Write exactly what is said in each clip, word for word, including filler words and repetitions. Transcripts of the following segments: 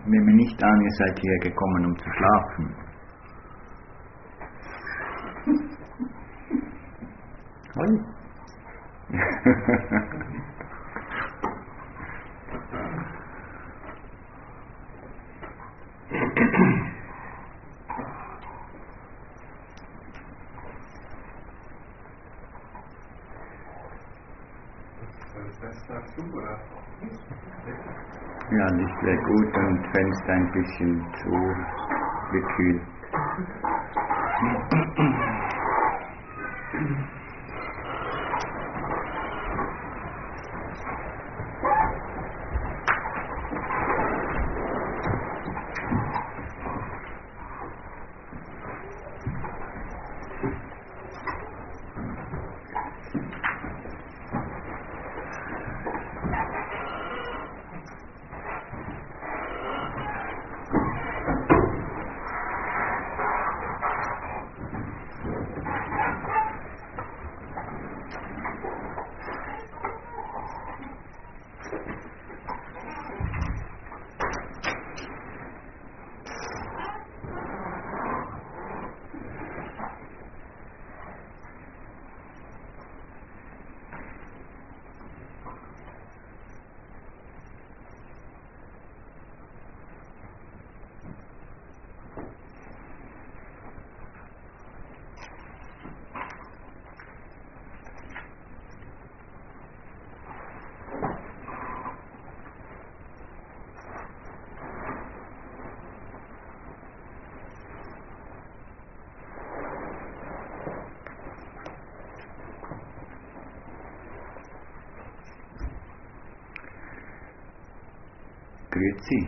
Nehme nicht an, ihr seid hierher gekommen, um zu schlafen. Hoi. Ja, Licht wäre gut und Fenster ein bisschen zu gekühlt. Grüezi.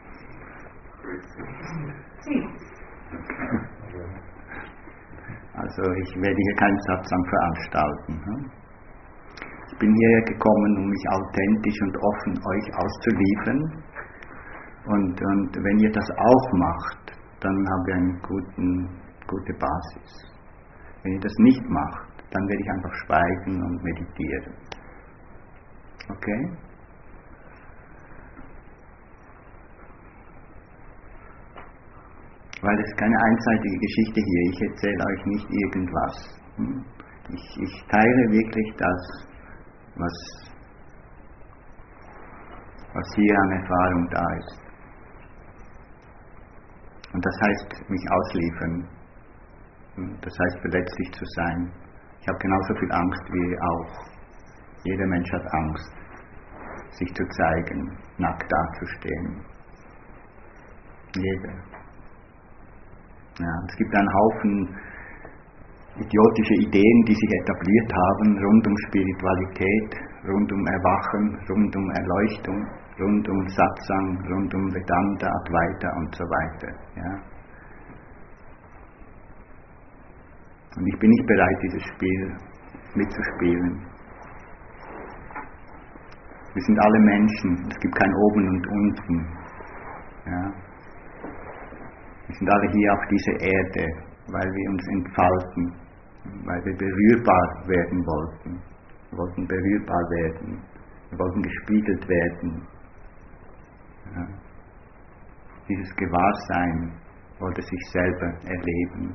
Also ich werde hier keinen Satsang veranstalten. Ich bin hierher gekommen, um mich authentisch und offen euch auszuliefern. Und, und wenn ihr das auch macht, dann haben wir eine guten, gute Basis. Wenn ihr das nicht macht, dann werde ich einfach schweigen und meditieren. Okay? Weil es ist keine einseitige Geschichte hier. Ich erzähle euch nicht irgendwas. Ich, ich teile wirklich das, was, was hier an Erfahrung da ist. Und das heißt, mich ausliefern. Das heißt, verletzlich zu sein. Ich habe genauso viel Angst wie ihr auch. Jeder Mensch hat Angst, sich zu zeigen, nackt dazustehen. Jeder. Ja, es gibt einen Haufen idiotische Ideen, die sich etabliert haben, rund um Spiritualität, rund um Erwachen, rund um Erleuchtung, rund um Satsang, rund um Vedanta, Advaita und so weiter. Ja. Und ich bin nicht bereit, dieses Spiel mitzuspielen. Wir sind alle Menschen, es gibt kein Oben und Unten. Ja. Wir sind alle hier auf dieser Erde, weil wir uns entfalten, weil wir berührbar werden wollten. Wir wollten berührbar werden, wir wollten gespiegelt werden. Ja. Dieses Gewahrsein wollte sich selber erleben.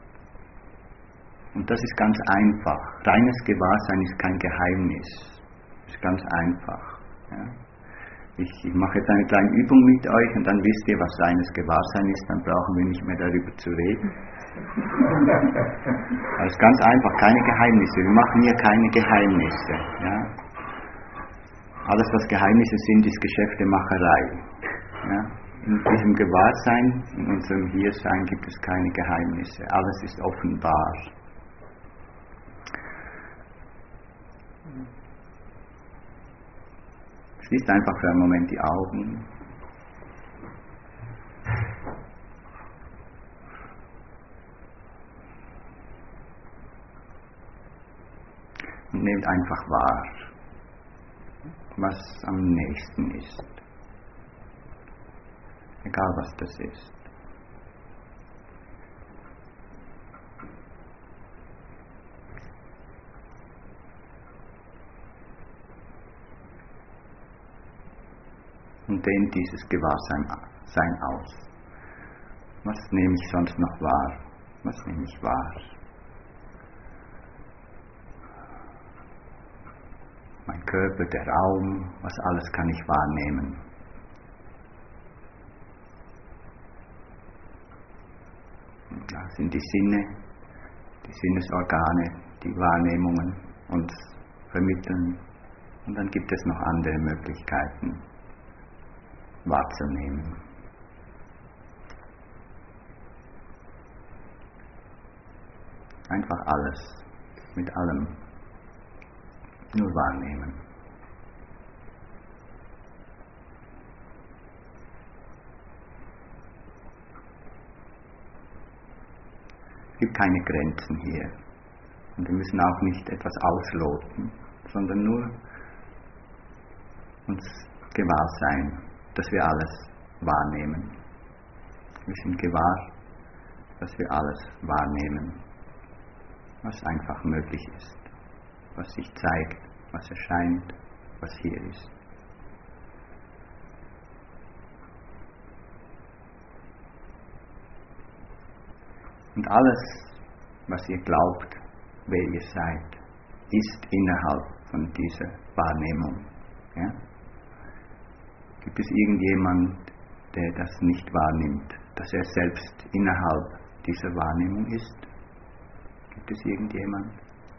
Und das ist ganz einfach. Reines Gewahrsein ist kein Geheimnis. Das ist ganz einfach. Ja. Ich, ich mache jetzt eine kleine Übung mit euch und dann wisst ihr, was reines Gewahrsein ist, dann brauchen wir nicht mehr darüber zu reden. Das ist ganz einfach, keine Geheimnisse. Wir machen hier keine Geheimnisse. Ja. Alles, was Geheimnisse sind, ist Geschäftemacherei. Ja. In diesem Gewahrsein, in unserem Hiersein gibt es keine Geheimnisse. Alles ist offenbar. Schließt einfach für einen Moment die Augen. Und nehmt einfach wahr, was am nächsten ist. Egal was das ist. und dehnt dieses Gewahrsein sein aus. Was nehme ich sonst noch wahr? Was nehme ich wahr? Mein Körper, der Raum, was alles kann ich wahrnehmen? Das sind die Sinne, die Sinnesorgane, die Wahrnehmungen uns vermitteln. Und dann gibt es noch andere Möglichkeiten wahrzunehmen. Einfach alles, mit allem, nur wahrnehmen. Es gibt keine Grenzen hier. Und wir müssen auch nicht etwas ausloten, sondern nur uns gewahr sein, dass wir alles wahrnehmen. Wir sind gewahr, dass wir alles wahrnehmen, was einfach möglich ist, was sich zeigt, was erscheint, was hier ist. Und alles, was ihr glaubt, wer ihr seid, ist innerhalb von dieser Wahrnehmung. Ja? Gibt es irgendjemand, der das nicht wahrnimmt, dass er selbst innerhalb dieser Wahrnehmung ist? Gibt es irgendjemand?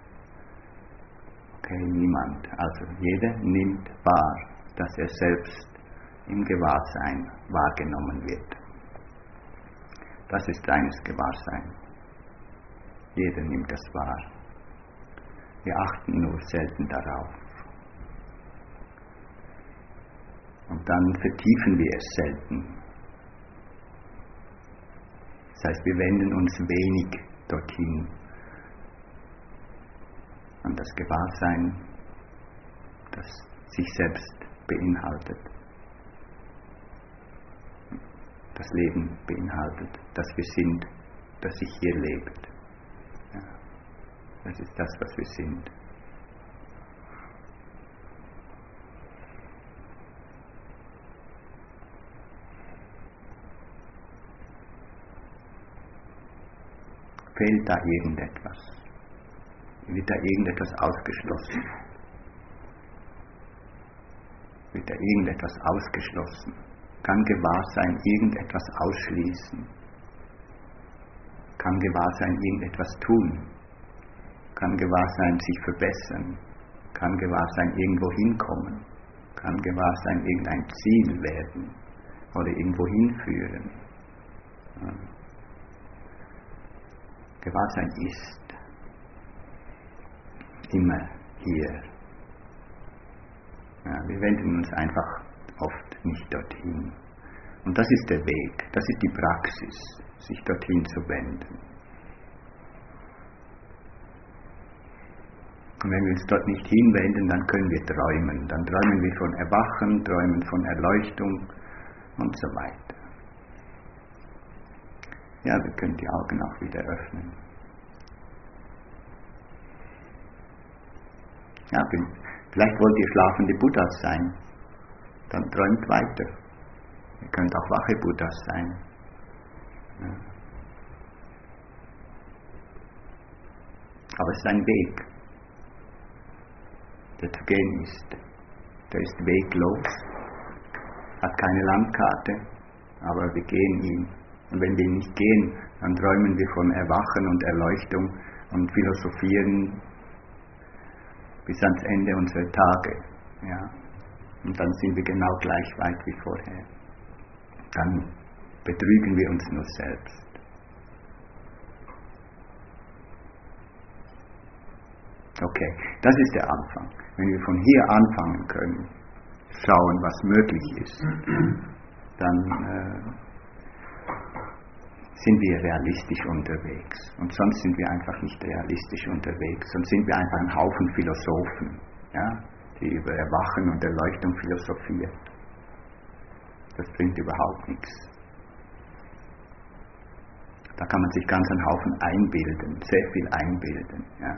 Okay, niemand. Also jeder nimmt wahr, dass er selbst im Gewahrsein wahrgenommen wird. Das ist reines Gewahrsein. Jeder nimmt das wahr. Wir achten nur selten darauf. Und dann vertiefen wir es selten. Das heißt, wir wenden uns wenig dorthin, an das Gewahrsein, das sich selbst beinhaltet, das Leben beinhaltet, das wir sind, das sich hier lebt. Ja, das ist das, was wir sind. Fehlt da irgendetwas? Wird da irgendetwas ausgeschlossen? Wird da irgendetwas ausgeschlossen? Kann Gewahrsein irgendetwas ausschließen? Kann Gewahrsein irgendetwas tun? Kann Gewahrsein sich verbessern? Kann Gewahrsein irgendwo hinkommen? Kann Gewahrsein irgendein Ziel werden oder irgendwo hinführen? Ja. Gewahrsein ist immer hier. Ja, wir wenden uns einfach oft nicht dorthin. Und das ist der Weg, das ist die Praxis, sich dorthin zu wenden. Und wenn wir uns dort nicht hinwenden, dann können wir träumen. Dann träumen wir von Erwachen, träumen von Erleuchtung und so weiter. Ja, wir können die Augen auch wieder öffnen. Ja, vielleicht wollt ihr schlafende Buddhas sein. Dann träumt weiter. Ihr könnt auch wache Buddhas sein. Ja. Aber es ist ein Weg, der zu gehen ist. Der ist weglos, hat keine Landkarte, aber wir gehen ihn. Und wenn wir ihn nicht gehen, dann träumen wir von Erwachen und Erleuchtung und philosophieren bis ans Ende unserer Tage. Ja. Und dann sind wir genau gleich weit wie vorher. Dann betrügen wir uns nur selbst. Okay, das ist der Anfang. Wenn wir von hier anfangen können, schauen, was möglich ist, dann äh, sind wir realistisch unterwegs. Und sonst sind wir einfach nicht realistisch unterwegs. Sonst sind wir einfach ein Haufen Philosophen, ja, die über Erwachen und Erleuchtung philosophieren. Das bringt überhaupt nichts. Da kann man sich ganz einen Haufen einbilden, sehr viel einbilden. Ja.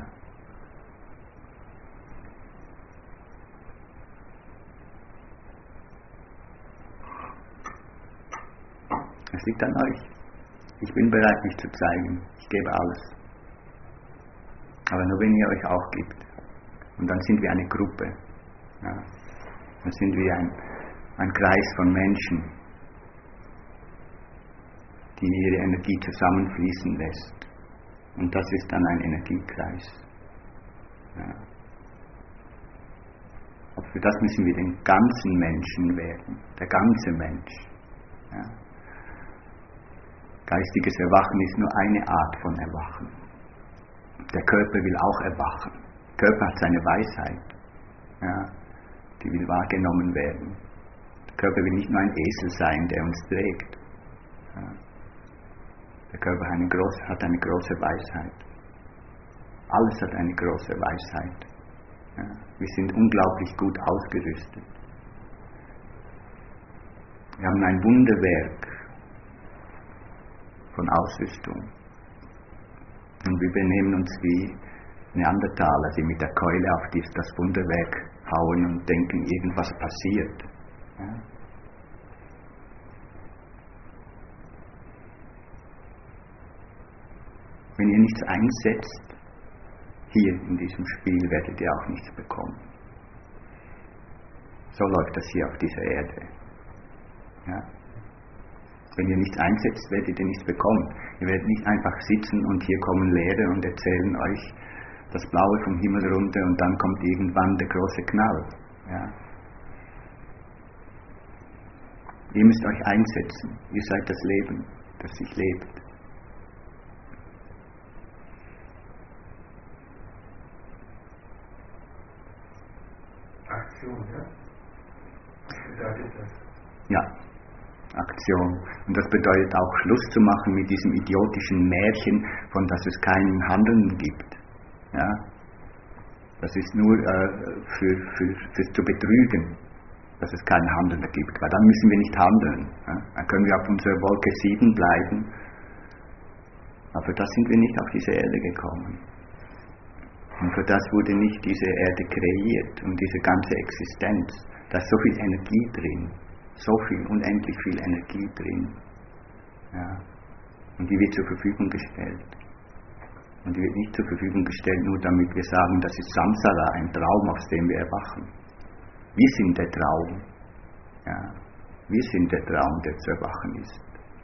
Es liegt an euch. Ich bin bereit, mich zu zeigen. Ich gebe alles. Aber nur wenn ihr euch auch gibt. Und dann sind wir eine Gruppe. Ja. Dann sind wir ein, ein Kreis von Menschen, die ihre Energie zusammenfließen lässt. Und das ist dann ein Energiekreis. Ja. Aber für das müssen wir den ganzen Menschen werden. Der ganze Mensch. Ja. Geistiges Erwachen ist nur eine Art von Erwachen. Der Körper will auch erwachen. Der Körper hat seine Weisheit. Ja. Die will wahrgenommen werden. Der Körper will nicht nur ein Esel sein, der uns trägt. Ja. Der Körper hat eine, große, hat eine große Weisheit. Alles hat eine große Weisheit. Ja. Wir sind unglaublich gut ausgerüstet. Wir haben ein Wunderwerk von Ausrüstung. Und wir benehmen uns wie Neandertaler, die mit der Keule auf dies, das Wunderwerk hauen und denken, irgendwas passiert. Ja. Wenn ihr nichts einsetzt, hier in diesem Spiel, werdet ihr auch nichts bekommen. So läuft das hier auf dieser Erde. Ja. Wenn ihr nichts einsetzt, werdet ihr nichts bekommen. Ihr werdet nicht einfach sitzen und hier kommen Lehrer und erzählen euch das Blaue vom Himmel runter und dann kommt irgendwann der große Knall. Ja. Ihr müsst euch einsetzen. Ihr seid das Leben, das sich lebt. Aktion, ja? Was bedeutet das? Ja, Aktion. Und das bedeutet auch Schluss zu machen mit diesem idiotischen Märchen, von dass es kein Handeln gibt. Ja? Das ist nur äh, für, für, fürs zu betrügen, dass es keinen Handeln gibt, weil dann müssen wir nicht handeln. Ja? Dann können wir auf unserer Wolke sieben bleiben. Aber für das sind wir nicht auf diese Erde gekommen. Und für das wurde nicht diese Erde kreiert und diese ganze Existenz. Da ist so viel Energie drin, so viel, unendlich viel Energie drin. Ja. Und die wird zur Verfügung gestellt. Und die wird nicht zur Verfügung gestellt, nur damit wir sagen, das ist Samsara, ein Traum, aus dem wir erwachen. Wir sind der Traum. Ja. Wir sind der Traum, der zu erwachen ist.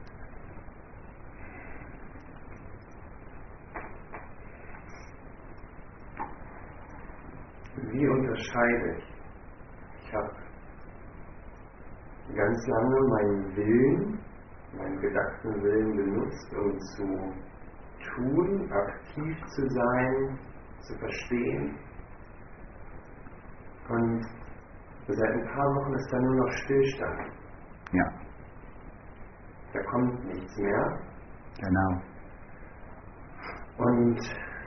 Wie unterscheide ich? Ich habe ganz lange meinen Willen, meinen Gedankenwillen benutzt, um zu tun, aktiv zu sein, zu verstehen. Und seit ein paar Wochen ist da nur noch Stillstand. Ja. Da kommt nichts mehr. Genau. Und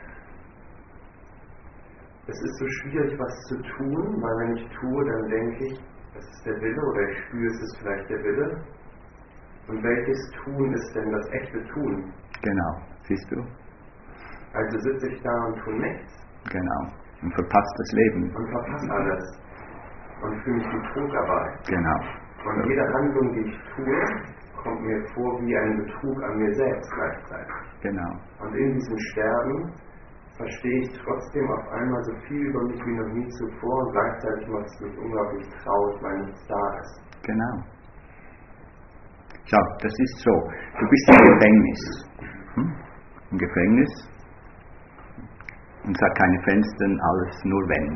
es ist so schwierig, was zu tun, weil wenn ich tue, dann denke ich, das ist der Wille, oder ich spüre, es ist vielleicht der Wille. Und welches Tun ist denn das echte Tun? Genau, siehst du? Also sitze ich da und tue nichts. Genau. Und verpasst das Leben. Und verpasse alles. Und fühle mich wie tot dabei. Genau. Und jede Handlung, die ich tue, kommt mir vor wie ein Betrug an mir selbst gleichzeitig. Genau. Und in diesem Sterben verstehe ich trotzdem auf einmal so viel über mich wie noch nie zuvor und gleichzeitig macht es mich unglaublich traurig, weil nichts da ist. Genau. Schau, das ist so. Du bist im Gefängnis. Hm? Im Gefängnis. Und es hat keine Fenster, alles nur Wände.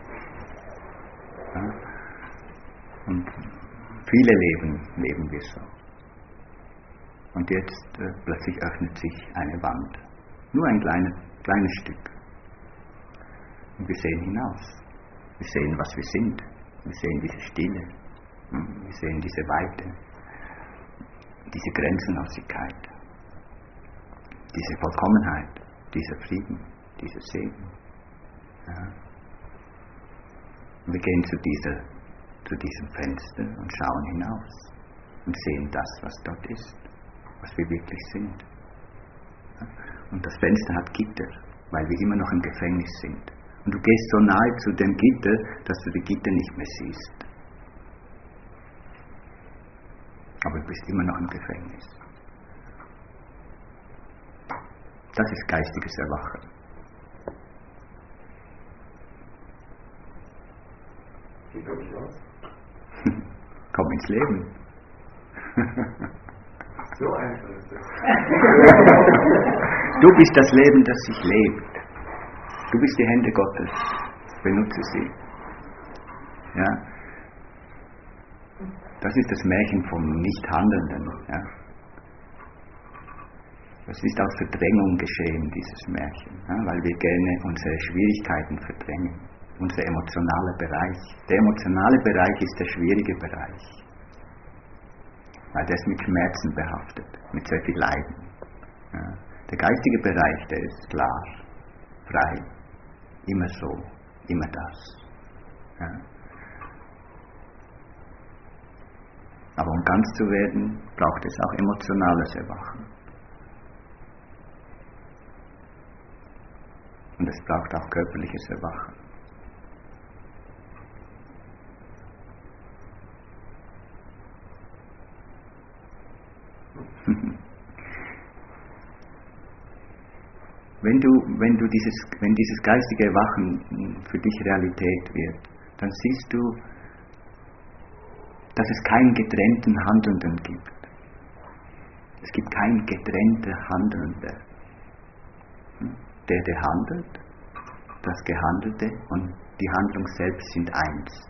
Ja? Und viele Leben, leben wir so. Und jetzt äh, plötzlich öffnet sich eine Wand. Nur ein kleines, kleines Stück. Und wir sehen hinaus. Wir sehen, was wir sind. Wir sehen diese Stille. Wir sehen diese Weite. Diese Grenzenlosigkeit. Diese Vollkommenheit. Dieser Frieden. Dieser Segen. Ja. Wir gehen zu, dieser, zu diesem Fenster und schauen hinaus. Und sehen das, was dort ist. Was wir wirklich sind. Ja. Und das Fenster hat Gitter, weil wir immer noch im Gefängnis sind. Und du gehst so nahe zu dem Gitter, dass du die Gitter nicht mehr siehst. Aber du bist immer noch im Gefängnis. Das ist geistiges Erwachen. Wie komme ich raus? Komm ins Leben. So einfach ist das. Du bist das Leben, das sich lebt. Du bist die Hände Gottes. Benutze sie. Ja? Das ist das Märchen vom Nichthandelnden. Ja? Das ist aus Verdrängung geschehen, dieses Märchen, ja? Weil wir gerne unsere Schwierigkeiten verdrängen. Unser emotionaler Bereich. Der emotionale Bereich ist der schwierige Bereich. Weil der ist mit Schmerzen behaftet, mit sehr viel Leiden. Ja. Der geistige Bereich, der ist klar, frei, immer so, immer das. Ja. Aber um ganz zu werden, braucht es auch emotionales Erwachen. Und es braucht auch körperliches Erwachen. Wenn du, wenn du dieses, wenn dieses geistige Erwachen für dich Realität wird, dann siehst du, dass es keinen getrennten Handelnden gibt. Es gibt keinen getrennten Handelnden. Der, der handelt, das Gehandelte und die Handlung selbst sind eins.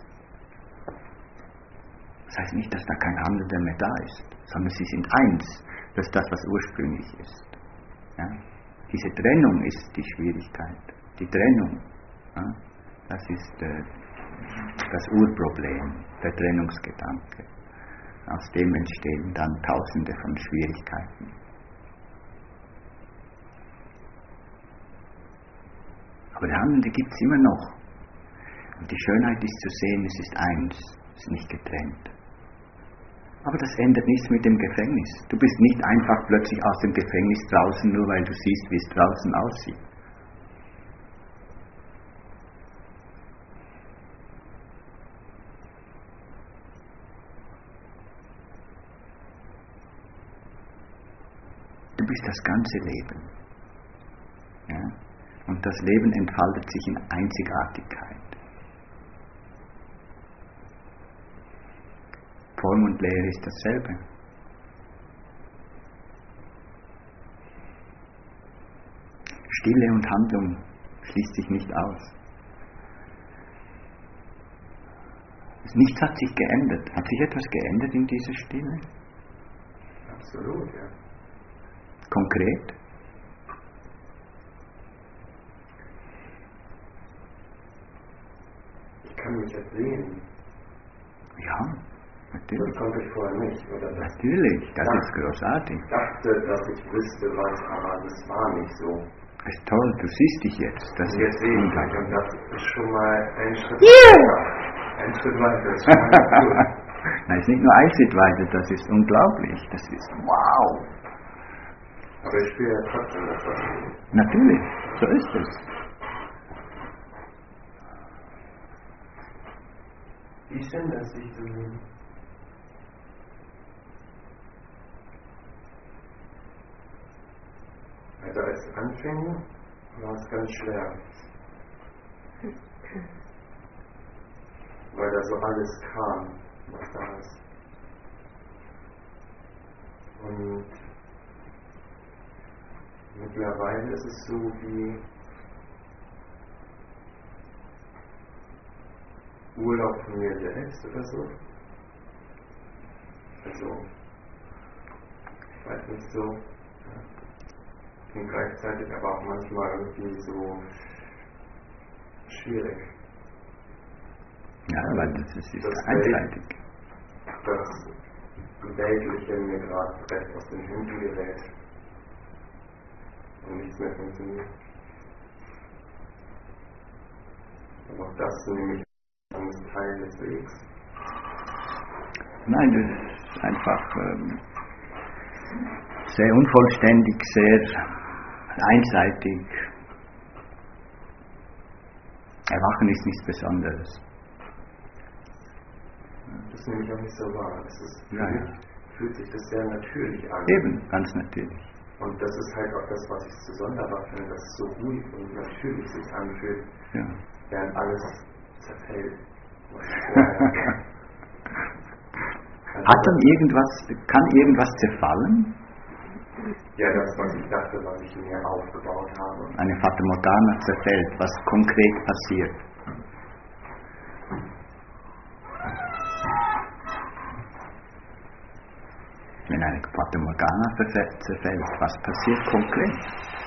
Das heißt nicht, dass da kein Handelnder mehr da ist, sondern sie sind eins. Das ist das, was ursprünglich ist. Ja? Diese Trennung ist die Schwierigkeit. Die Trennung, ja? Das ist äh, das Urproblem, der Trennungsgedanke. Aus dem entstehen dann Tausende von Schwierigkeiten. Aber der Handelnde gibt es immer noch. Und die Schönheit ist zu sehen, es ist eins, es ist nicht getrennt. Aber das ändert nichts mit dem Gefängnis. Du bist nicht einfach plötzlich aus dem Gefängnis draußen, nur weil du siehst, wie es draußen aussieht. Du bist das ganze Leben. Ja? Und das Leben entfaltet sich in Einzigartigkeit. Form und Lehre ist dasselbe. Stille und Handlung schließt sich nicht aus. Nichts hat sich geändert. Hat sich etwas geändert in dieser Stille? Absolut, ja. Konkret? Ich kann mich jetzt sehen. Ja, natürlich. Das konnte ich vorher nicht. Oder das Natürlich, das dachte, ist großartig. Ich dachte, dass ich wüsste was, aber das war nicht so. Das ist toll, du siehst dich jetzt. Das Und jetzt ist sehe ich mich unglaublich. und das ist schon mal ein Schritt Yeah! weiter. Ein Schritt weiter, das ist schon mal gut. Nein, es ist nicht nur ein Schritt weiter, das ist unglaublich. Das ist wow. Aber ich spüre ja trotzdem etwas. Natürlich, so ist es. Wie schön, dass ich so bin. Also als Anfänger war es ganz schwer. Weil da so alles kam, was da ist. Und mittlerweile ist es so wie Urlaub von mir selbst oder so. Also, ich weiß nicht so. Ja. Und gleichzeitig aber auch manchmal irgendwie so schwierig. Ja, weil das ist, ist das einseitig. Das Weltliche mir gerade recht aus den Händen gerät und nichts mehr funktioniert. Und auch das nehme ich als Teil des Wegs. Nein, das ist einfach ähm, sehr unvollständig, sehr einseitig. Erwachen ist nichts Besonderes. Das nehme ich auch nicht so wahr. Das ist für, Ja, mich, ja. fühlt sich das sehr natürlich an. Eben, ganz natürlich. Und das ist halt auch das, was ich so sonderbar finde, dass es so ruhig und natürlich sich anfühlt, Ja. während alles zerfällt. Hat dann irgendwas, kann irgendwas zerfallen? Ja, das, was ich dachte, was ich mir aufgebaut habe. Eine Fata Morgana zerfällt, was konkret passiert. Wenn eine Fata Morgana zerfällt, was passiert konkret?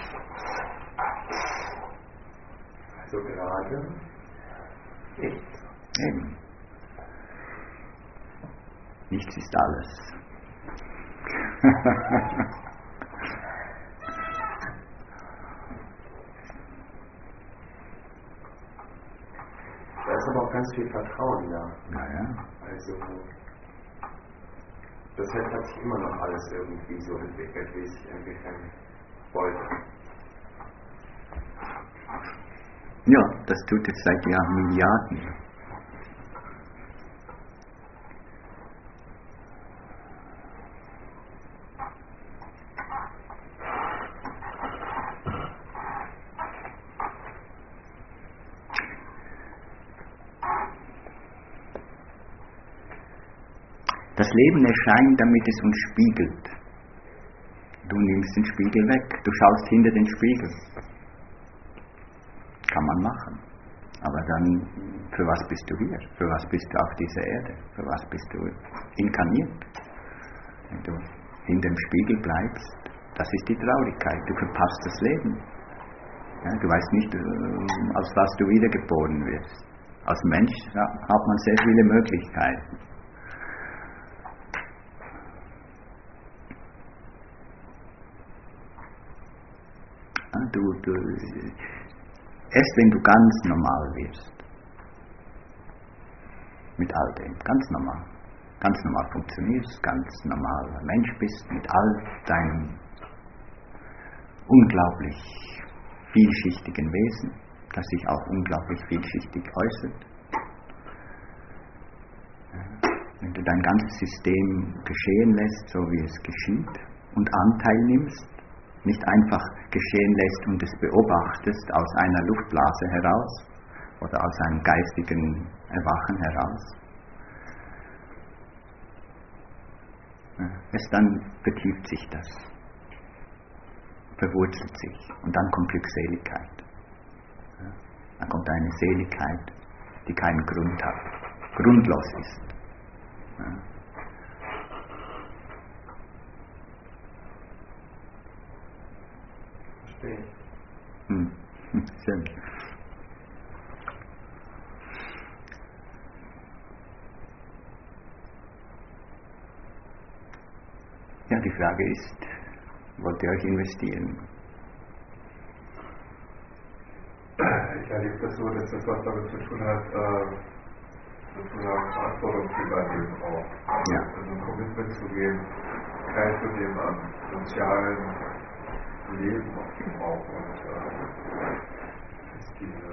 Also gerade nichts. Eben. Nichts ist alles. Da ist aber auch ganz viel Vertrauen da. Naja. Also, deshalb hat sich immer noch alles irgendwie so entwickelt, wie es sich entwickeln wollte. Ja, das tut es seit Jahr Milliarden. Das Leben erscheint, damit es uns spiegelt. Du nimmst den Spiegel weg, du schaust hinter den Spiegel. Kann man machen. Aber dann, für was bist du hier? Für was bist du auf dieser Erde? Für was bist du inkarniert? Wenn du hinter dem Spiegel bleibst, das ist die Traurigkeit. Du verpasst das Leben. Ja, du weißt nicht, aus was du wiedergeboren wirst. Als Mensch hat man sehr viele Möglichkeiten. Du, du, erst wenn du ganz normal wirst, mit all dem, ganz normal, ganz normal funktionierst, ganz normal Mensch bist, mit all deinem unglaublich vielschichtigen Wesen, das sich auch unglaublich vielschichtig äußert. Wenn du dein ganzes System geschehen lässt, so wie es geschieht, und Anteil nimmst, nicht einfach geschehen lässt und es beobachtest aus einer Luftblase heraus oder aus einem geistigen Erwachen heraus. Erst dann vertieft sich das, verwurzelt sich und dann kommt Glückseligkeit. Dann kommt eine Seligkeit, die keinen Grund hat, grundlos ist. Hm. Schön. Ja, die Frage ist, wollt ihr euch investieren? Ich erlebe das so, dass das was damit zu tun hat, äh, sozusagen Verantwortung zu übernehmen auch. Also, Ja. also ein Commitment zu geben, teilzunehmen am sozialen Leben auch und äh, ist diese,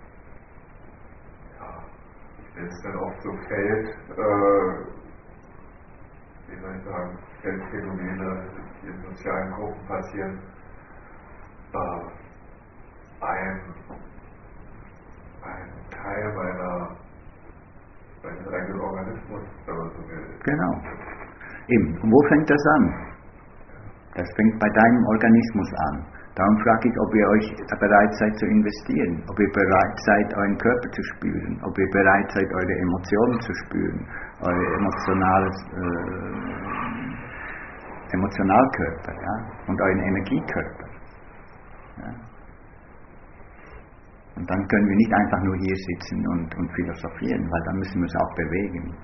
ja, wenn es dann oft so fällt, äh, wie soll ich sagen, Feldphänomene, die in sozialen Gruppen passieren, äh, ein, ein Teil meiner, meines eigenen Organismus, wenn man so will. Genau. Eben. Und wo fängt das an? Das fängt bei deinem Organismus an. Darum frage ich, ob ihr euch bereit seid zu investieren, ob ihr bereit seid, euren Körper zu spüren, ob ihr bereit seid, eure Emotionen zu spüren, euer emotionales äh, Emotionalkörper, ja, und euren Energiekörper. Ja. Und dann können wir nicht einfach nur hier sitzen und, und philosophieren, weil dann müssen wir es auch bewegen.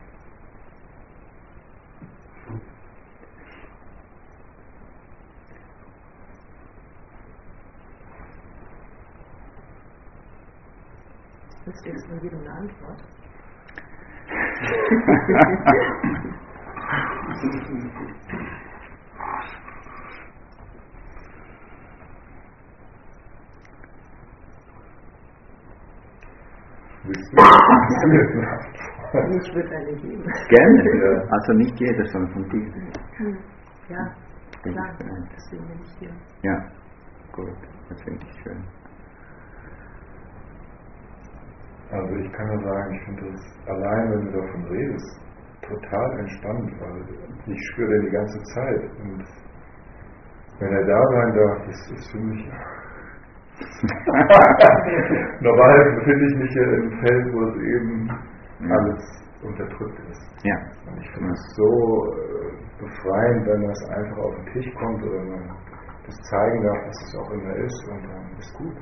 Willst du jetzt von jedem eine Antwort? Willst du jetzt eine Antwort? Ich würde eine geben. Gerne? Ja. Also nicht jeder, sondern von dir. Ja, Bin klar, ich bereit. deswegen bin ich hier. Ja, gut, das finde ich schön. Also ich kann nur sagen, ich finde das allein, wenn du davon redest, total entspannt, weil ich spüre den die ganze Zeit. Und wenn er da sein darf, das ist für mich... Normal befinde ich mich hier im Feld, wo es eben alles unterdrückt ist. Ja. Und ich finde es so äh, befreiend, wenn das einfach auf den Tisch kommt oder man das zeigen darf, dass es auch immer ist und dann ist gut.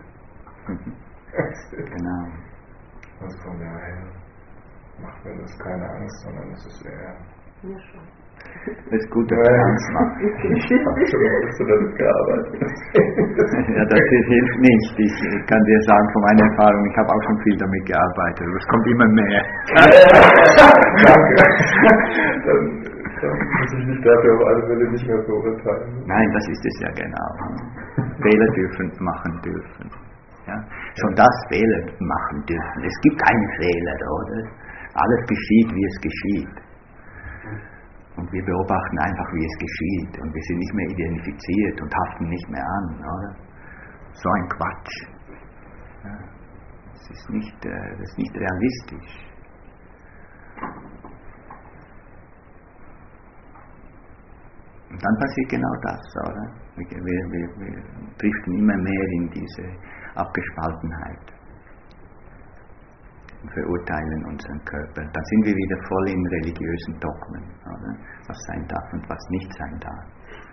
Genau. Also von daher macht mir das keine Angst, sondern es ist eher... Mir schon. Das ist gut, dass du Angst machst. Ich habe schon ein bisschen damit gearbeitet. Ja, das hilft nicht. Ich kann dir sagen von meiner Erfahrung, ich habe auch schon viel damit gearbeitet, aber es kommt immer mehr. Danke. Dann, dann muss ich mich dafür auf alle Fälle nicht mehr verurteilen. Nein, das ist es ja genau. Fehler dürfen machen dürfen. Ja? Schon das Fehler machen dürfen. Es gibt keinen Fehler, oder? Alles geschieht, wie es geschieht. Und wir beobachten einfach, wie es geschieht. Und wir sind nicht mehr identifiziert und haften nicht mehr an, oder? So ein Quatsch. Ja, das ist nicht, äh, das ist nicht realistisch. Und dann passiert genau das, oder? Wir, wir, wir, wir driften immer mehr in diese Abgespaltenheit und verurteilen unseren Körper. Dann sind wir wieder voll in religiösen Dogmen, oder? Was sein darf und was nicht sein darf.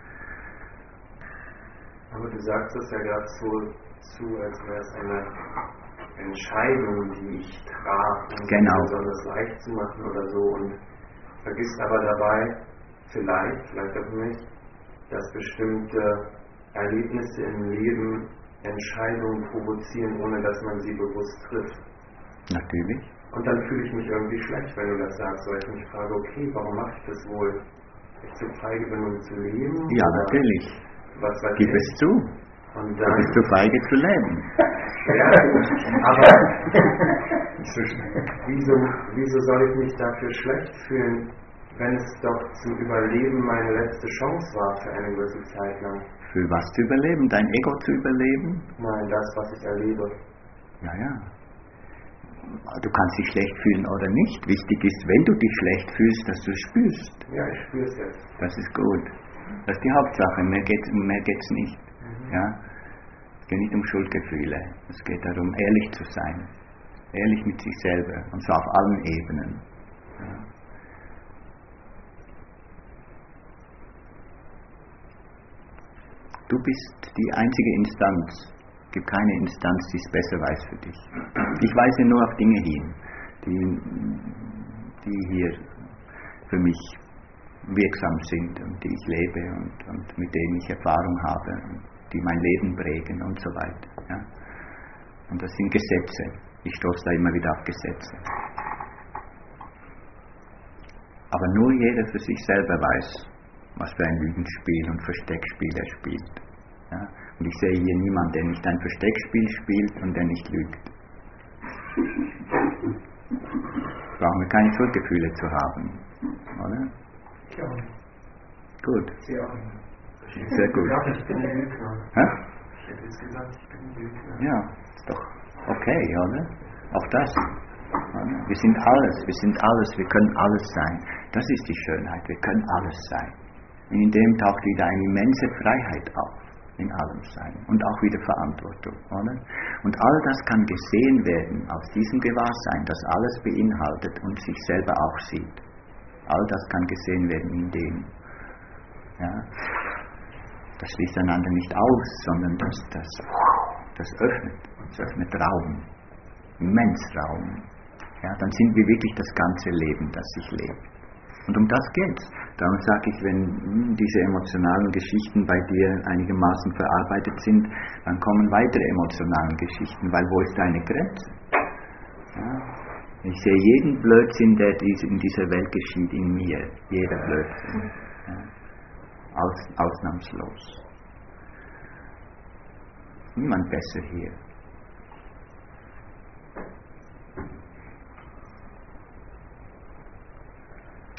Aber du sagst es ja gerade so zu, als wäre es eine Entscheidung, die ich traf, um Genau. es besonders leicht zu machen oder so, und vergisst aber dabei, vielleicht, vielleicht auch nicht, dass bestimmte Erlebnisse im Leben Entscheidungen provozieren, ohne dass man sie bewusst trifft. Natürlich. Und dann fühle ich mich irgendwie schlecht, wenn du das sagst, weil ich mich frage, okay, warum mache ich das wohl? Ich zu feige bin, um zu leben? Ja, oder natürlich. Was weiß Gib ich? es zu. Und Du dann, bist zu feige zu leben. ja, aber wieso, wieso soll ich mich dafür schlecht fühlen, wenn es doch zum Überleben meine letzte Chance war für eine gewisse Zeit lang? Für was zu überleben? Dein Ego zu überleben? Nein, das, was ich erlebe. Ja, ja. Du kannst dich schlecht fühlen oder nicht. Wichtig ist, wenn du dich schlecht fühlst, dass du es spürst. Ja, ich spüre es jetzt. Das ist gut. Das ist die Hauptsache. Mehr geht's, um mehr geht's nicht. Mhm. Ja? Es geht nicht um Schuldgefühle. Es geht darum, ehrlich zu sein. Ehrlich mit sich selber. Und zwar auf allen Ebenen. Ja. Du bist die einzige Instanz. Es gibt keine Instanz, die es besser weiß für dich. Ich weise nur auf Dinge hin, die, die hier für mich wirksam sind und die ich lebe und, und mit denen ich Erfahrung habe, und die mein Leben prägen und so weiter. Ja. Und das sind Gesetze. Ich stoße da immer wieder auf Gesetze. Aber nur jeder für sich selber weiß, was für ein Lügenspiel und Versteckspiel er spielt. Ja? Und ich sehe hier niemanden, der nicht ein Versteckspiel spielt und der nicht lügt. Brauchen wir keine Schuldgefühle zu haben, oder? Ja. Gut. Sehr auch. Sehr gut. Ja, ich bin ein Lügner. Hä? Ich hätte jetzt gesagt, ich bin ein Lügner. Ja, ist doch okay, oder? Auch das. Oder? Wir sind alles, wir sind alles, wir können alles sein. Das ist die Schönheit, wir können alles sein. Und in dem taucht wieder eine immense Freiheit auf, in allem Sein. Und auch wieder Verantwortung, oder? Und all das kann gesehen werden aus diesem Gewahrsein, das alles beinhaltet und sich selber auch sieht. All das kann gesehen werden in dem. Ja? Das schließt einander nicht aus, sondern das, das, das öffnet. Das öffnet Raum. Immens Raum. Ja, dann sind wir wirklich das ganze Leben, das sich lebt. Und um das geht's. Darum sage ich, wenn hm, diese emotionalen Geschichten bei dir einigermaßen verarbeitet sind, dann kommen weitere emotionale Geschichten, weil wo ist deine Grenze? Ja, ich sehe jeden Blödsinn, der in dieser Welt geschieht, in mir. Jeder Blödsinn. Ja, aus, ausnahmslos. Niemand besser hier.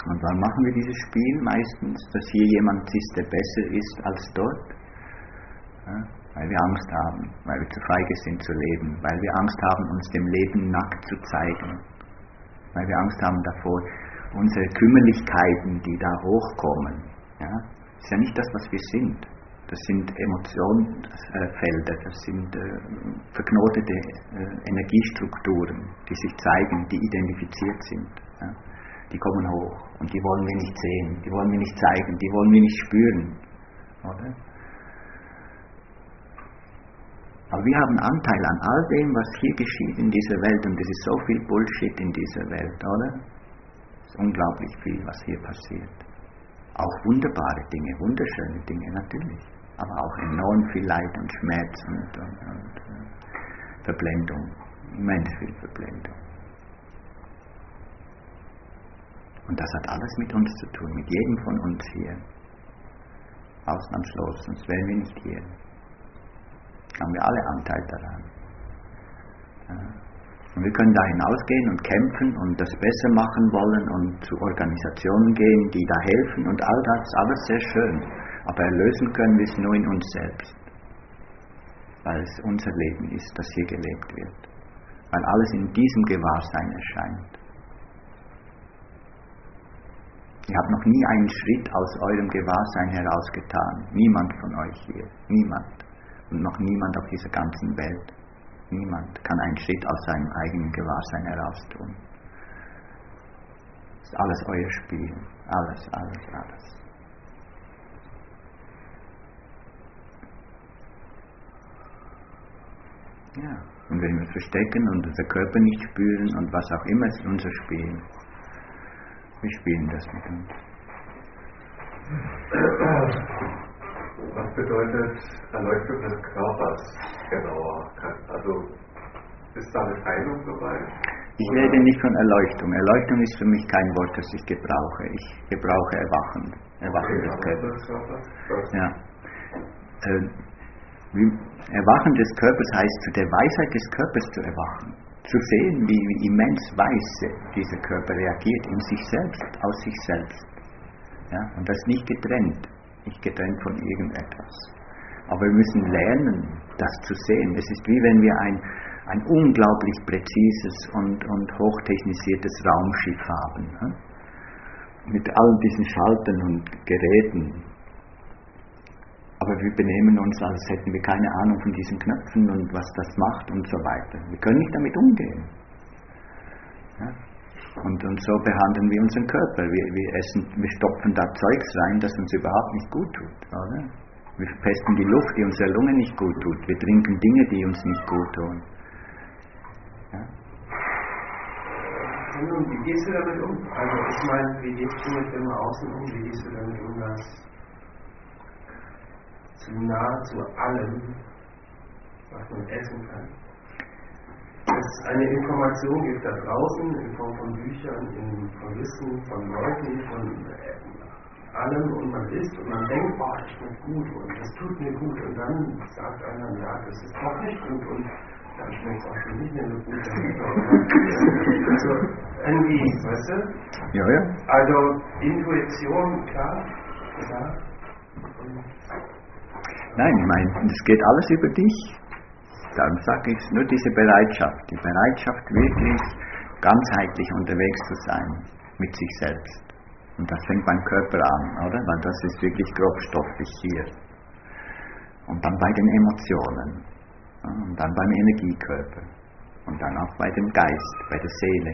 Und wann machen wir dieses Spiel meistens? Dass hier jemand ist, der besser ist als dort? Ja, weil wir Angst haben, weil wir zu feige sind zu leben, weil wir Angst haben, uns dem Leben nackt zu zeigen, weil wir Angst haben davor, unsere Kümmerlichkeiten, die da hochkommen, ja, ist ja nicht das, was wir sind. Das sind Emotionsfelder, das sind äh, verknotete äh, Energiestrukturen, die sich zeigen, die identifiziert sind. Ja. Die kommen hoch und die wollen wir nicht sehen, die wollen wir nicht zeigen, die wollen wir nicht spüren. Oder? Aber wir haben Anteil an all dem, was hier geschieht in dieser Welt, und es ist so viel Bullshit in dieser Welt, oder? Es ist unglaublich viel, was hier passiert. Auch wunderbare Dinge, wunderschöne Dinge natürlich, aber auch enorm viel Leid und Schmerz und, und, und äh, Verblendung, immens viel Verblendung. Und das hat alles mit uns zu tun, mit jedem von uns hier. Ausnahmslos, sonst wären wir nicht hier. Haben wir alle Anteil daran. Ja. Und wir können da hinausgehen und kämpfen und das besser machen wollen und zu Organisationen gehen, die da helfen und all das, alles sehr schön. Aber erlösen können wir es nur in uns selbst. Weil es unser Leben ist, das hier gelebt wird. Weil alles in diesem Gewahrsein erscheint. Ihr habt noch nie einen Schritt aus eurem Gewahrsein herausgetan. Niemand von euch hier. Niemand. Und noch niemand auf dieser ganzen Welt. Niemand kann einen Schritt aus seinem eigenen Gewahrsein heraus tun. Das ist alles euer Spiel. Alles, alles, alles. Ja. Und wenn wir uns verstecken und unser Körper nicht spüren und was auch immer, ist unser Spiel. Wir spielen das mit uns. Was bedeutet Erleuchtung des Körpers genauer? Also ist da eine Heilung dabei? Ich rede nicht von Erleuchtung. Erleuchtung ist für mich kein Wort, das ich gebrauche. Ich gebrauche Erwachen. Erwachen okay, des Körpers. Des Körpers. Ja. Äh, wie, Erwachen des Körpers heißt, zu der Weisheit des Körpers zu erwachen. Zu sehen, wie, wie immens weise dieser Körper reagiert in sich selbst, aus sich selbst. Ja? Und das nicht getrennt. Nicht getrennt von irgendetwas. Aber wir müssen lernen, das zu sehen. Es ist wie wenn wir ein, ein unglaublich präzises und, und hochtechnisiertes Raumschiff haben. Hm? Mit all diesen Schaltern und Geräten. Aber wir benehmen uns, als hätten wir keine Ahnung von diesen Knöpfen und was das macht und so weiter. Wir können nicht damit umgehen. Ja? Und, und so behandeln wir unseren Körper. Wir, wir, essen, wir stopfen da Zeugs rein, das uns überhaupt nicht gut tut. Oder? Wir verpesten die Luft, die unserer Lunge nicht gut tut. Wir trinken Dinge, die uns nicht gut tun. Ja? Und wie gehst du damit um? Also ich meine, wie gehst du mit dem Außen um? Wie gehst du damit um, dass zu nahezu allem, was man essen kann, es eine Information gibt da draußen in Form von Büchern, in, von Wissen, von Leuten, von äh, allem, und man isst und man denkt, boah, das schmeckt gut und das tut mir gut, und dann sagt einer, ja, das ist doch nicht gut, und dann schmeckt es auch schon nicht mehr so gut. Also irgendwie, weißt du? Ja, ja. Also Intuition, klar, klar. Nein, ich meine, es geht alles über dich. Darum sage ich nur diese Bereitschaft. Die Bereitschaft, wirklich ganzheitlich unterwegs zu sein mit sich selbst. Und das fängt beim Körper an, oder? Weil das ist wirklich grobstofflich hier. Und dann bei den Emotionen. Und dann beim Energiekörper. Und dann auch bei dem Geist, bei der Seele.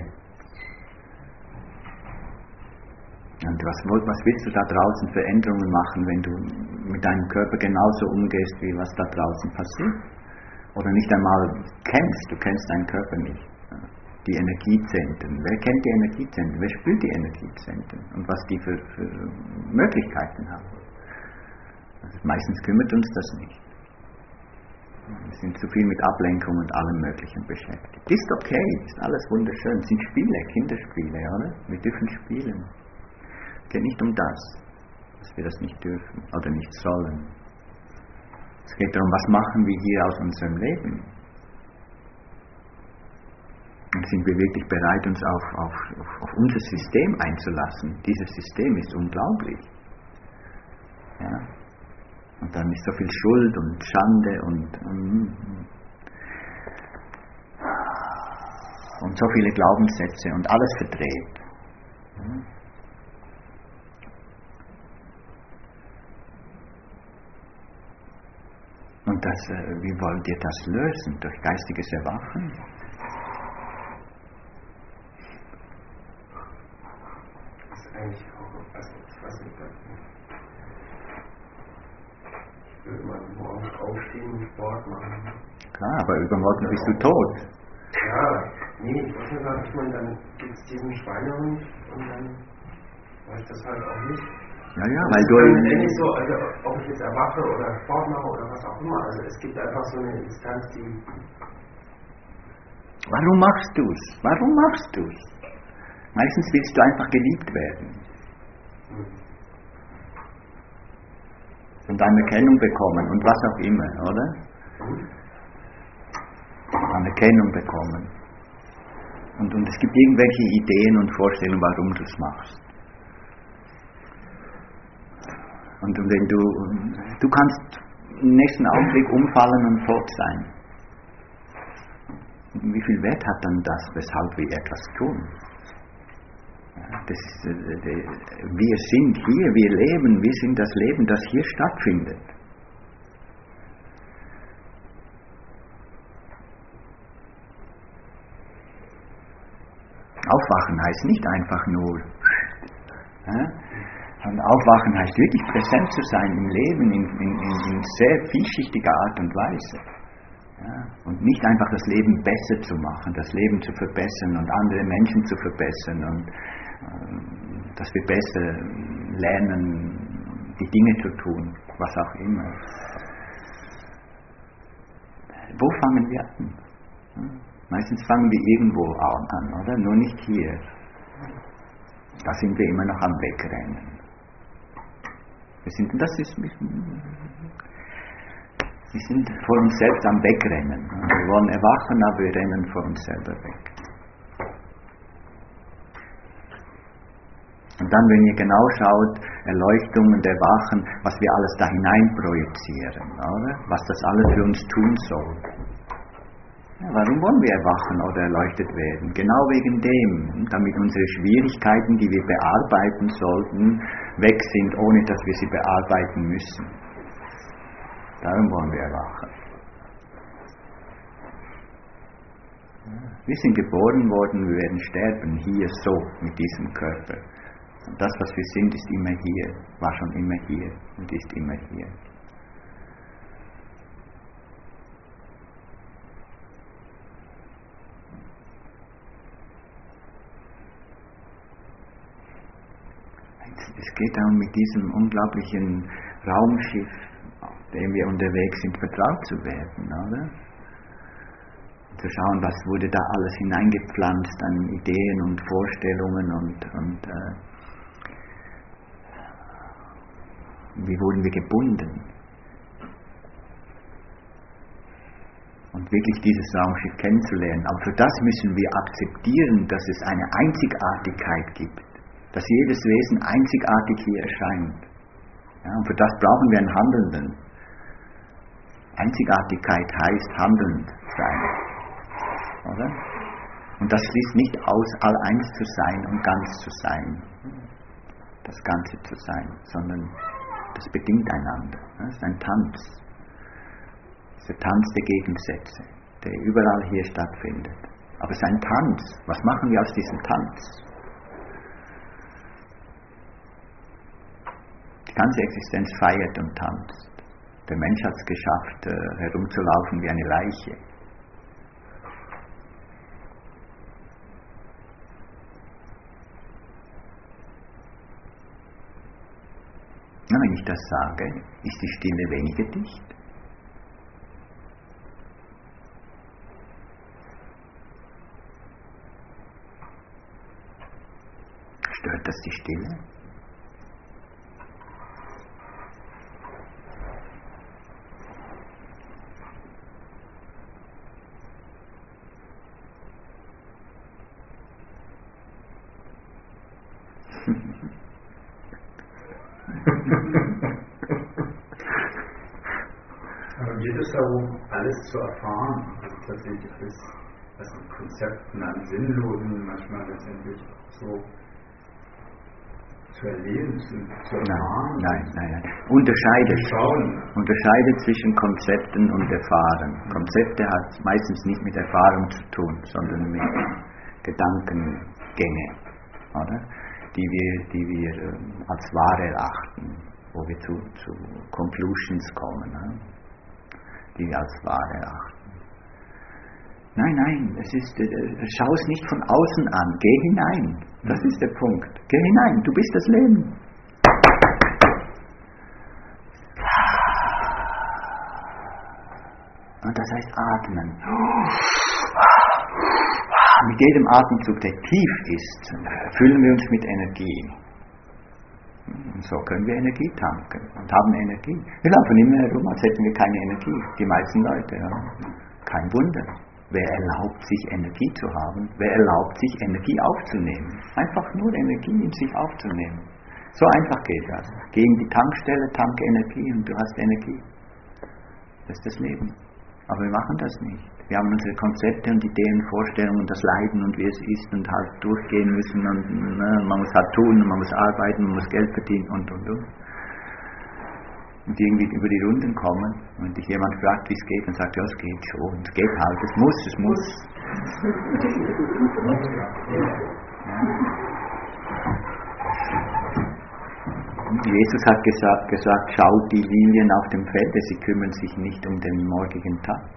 Und was, was willst du da draußen für Änderungen machen, wenn du mit deinem Körper genauso umgehst, wie was da draußen passiert? Oder nicht einmal kennst, du kennst deinen Körper nicht. Die Energiezentren, wer kennt die Energiezentren? Wer spürt die Energiezentren? Und was die für, für Möglichkeiten haben? Also meistens kümmert uns das nicht. Wir sind zu viel mit Ablenkung und allem Möglichen beschäftigt. Ist okay, ist alles wunderschön. Es sind Spiele, Kinderspiele, oder? Wir dürfen spielen. Es geht nicht um das, dass wir das nicht dürfen oder nicht sollen. Es geht darum, was machen wir hier aus unserem Leben? Und sind wir wirklich bereit, uns auf, auf, auf unser System einzulassen? Dieses System ist unglaublich. Ja? Und dann ist so viel Schuld und Schande und, und, und so viele Glaubenssätze und alles verdreht. Ja? Und das, wie wollt ihr das lösen? Durch geistiges Erwachen? Das ist eigentlich auch, also ich weiß nicht, ich würde mal morgens aufstehen und Sport machen. Klar, aber übermorgen bist du tot. Ja, nee, ich wollte nur sagen, ich meine, dann gibt es diesen Schweinehund und dann weiß ich das halt auch nicht. Ja, ja, Und weil es du... ist dann nicht so, also ob ich jetzt erwache oder Sport mache oder was auch immer, also es gibt einfach so eine Instanz, die... Warum machst du's? Warum machst du's? Meistens willst du einfach geliebt werden. Hm. Und Anerkennung bekommen und was auch immer, oder? Hm? Anerkennung bekommen. Und, und es gibt irgendwelche Ideen und Vorstellungen, warum du es machst. Und wenn du, du kannst im nächsten Augenblick umfallen und tot sein. Wie viel Wert hat dann das, weshalb wir etwas tun? Ja, das ist, wir sind hier, wir leben, wir sind das Leben, das hier stattfindet. Aufwachen heißt nicht einfach nur, ja, sondern Aufwachen heißt wirklich präsent zu sein im Leben in, in, in sehr vielschichtiger Art und Weise. Ja, und nicht einfach das Leben besser zu machen, das Leben zu verbessern und andere Menschen zu verbessern und äh, dass wir besser lernen, die Dinge zu tun, was auch immer. Wo fangen wir an? Ja, meistens fangen wir irgendwo an, oder? Nur nicht hier. Da sind wir immer noch am Wegrennen. Wir sind, das ist, wir sind vor uns selbst am Wegrennen. Wir wollen erwachen, aber wir rennen vor uns selber weg. Und dann, wenn ihr genau schaut, Erleuchtung und Erwachen, was wir alles da hinein projizieren, oder? Was das alles für uns tun soll. Ja, warum wollen wir erwachen oder erleuchtet werden? Genau wegen dem, damit unsere Schwierigkeiten, die wir bearbeiten sollten, weg sind, ohne dass wir sie bearbeiten müssen. Darum wollen wir erwachen. Wir sind geboren worden, wir werden sterben, hier so, mit diesem Körper. Und das, was wir sind, ist immer hier, war schon immer hier und ist immer hier. Es geht darum, mit diesem unglaublichen Raumschiff, auf dem wir unterwegs sind, vertraut zu werden, oder? Zu schauen, was wurde da alles hineingepflanzt an Ideen und Vorstellungen und, und äh, wie wurden wir gebunden? Und wirklich dieses Raumschiff kennenzulernen. Aber für das müssen wir akzeptieren, dass es eine Einzigartigkeit gibt. Dass jedes Wesen einzigartig hier erscheint. Ja, und für das brauchen wir einen Handelnden. Einzigartigkeit heißt handelnd sein. Oder? Und das schließt nicht aus, all eins zu sein und ganz zu sein. Das Ganze zu sein, sondern das bedingt einander. Das ist ein Tanz. Das ist der Tanz der Gegensätze, der überall hier stattfindet. Aber es ist ein Tanz. Was machen wir aus diesem Tanz? Die ganze Existenz feiert und tanzt. Der Mensch hat es geschafft, äh, herumzulaufen wie eine Leiche. Na, wenn ich das sage, ist die Stille weniger dicht. Stört das die Stille? Aber geht es darum, alles zu erfahren? Also tatsächlich das, was an Konzepten, an Sinnlosen manchmal letztendlich so zu erleben, zu, zu erfahren? Nein, nein, nein. Unterscheidet, schauen. unterscheidet zwischen Konzepten und Erfahren. Konzepte hat meistens nicht mit Erfahrung zu tun, sondern mit Gedankengänge, oder? Die wir, die wir als wahr erachten, wo wir zu, zu Conclusions kommen, ne? Die wir als wahr erachten. Nein, nein, es ist, äh, schau es nicht von außen an, geh hinein, das ist der Punkt. Geh hinein, du bist das Leben. Und das heißt atmen. Mit jedem Atemzug, der tief ist, füllen wir uns mit Energie. Und so können wir Energie tanken und haben Energie. Wir laufen immer herum, als hätten wir keine Energie. Die meisten Leute, ja. Kein Wunder. Wer erlaubt sich Energie zu haben? Wer erlaubt sich Energie aufzunehmen? Einfach nur Energie in sich aufzunehmen. So einfach geht das. Geh in die Tankstelle, tanke Energie und du hast Energie. Das ist das Leben. Aber wir machen das nicht. Wir haben unsere Konzepte und Ideen, Vorstellungen, das Leiden und wie es ist und halt durchgehen müssen und ne, man muss halt tun, und man muss arbeiten, man muss Geld verdienen und und und. Und irgendwie über die Runden kommen und dich jemand fragt, wie es geht und sagt, ja, es geht schon, es geht halt, es muss, es muss. Jesus hat gesagt, gesagt, schaut die Lilien auf dem Felde, sie kümmern sich nicht um den morgigen Tag.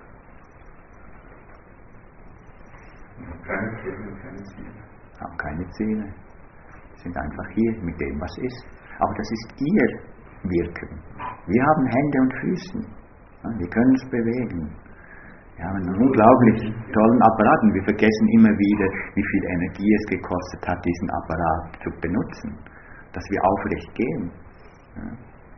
Keine Pläne, keine Ziele. Haben keine Ziele. Sind einfach hier mit dem, was ist. Aber das ist ihr Wirken. Wir haben Hände und Füße. Wir können uns bewegen. Wir haben einen unglaublich tollen Apparat und wir vergessen immer wieder, wie viel Energie es gekostet hat, diesen Apparat zu benutzen. Dass wir aufrecht gehen. Ja.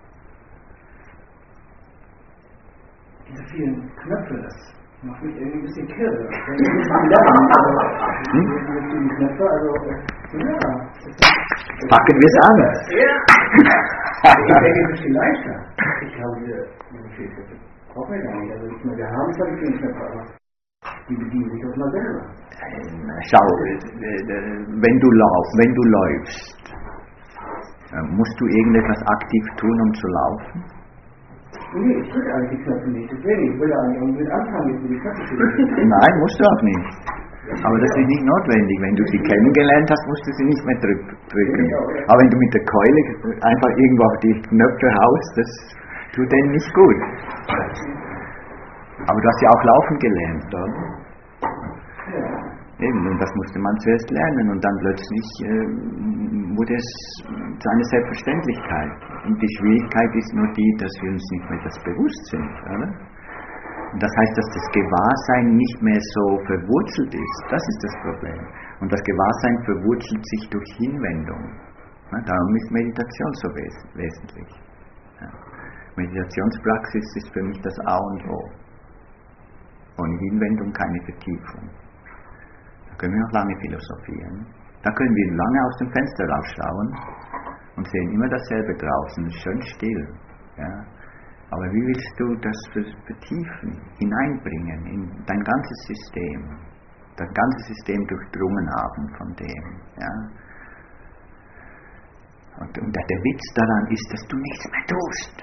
Diese vielen Knöpfe, das macht mich irgendwie ein bisschen kirre. Wenn ich nicht lernen, also, hm? diese vielen Knöpfe, also, ja. Packen wir es an. Ja. Ich denke, es ist viel leichter. Ich glaube, diese, diese vielen Knöpfe brauchen wir gar nicht. Also, ich meine, wir haben zwar die vielen Knöpfe, aber die bedienen sich auch mal selber. Schau, wenn du laufst, wenn du läufst, musst du irgendetwas aktiv tun, um zu laufen? Nee, ich drücke eigentlich die Knöpfe nicht. Deswegen, ich will ja eigentlich unbedingt anfangen, jetzt die Knöpfe zu drücken. Nein, musst du auch nicht. Aber das ist nicht notwendig. Wenn du sie kennengelernt hast, musst du sie nicht mehr drücken. Aber wenn du mit der Keule einfach irgendwo auf die Knöpfe haust, das tut denen nicht gut. Aber du hast ja auch laufen gelernt, oder? Ja. Eben, und das musste man zuerst lernen und dann plötzlich äh, wurde es zu einer Selbstverständlichkeit. Und die Schwierigkeit ist nur die, dass wir uns nicht mehr das bewusst sind, oder? Und das heißt, dass das Gewahrsein nicht mehr so verwurzelt ist. Das ist das Problem. Und das Gewahrsein verwurzelt sich durch Hinwendung. Ja, darum ist Meditation so wes- wesentlich. Ja. Meditationspraxis ist für mich das A und O. Ohne Hinwendung keine Vertiefung. Können wir noch lange philosophieren. Da können wir lange aus dem Fenster rausschauen und sehen immer dasselbe draußen, es ist schön still. Ja. Aber wie willst du das vertiefen, hineinbringen in dein ganzes System, dein ganzes System durchdrungen haben von dem? Ja. Und, und der Witz daran ist, dass du nichts mehr tust.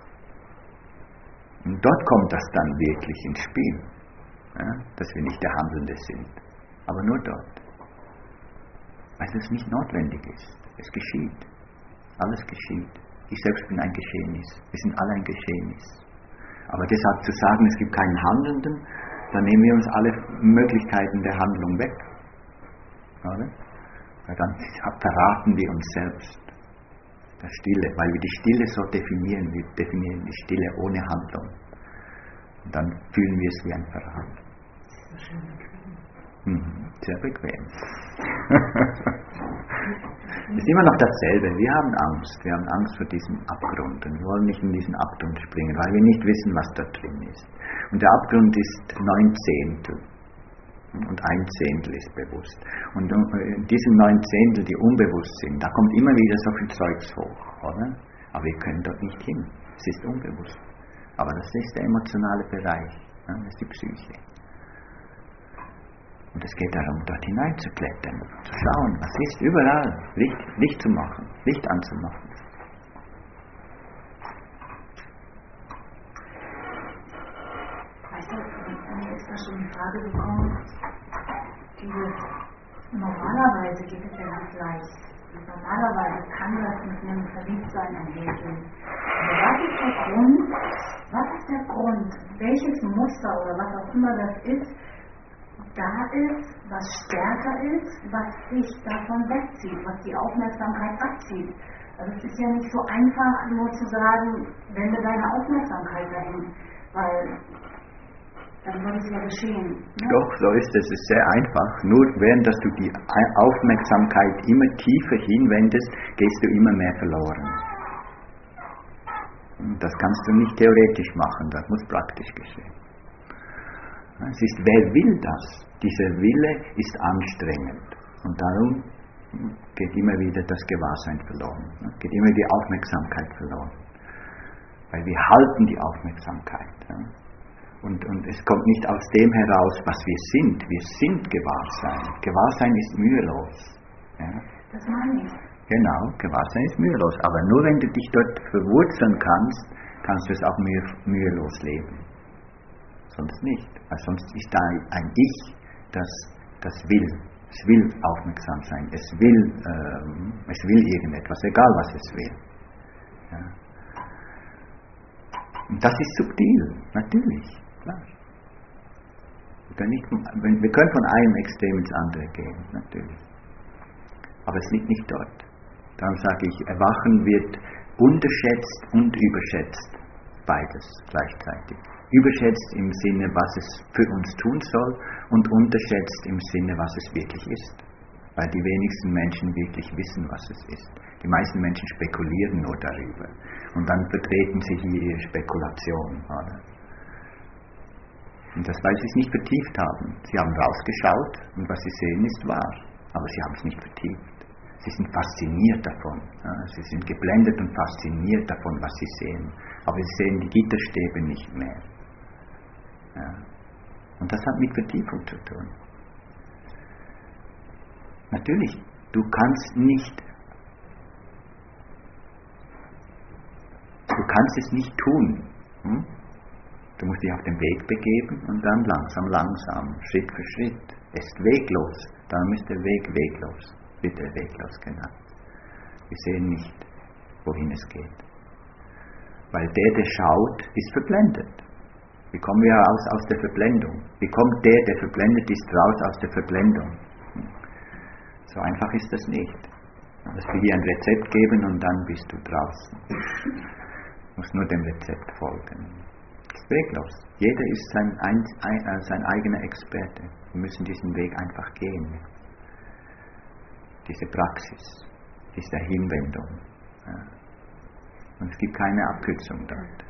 Und dort kommt das dann wirklich ins Spiel, ja, dass wir nicht der Handelnde sind. Aber nur dort. Weil es nicht notwendig ist. Es geschieht. Alles geschieht. Ich selbst bin ein Geschehnis. Wir sind alle ein Geschehnis. Aber deshalb zu sagen, es gibt keinen Handelnden, dann nehmen wir uns alle Möglichkeiten der Handlung weg. Oder? Weil dann verraten wir uns selbst. Das Stille, weil wir die Stille so definieren. Wir definieren die Stille ohne Handlung. Und dann fühlen wir es wie ein Verrat. Mhm, sehr bequem. Es ist immer noch dasselbe. Wir haben Angst. Wir haben Angst vor diesem Abgrund. Und wir wollen nicht in diesen Abgrund springen, weil wir nicht wissen, was da drin ist. Und der Abgrund ist neun Zehntel. Und ein Zehntel ist bewusst. Und diese neun Zehntel, die unbewusst sind, da kommt immer wieder so viel Zeugs hoch, oder? Aber wir können dort nicht hin. Es ist unbewusst. Aber das ist der emotionale Bereich. Ja, das ist die Psyche. Und es geht darum, dort hineinzuklettern, zu schauen, was ist überall, Licht, Licht zu machen, Licht anzumachen. Weißt du, mir ist da schon die Frage gekommen, dieses, normalerweise geht es ja ganz leicht. Normalerweise kann das mit einem Verliebtsein einhergehen. Aber was ist der Grund, was ist der Grund, welches Muster oder was auch immer das ist, da ist, was stärker ist, was sich davon wegzieht, was die Aufmerksamkeit abzieht. Also es ist ja nicht so einfach, nur zu sagen, wende deine Aufmerksamkeit dahin, weil dann würde es ja geschehen. Ne? Doch, so ist es. Es ist sehr einfach. Nur während dass du die Aufmerksamkeit immer tiefer hinwendest, gehst du immer mehr verloren. Und das kannst du nicht theoretisch machen, das muss praktisch geschehen. Es ist, wer will das? Dieser Wille ist anstrengend. Und darum geht immer wieder das Gewahrsein verloren. Geht immer die Aufmerksamkeit verloren. Weil wir halten die Aufmerksamkeit. Und, und es kommt nicht aus dem heraus, was wir sind. Wir sind Gewahrsein. Gewahrsein ist mühelos. Ja? Das meine ich. Genau, Gewahrsein ist mühelos. Aber nur wenn du dich dort verwurzeln kannst, kannst du es auch mühe, mühelos leben. Sonst nicht. Weil sonst ist da ein Ich, das, das will. Es will aufmerksam sein. Es will, ähm, es will irgendetwas, egal was es will. Ja. Und das ist subtil, natürlich. Klar. Wir können, nicht, wir können von einem Extrem ins andere gehen, natürlich. Aber es liegt nicht dort. Darum sage ich, Erwachen wird unterschätzt und überschätzt. Beides gleichzeitig. Überschätzt im Sinne, was es für uns tun soll, und unterschätzt im Sinne, was es wirklich ist. Weil die wenigsten Menschen wirklich wissen, was es ist. Die meisten Menschen spekulieren nur darüber. Und dann vertreten sie hier ihre Spekulation. Oder? Und das, weil sie es nicht vertieft haben. Sie haben rausgeschaut und was sie sehen, ist wahr. Aber sie haben es nicht vertieft. Sie sind fasziniert davon. Ja, sie sind geblendet und fasziniert davon, was sie sehen. Aber sie sehen die Gitterstäbe nicht mehr. Ja. Und das hat mit Vertiefung zu tun. Natürlich, du kannst nicht, du kannst es nicht tun. Hm? Du musst dich auf den Weg begeben und dann langsam, langsam, Schritt für Schritt. Es ist weglos, dann ist der Weg weglos, wird er weglos genannt. Wir sehen nicht, wohin es geht. Weil der, der schaut, ist verblendet. Wie kommen wir raus aus der Verblendung? Wie kommt der, der verblendet ist, raus aus der Verblendung? So einfach ist das nicht. Du musst dir hier ein Rezept geben und dann bist du draußen. Du musst nur dem Rezept folgen. Das ist weglos. Jeder ist sein, ein, ein, sein eigener Experte. Wir müssen diesen Weg einfach gehen. Diese Praxis, diese Hinwendung. Ja. Und es gibt keine Abkürzung dort.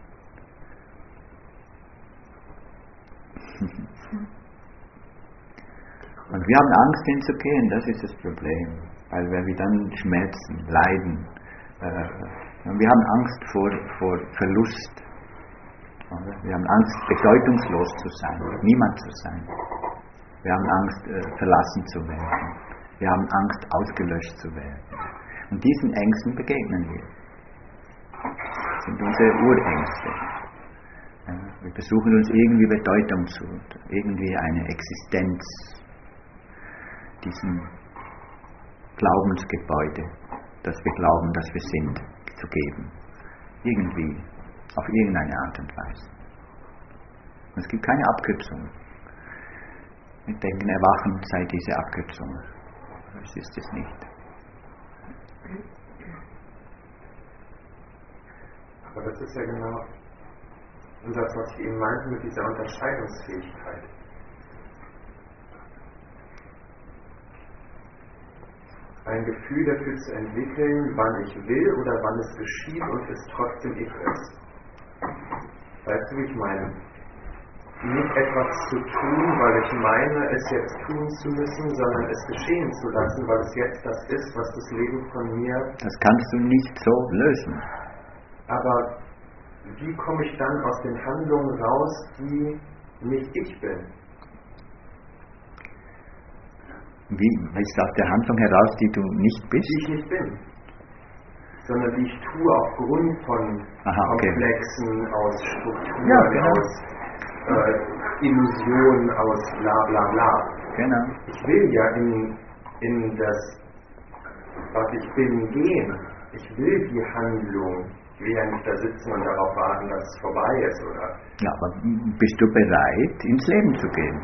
Und wir haben Angst hinzugehen, das ist das Problem. Weil wir dann schmerzen, leiden. Und wir haben Angst vor, vor Verlust. Wir haben Angst, bedeutungslos zu sein, niemand zu sein. Wir haben Angst, verlassen zu werden. Wir haben Angst, ausgelöscht zu werden. Und diesen Ängsten begegnen wir. Das sind unsere Urängste. Wir versuchen uns irgendwie Bedeutung zu, irgendwie eine Existenz, diesem Glaubensgebäude, das wir glauben, dass wir sind, zu geben. Irgendwie, auf irgendeine Art und Weise. Und es gibt keine Abkürzung. Wir denken, Erwachen sei diese Abkürzung. Das ist es nicht. Aber das ist ja genau das, was ich eben meinte mit dieser Unterscheidungsfähigkeit. Ein Gefühl dafür zu entwickeln, wann ich will oder wann es geschieht und es trotzdem ich ist. Weißt du, wie ich meine? nicht etwas zu tun, weil ich meine, es jetzt tun zu müssen, sondern es geschehen zu lassen, weil es jetzt das ist, was das Leben von mir... Das kannst du nicht so lösen. Aber wie komme ich dann aus den Handlungen raus, die nicht ich bin? Wie ist aus der Handlung heraus, die du nicht bist? Die ich nicht bin. Sondern die ich tue aufgrund von Aha, okay. Komplexen, aus Strukturen, Ja, genau. aus äh, Illusionen, aus bla bla bla. Genau. Ich will ja in, in das, was ich bin, gehen. Ich will die Handlung. Ich will ja nicht da sitzen und darauf warten, dass es vorbei ist, oder? Ja, aber bist du bereit, ins Leben zu gehen?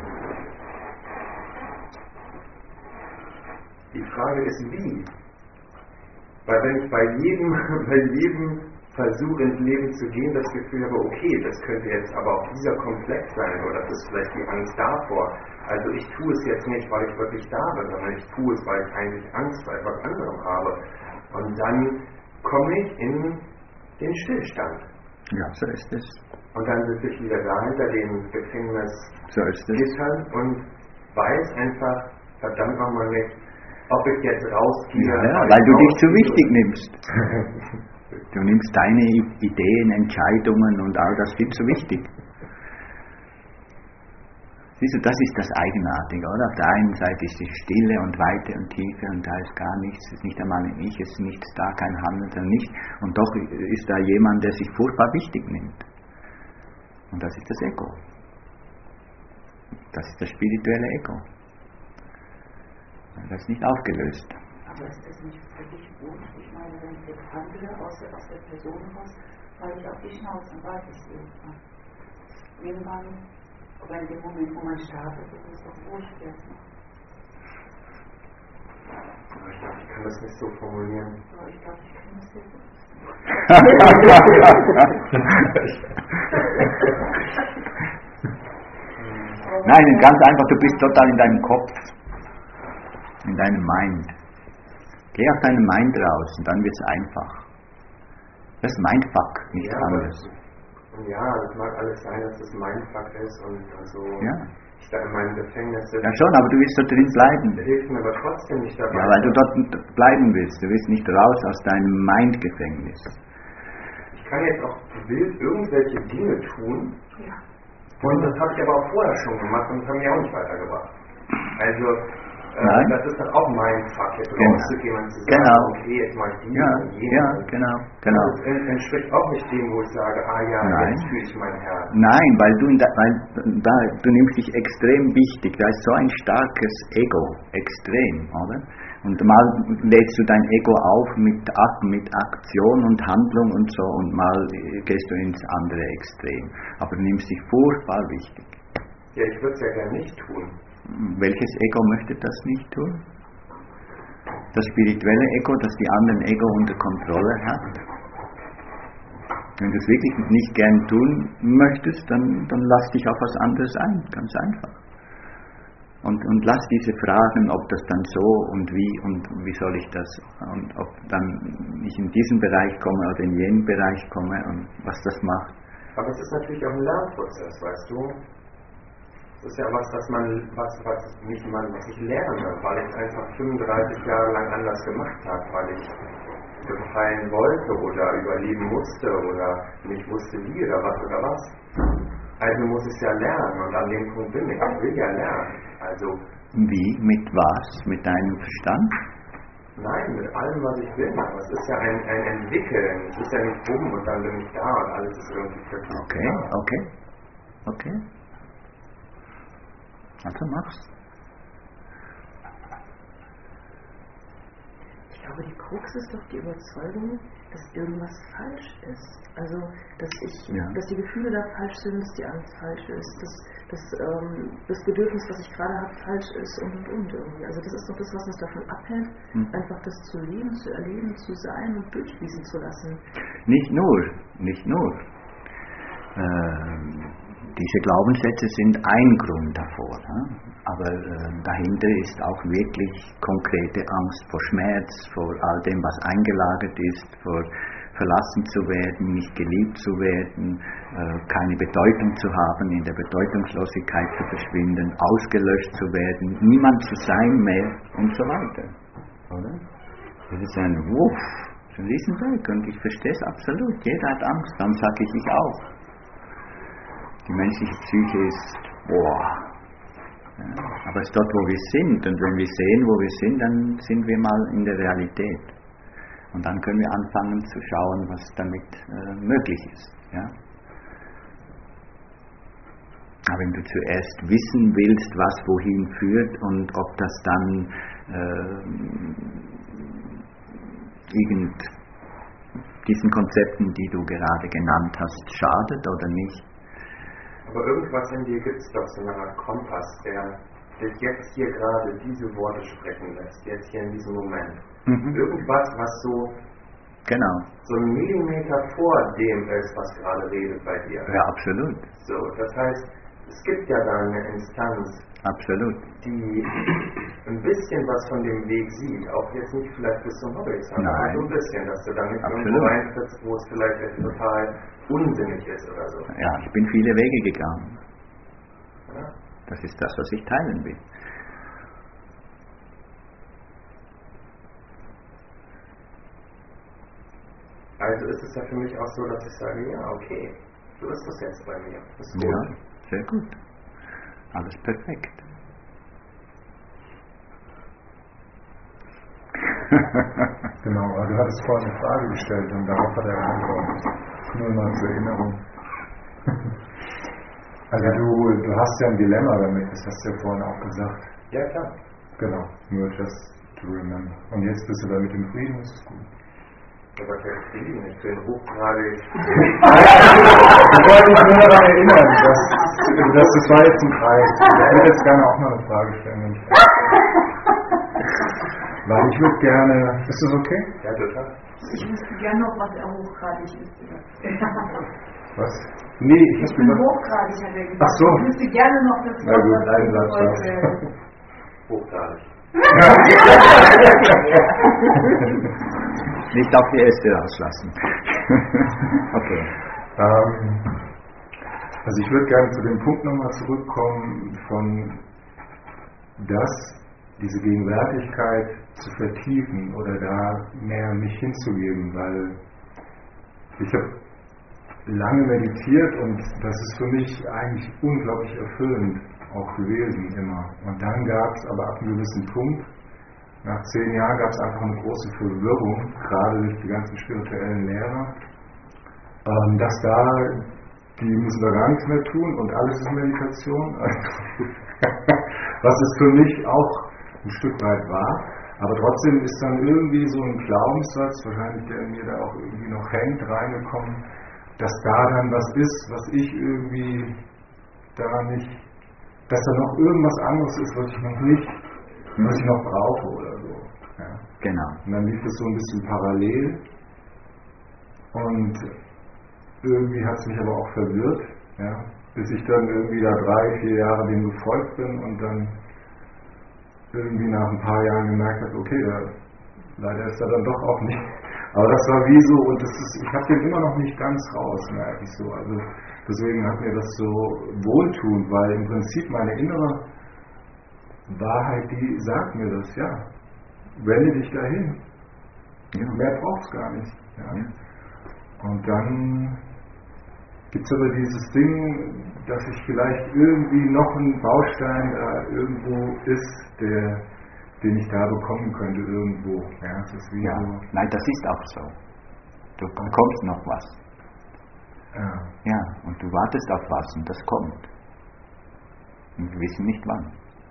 Die Frage ist, wie? Weil wenn ich bei jedem, bei jedem Versuch ins Leben zu gehen das Gefühl habe, okay, das könnte jetzt aber auch dieser Komplex sein, oder das ist vielleicht die Angst davor. Also ich tue es jetzt nicht, weil ich wirklich da bin, sondern ich tue es, weil ich eigentlich Angst vor etwas anderem habe. Und dann komme ich in den Stillstand. Ja, so ist es. Und dann sitze ich wieder da hinter dem Gefängnisgittern So ist es. und weiß einfach, verdammt nochmal nicht, ob ich jetzt rausgehe. Ja, ja, weil du dich zu wichtig nimmst. Du nimmst deine Ideen, Entscheidungen und all das viel zu wichtig. Siehst du, das ist das Eigenartige, oder? Auf der einen Seite ist die Stille und Weite und Tiefe und da ist gar nichts, es ist nicht einmal ein Ich, es ist nichts da, kein Handeln, sondern nicht. Und doch ist da jemand, der sich furchtbar wichtig nimmt. Und das ist das Ego. Das ist das spirituelle Ego. Das ist nicht aufgelöst. Aber ist das nicht wirklich gut? Ich meine, wenn ich jetzt handle aus der, aus der Person raus, weil ich auf die Schnauze und weiß es irgendwann. Irgendwann, aber in dem Moment, wo man startet, ist es doch wurscht erstmal. Ich glaube, ich kann das nicht so formulieren. Aber ich glaube, ich kann das sehr gut. Nein, ganz einfach, du bist total in deinem Kopf. In deinem Mind. Geh auf deinen Mind raus und dann wird es einfach. Das ist Mindfuck, nichts ja, anderes. Und ja, es mag alles sein, dass es Mindfuck ist und so. Ja. Ich da in meinem Gefängnis sitze. Ja schon, aber du willst dort drin bleiben. Das hilft mir aber trotzdem nicht dabei. Ja, weil du dort bleiben willst. Du willst nicht raus aus deinem Mind-Gefängnis. Ich kann jetzt auch wild irgendwelche Dinge tun. Ja. Und das habe ich aber auch vorher schon gemacht und das hat mich auch nicht weitergebracht. Also, äh, Nein. das ist dann auch mein Fuck, jetzt Genau. rauszugehen und zu sagen, Genau. okay, jetzt mal die Ja, und jene. ja, genau, genau. Das entspricht auch nicht dem, wo ich sage, ah ja, Nein. jetzt fühle ich mein Herz. Nein, weil du, in da, weil da, du nimmst dich extrem wichtig. Da ist so ein starkes Ego, extrem, oder? Und mal lädst du dein Ego auf mit, mit Aktion und Handlung und so und mal gehst du ins andere Extrem. Aber du nimmst dich furchtbar wichtig. Ja, ich würde es ja gerne nicht tun. Welches Ego möchte das nicht tun? Das spirituelle Ego, das die anderen Ego unter Kontrolle hat? Wenn du es wirklich nicht gern tun möchtest, dann, dann lass dich auf was anderes ein, ganz einfach. Und, und lass diese Fragen, ob das dann so und wie und wie soll ich das und ob dann ich in diesen Bereich komme oder in jenen Bereich komme und was das macht. Aber es ist natürlich auch ein Lernprozess, weißt du? Das ist ja was, was man, was, was nicht man, was ich lerne, weil ich einfach fünfunddreißig Jahre lang anders gemacht habe, weil ich gefallen wollte oder überleben musste oder nicht wusste wie oder was oder was. Also muss ich es ja lernen und an dem Punkt bin ich. Ich will ja lernen. Also wie? Mit was? Mit deinem Verstand? Nein, mit allem, was ich bin. Aber es ist ja ein, ein Entwickeln. Es ist ja nicht bumm und dann bin ich da und alles ist irgendwie plötzlich Okay, da. okay, okay. Also mach's. Ich glaube, die Krux ist doch die Überzeugung, dass irgendwas falsch ist. Also, dass ich, Ja. dass die Gefühle da falsch sind, dass die Angst falsch ist, dass, dass ähm, das Bedürfnis, was ich gerade habe, falsch ist und und und irgendwie. Also das ist doch das, was uns davon abhält, Hm. einfach das zu leben, zu erleben, zu sein und durchfließen zu lassen. Nicht nur, nicht nur. Ähm, diese Glaubenssätze sind ein Grund davor, aber dahinter ist auch wirklich konkrete Angst vor Schmerz, vor all dem, was eingelagert ist, vor verlassen zu werden, nicht geliebt zu werden, keine Bedeutung zu haben, in der Bedeutungslosigkeit zu verschwinden, ausgelöscht zu werden, niemand zu sein mehr und so weiter. Oder? Das ist ein Wuff, von diesem Weg, und ich verstehe es absolut. Jeder hat Angst, dann sage ich ich auch. Die menschliche Psyche ist, boah. Ja, aber es ist dort, wo wir sind, und wenn wir sehen, wo wir sind, dann sind wir mal in der Realität. Und dann können wir anfangen zu schauen, was damit äh, möglich ist. Ja? Aber wenn du zuerst wissen willst, was wohin führt und ob das dann äh, irgend diesen Konzepten, die du gerade genannt hast, schadet oder nicht. Aber irgendwas in dir gibt es doch, so eine Art Kompass, der dich jetzt hier gerade diese Worte sprechen lässt, jetzt hier in diesem Moment. Mhm. Irgendwas, was so, genau. so ein Millimeter vor dem ist, was gerade redet bei dir. Ja, absolut. So, das heißt, es gibt ja da eine Instanz, absolut, die ein bisschen was von dem Weg sieht, auch jetzt nicht vielleicht bis zum Horizont, aber so ein bisschen, dass du da nicht absolut irgendwo reintrittst, wo es vielleicht echt total unsinnig ist oder so. Ja, ich bin viele Wege gegangen. Ja. Das ist das, was ich teilen will. Also ist es ja für mich auch so, dass ich sage, ja, okay, so ist das jetzt bei mir. Das ist gut. Ja, sehr gut. Alles perfekt. Genau, also du hattest vorhin eine Frage gestellt und darauf hat er geantwortet. Nur mal zur Erinnerung. Also du, du hast ja ein Dilemma damit, das hast du ja vorhin auch gesagt. Ja, klar. Genau, nur just to remember. Und jetzt bist du damit im Frieden, das ist gut. Aber kein Frieden, ich bin hochgradig. Ich wollte mich nur daran erinnern, dass, dass das war jetzt ein Kreis. Ich würde jetzt gerne auch noch eine Frage stellen. Wenn ich Weil ich würde gerne, ist das okay? Ja, total. Ich wüsste gerne noch, was er hochgradig ist. Was? Nee, ich, ich bin hochgradig, hat er gesagt. Ach so. Ich wüsste gerne noch das Wort, gut, was einen Satz heute... Hochgradig. Nicht auf die erste rauslassen. Okay. Ähm, also ich würde gerne zu dem Punkt nochmal zurückkommen, von dass diese Gegenwärtigkeit zu vertiefen oder da mehr mich hinzugeben, weil ich habe lange meditiert und das ist für mich eigentlich unglaublich erfüllend auch gewesen immer. Und dann gab es aber ab einem gewissen Punkt, nach zehn Jahren gab es einfach eine große Verwirrung, gerade durch die ganzen spirituellen Lehrer, ähm, dass da, die müssen da gar nichts mehr tun und alles ist Meditation. Was es für mich auch ein Stück weit war. Aber trotzdem ist dann irgendwie so ein Glaubenssatz, wahrscheinlich der in mir da auch irgendwie noch hängt, reingekommen, dass da dann was ist, was ich irgendwie da nicht, dass da noch irgendwas anderes ist, was ich noch nicht, hm. was ich noch brauche oder so. Ja. Genau. Und dann lief es so ein bisschen parallel und irgendwie hat es mich aber auch verwirrt, ja, bis ich dann irgendwie da drei, vier Jahre dem gefolgt bin und dann irgendwie nach ein paar Jahren gemerkt habe, okay, da, leider ist er dann doch auch nicht. Aber das war wie so, und das ist, ich habe den immer noch nicht ganz raus, merke ich so. Also deswegen hat mir das so wohltuend, weil im Prinzip meine innere Wahrheit, die sagt mir das, ja. Wende dich dahin. Ja, mehr brauchst gar nicht. Ja. Ja. Und dann gibt es aber dieses Ding, dass ich vielleicht irgendwie noch ein Baustein da irgendwo ist, der, den ich da bekommen könnte irgendwo. Ja, das ist wie ja. so. Nein, das ist auch so. Du bekommst noch was. Ja. Ja, und du wartest auf was und das kommt. Und wir wissen nicht wann.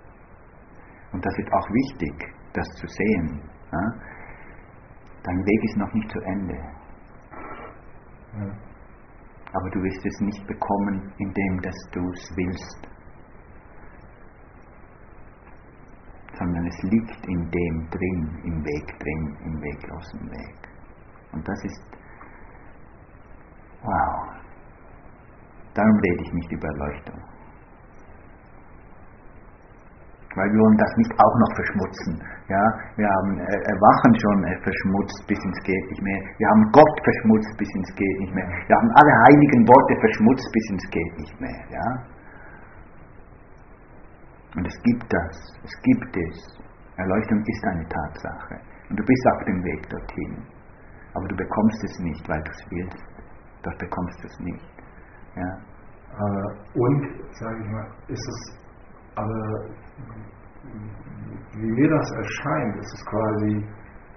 Und das ist auch wichtig, das zu sehen. Ja? Dein Weg ist noch nicht zu Ende. Ja. Aber du wirst es nicht bekommen, indem dass du es willst. Sondern es liegt in dem drin, im Weg drin, im weglosen Weg. Und das ist, wow. Darum rede ich nicht über Erleuchtung. Weil wir wollen das nicht auch noch verschmutzen. Ja, wir haben Erwachen schon verschmutzt bis ins geht nicht mehr. Wir haben Gott verschmutzt bis ins geht nicht mehr. Wir haben alle heiligen Worte verschmutzt bis ins geht nicht mehr. Ja? Und es gibt das. Es gibt es. Erleuchtung ist eine Tatsache. Und du bist auf dem Weg dorthin. Aber du bekommst es nicht, weil du es willst. Dort bekommst du es nicht. Ja? Und, sage ich mal, ist es aber, wie mir das erscheint, ist es quasi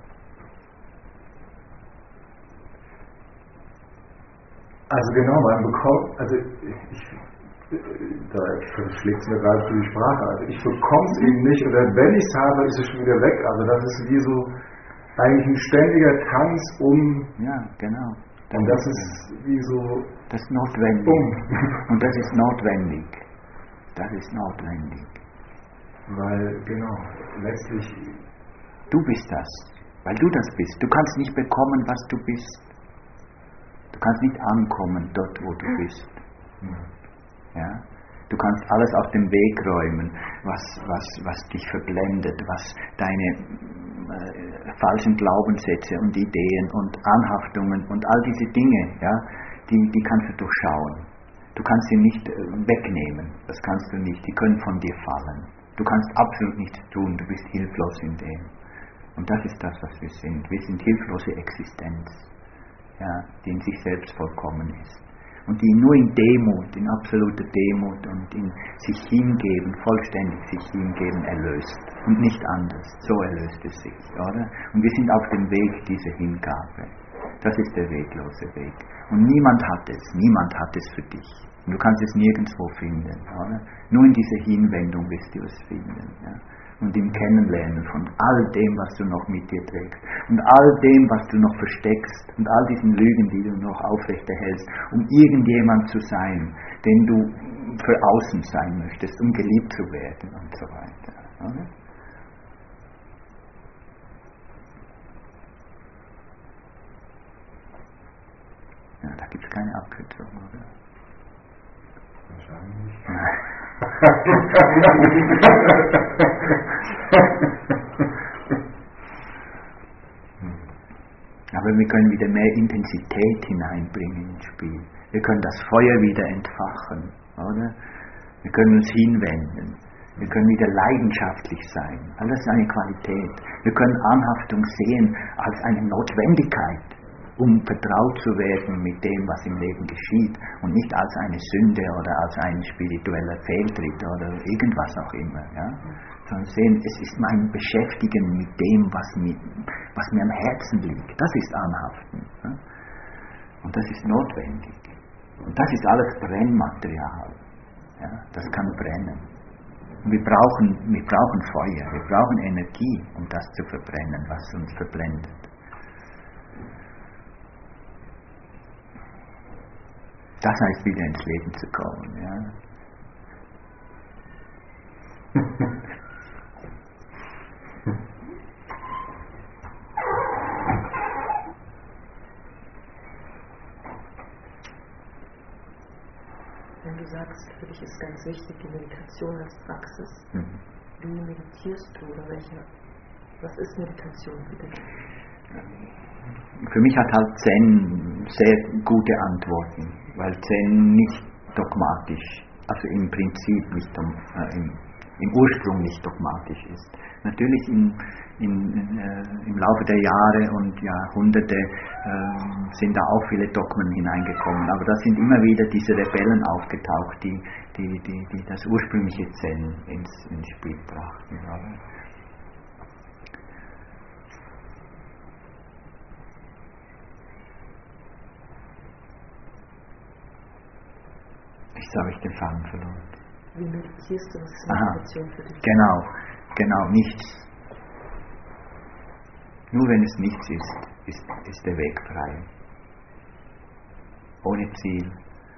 also genau, man bekommt, also ich, da verschlägt es mir gerade für die Sprache, also ich bekomme es eben nicht, oder wenn ich es habe, ist es schon wieder weg, also das ist wie so eigentlich ein ständiger Tanz um, ja, genau. Und das ist wie so, das ist notwendig. Um. Und das ist notwendig. Das ist notwendig. Weil, genau, letztlich... Du bist das, weil du das bist. Du kannst nicht bekommen, was du bist. Du kannst nicht ankommen dort, wo du bist. Ja? Du kannst alles aus dem Weg räumen, was, was, was dich verblendet, was deine äh, falschen Glaubenssätze und Ideen und Anhaftungen und all diese Dinge, ja, die, die kannst du durchschauen. Du kannst sie nicht äh, wegnehmen, das kannst du nicht, die können von dir fallen. Du kannst absolut nichts tun, du bist hilflos in dem. Und das ist das, was wir sind. Wir sind hilflose Existenz, ja, die in sich selbst vollkommen ist. Und die nur in Demut, in absoluter Demut und in sich hingeben, vollständig sich hingeben, erlöst. Und nicht anders. So erlöst es sich, oder? Und wir sind auf dem Weg dieser Hingabe. Das ist der weglose Weg. Und niemand hat es, niemand hat es für dich. Und du kannst es nirgendwo finden, oder? Nur in dieser Hinwendung wirst du es finden, ja? Und im Kennenlernen von all dem, was du noch mit dir trägst und all dem, was du noch versteckst und all diesen Lügen, die du noch aufrechterhältst, um irgendjemand zu sein, den du für außen sein möchtest, um geliebt zu werden und so weiter. Oder? Ja, da gibt es keine Abkürzung, oder? Wahrscheinlich nicht. Aber wir können wieder mehr Intensität hineinbringen ins Spiel. Wir können das Feuer wieder entfachen, oder? Wir können uns hinwenden. Wir können wieder leidenschaftlich sein. Alles ist eine Qualität. Wir können Anhaftung sehen als eine Notwendigkeit, um vertraut zu werden mit dem, was im Leben geschieht und nicht als eine Sünde oder als ein spiritueller Fehltritt oder irgendwas auch immer. Ja? Sondern sehen, es ist mein Beschäftigen mit dem, was mir, was mir am Herzen liegt. Das ist Anhaften. Ja? Und das ist notwendig. Und das ist alles Brennmaterial. Ja? Das kann brennen. Und wir brauchen, wir brauchen Feuer, wir brauchen Energie, um das zu verbrennen, was uns verblendet. Das heißt, wieder ins Leben zu kommen. Ja. Wenn du sagst, für dich ist ganz wichtig die Meditation als Praxis, mhm. wie meditierst du oder welche, was ist Meditation für dich? Für mich hat halt Zen sehr gute Antworten, weil Zen nicht dogmatisch, also im Prinzip nicht, äh, im, im Ursprung nicht dogmatisch ist. Natürlich in, in, äh, im Laufe der Jahre und Jahrhunderte äh, sind da auch viele Dogmen hineingekommen, aber da sind immer wieder diese Rebellen aufgetaucht, die, die, die, die das ursprüngliche Zen ins, ins Spiel brachten. Oder? Jetzt habe ich den Faden verloren. Wie meditierst du? Was ist Meditation für dich? Genau, genau, nichts. Nur wenn es nichts ist, ist, ist der Weg frei. Ohne Ziel.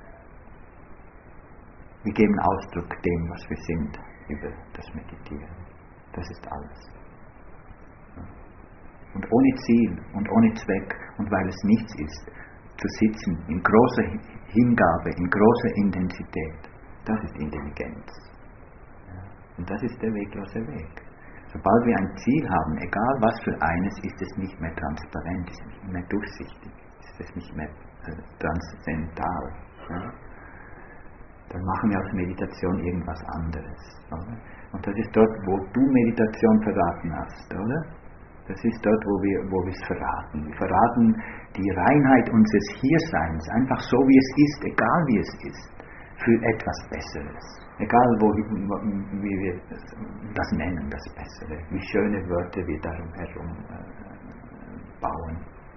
Wir geben Ausdruck dem, was wir sind, über das Meditieren. Das ist alles. Und ohne Ziel und ohne Zweck und weil es nichts ist, zu sitzen, in großer Hingabe, in großer Intensität. Das ist Intelligenz. Ja. Und das ist der weglose Weg. Sobald wir ein Ziel haben, egal was für eines, ist es nicht mehr transparent, ist es nicht mehr durchsichtig, ist es nicht mehr äh, transzendental. Ja. Dann machen wir aus Meditation irgendwas anderes. Oder? Und das ist dort, wo du Meditation verraten hast, oder? Das ist dort, wo wir wo wir es verraten. Wir verraten die Reinheit unseres Hierseins, einfach so wie es ist, egal wie es ist, für etwas Besseres. Egal, wo, wie wir das nennen, das Bessere. Wie schöne Wörter wir darum herum äh, bauen.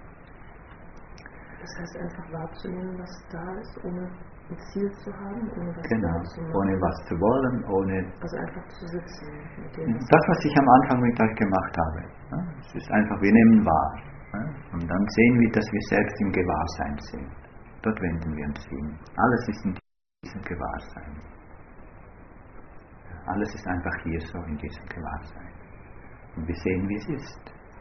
Das heißt, einfach wahrzunehmen, was da ist, ohne ein Ziel zu haben, ohne was genau, zu machen. Ohne was zu wollen, ohne... Also einfach zu sitzen. Mit dem, das, was ich am Anfang mit euch gemacht habe. Ja, es ist einfach, wir nehmen wahr. Ja, und dann sehen wir, dass wir selbst im Gewahrsein sind. Dort wenden wir uns hin. Alles ist in diesem Gewahrsein. Ja, alles ist einfach hier so in diesem Gewahrsein. Und wir sehen, wie es ist.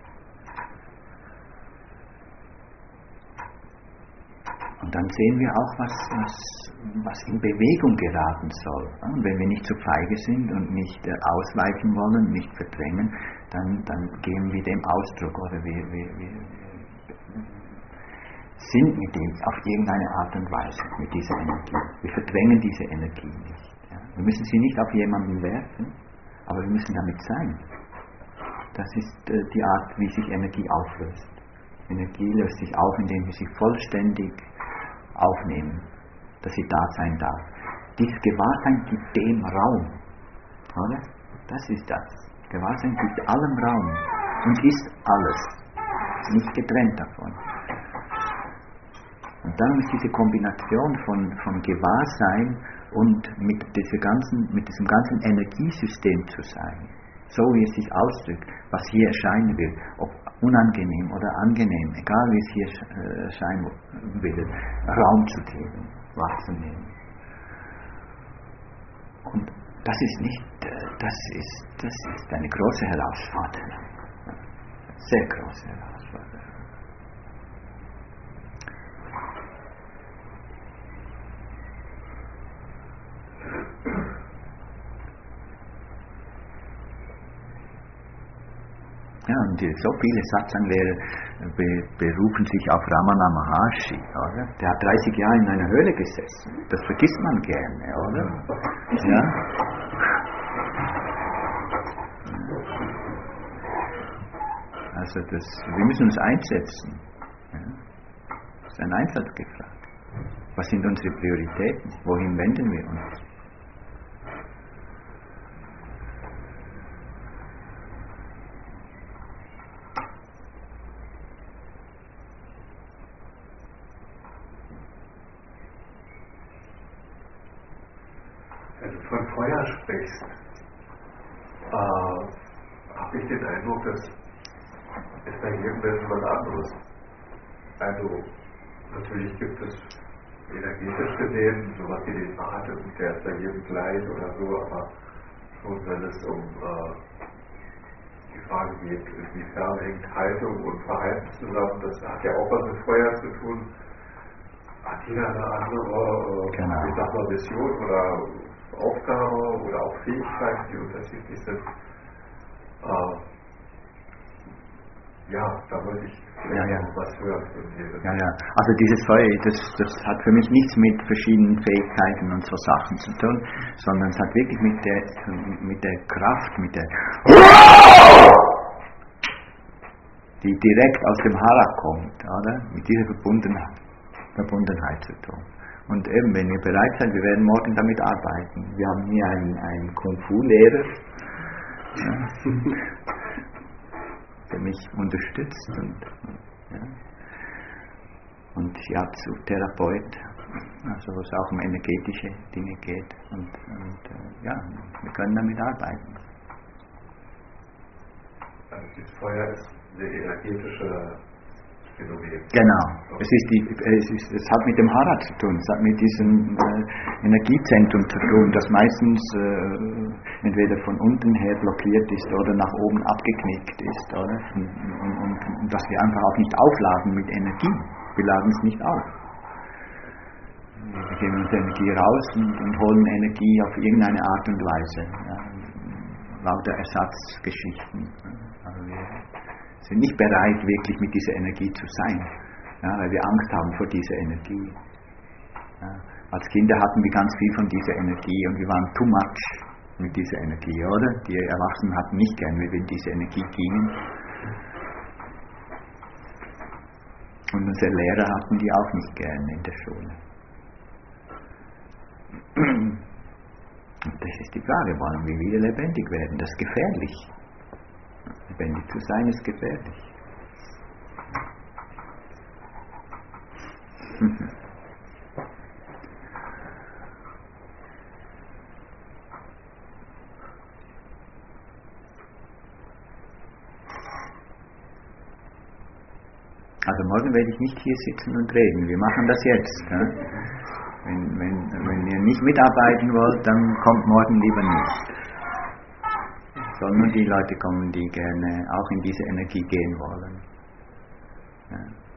Und dann sehen wir auch, was, was, was in Bewegung geraten soll. Und wenn wir nicht zu feige sind und nicht ausweichen wollen, nicht verdrängen, dann, dann geben wir dem Ausdruck oder wir, wir, wir sind mit dem auf irgendeine Art und Weise, mit dieser Energie. Wir verdrängen diese Energie nicht. Ja. Wir müssen sie nicht auf jemanden werfen, aber wir müssen damit sein. Das ist äh, die Art, wie sich Energie auflöst. Energie löst sich auf, indem wir sie vollständig aufnehmen, dass sie da sein darf. Dieses Gewahrsein gibt dem Raum. Oder? Das ist das. Gewahrsein gibt allem Raum und ist alles. Nicht getrennt davon. Und dann ist diese Kombination von, von Gewahrsein und mit, dieser ganzen, mit diesem ganzen Energiesystem zu sein. So wie es sich ausdrückt, was hier erscheinen will, ob unangenehm oder angenehm, egal wie es hier erscheinen will, Raum zu geben, wahrzunehmen. Und das ist nicht, das ist, das ist eine große Herausforderung. Sehr große Herausforderung. Ja, und so viele Satsang-Lehrer be, berufen sich auf Ramana Maharshi, oder? Der hat dreißig Jahre in einer Höhle gesessen. Das vergisst man gerne, oder? Ja? Also das, wir müssen uns einsetzen. Ja? Das ist ein Einsatz gefragt. Was sind unsere Prioritäten? Wohin wenden wir uns? Wenn du von Feuer sprichst, äh, habe ich den Eindruck, dass es bei jedem Menschen was anderes. Also natürlich gibt es energetisch gesehen sowas wie den Atem, der ist bei jedem gleich oder so, aber schon wenn es um äh, die Frage geht, inwiefern hängt Haltung und Verhalten zusammen, das hat ja auch was mit Feuer zu tun. Hat jeder eine andere, äh, genau. ich sag mal, Mission oder Aufgabe oder auch Fähigkeiten, die unterschiedlich sind. Äh, ja, da wollte ich ja, ja. noch was hören von dir. Ja, ja. Also dieses Feuer, das, das hat für mich nichts mit verschiedenen Fähigkeiten und so Sachen zu tun, sondern es hat wirklich mit der, mit der Kraft, mit der die direkt aus dem Hara kommt, oder? Mit dieser Verbundenheit, Verbundenheit zu tun. Und eben, wenn ihr bereit seid, wir werden morgen damit arbeiten. Wir haben hier einen, einen Kung-Fu-Lehrer, ja, der mich unterstützt und, ja, und Shiatsu-Therapeut, also wo es auch um energetische Dinge geht. Und, und äh, ja, wir können damit arbeiten. Also das Feuer ist eine energetische Phänomen. Genau. Es, ist die, es, ist, es hat mit dem Hara zu tun, es hat mit diesem äh, Energiezentrum zu tun, das meistens äh, entweder von unten her blockiert ist oder nach oben abgeknickt ist, oder? Und, und, und, und dass wir einfach auch nicht aufladen mit Energie. Wir laden es nicht auf. Wir geben uns Energie raus und, und holen Energie auf irgendeine Art und Weise. Ja. Lauter Ersatzgeschichten. Also wir sind nicht bereit, wirklich mit dieser Energie zu sein, ja, weil wir Angst haben vor dieser Energie. Ja. Als Kinder hatten wir ganz viel von dieser Energie und wir waren too much mit dieser Energie, oder? Die Erwachsenen hatten nicht gern, wenn wir in diese Energie gingen. Und unsere Lehrer hatten die auch nicht gern in der Schule. Und das ist die Frage, wollen wir wieder lebendig werden? Das ist gefährlich. Lebendig zu sein ist gefährlich. Also morgen werde ich nicht hier sitzen und reden. Wir machen das jetzt. Ja? Wenn, wenn, wenn ihr nicht mitarbeiten wollt, dann kommt morgen lieber nicht. Sollen nur die Leute kommen, die gerne auch in diese Energie gehen wollen. Ja.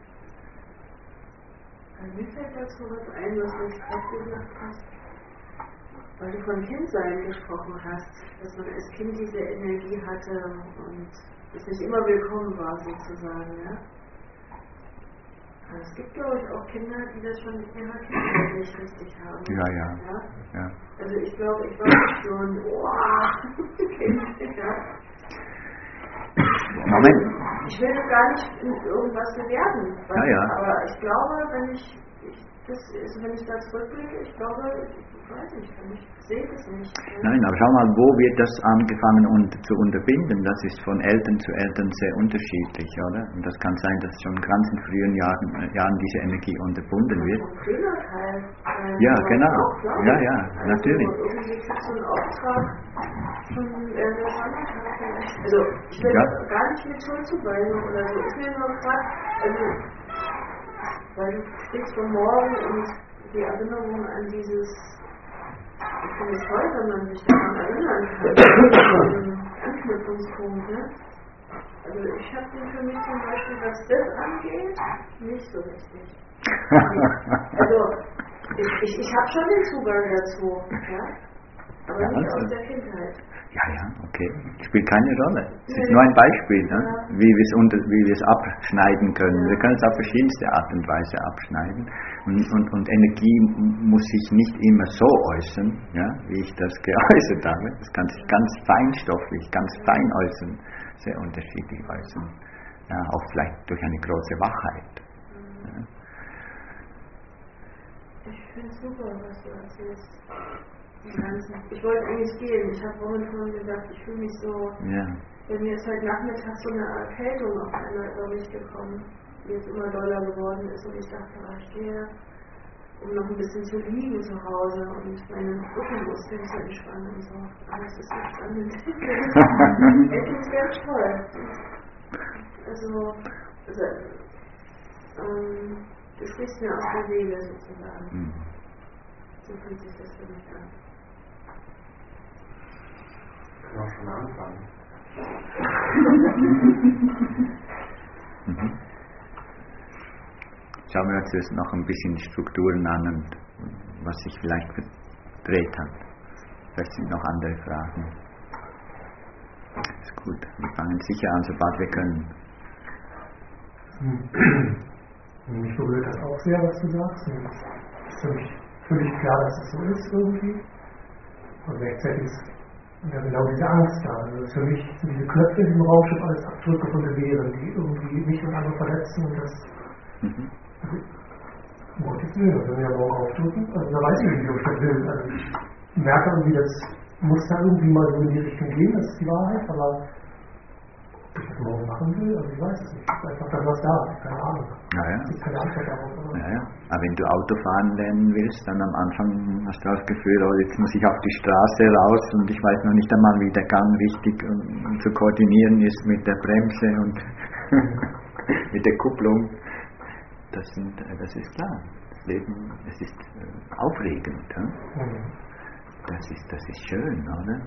Mir fällt dazu was ein, was du gerade gesagt hast, weil du von Kindsein gesprochen hast, dass man als Kind diese Energie hatte und es nicht immer willkommen war sozusagen, ja? Aber es gibt, glaube ich, auch Kinder, die das schon in ihrer Kindheit nicht richtig haben. Ja, ja. ja? ja. Also ich glaube, ich war nicht so ein oh, Kind, ja. Moment. Ich will das gar nicht in irgendwas bewerten, ja, ja. aber ich glaube, wenn ich, ich das ist, wenn ich da zurückblicke, ich glaube, ich weiß nicht, ich sehe das nicht. Ja? Nein, aber schau mal, wo wird das angefangen und zu unterbinden? Das ist von Eltern zu Eltern sehr unterschiedlich, oder? Und das kann sein, dass schon ganz in frühen Jahren, Jahren diese Energie unterbunden wird. Äh, ja, genau. Auch, ja, ja, also natürlich. Irgendwie gibt es so einen Auftrag von äh, der Schwangerschaft. Also ich will ja. das gar nicht mit Schuld zuweisen oder so. Ist mir nur gerade, also weil du sprichst von morgen und die Erinnerung an dieses, ich finde es toll, wenn man sich daran erinnern kann, diesen Anknüpfungspunkt, ne? Also ich habe den für mich zum Beispiel, was das angeht, nicht so richtig. Also ich, ich, ich habe schon den Zugang dazu, ja? Aber ja, nicht also. aus der Kindheit. Ja, ja, okay. Spielt keine Rolle. Es ist nur ein Beispiel, ne? wie wir es unter, wie wir es abschneiden können. Wir können es auf verschiedenste Art und Weise abschneiden. Und, und, und Energie muss sich nicht immer so äußern, ja, wie ich das geäußert habe. Es kann sich ganz feinstofflich, ganz fein äußern, sehr unterschiedlich äußern. Ja, auch vielleicht durch eine große Wachheit. Ja. Ich finde es super, was du erzählst. Ich wollte eigentlich gehen. Ich habe vorhin schon gesagt, ich fühle mich so. Ja. Bei mir ist heute Nachmittag so eine Erkältung auf einmal über mich gekommen, die jetzt immer doller geworden ist. Und ich dachte, ah, ich gehe, um noch ein bisschen zu liegen zu Hause und meine Rückenmuskeln zu entspannen und so. Aber es ist so spannend. Es ist ganz toll. Also, also ähm, du sprichst mir aus der Seele sozusagen. Mhm. So fühlt sich das für mich an. Kann auch schon anfangen. mhm. Schauen wir uns jetzt noch ein bisschen die Strukturen an und was sich vielleicht verdreht hat. Vielleicht sind noch andere Fragen. Ist gut. Wir fangen sicher an, sobald wir können. Mich berührt das auch sehr, was du sagst. Und es ist für mich völlig klar, dass es so ist irgendwie. Und gleichzeitig ist ja genau diese Angst da. Also für mich sind diese Knöpfe im Raumschiff alles Abdrücke von Gewehren, die irgendwie mich und andere verletzen und das. Mhm. Also, um Gottes Willen, wenn wir morgen aufdrücken, also da weiß ich nicht, ob ich das will. Also ich merke irgendwie, das muss da irgendwie mal so in die Richtung gehen, das ist die Wahrheit, aber ob ich das morgen machen will, also ich weiß es nicht. Es ist einfach dann was da, keine Ahnung. Naja. Es gibt keine Antwort darauf. Naja. Aber wenn du Autofahren lernen willst, dann am Anfang hast du das Gefühl, oh, jetzt muss ich auf die Straße raus und ich weiß noch nicht einmal, wie der Gang richtig um, zu koordinieren ist mit der Bremse und mit der Kupplung. Das, sind, das ist klar. Das Leben, es ist äh, aufregend. Hm? Mhm. Das ist, das ist schön, oder?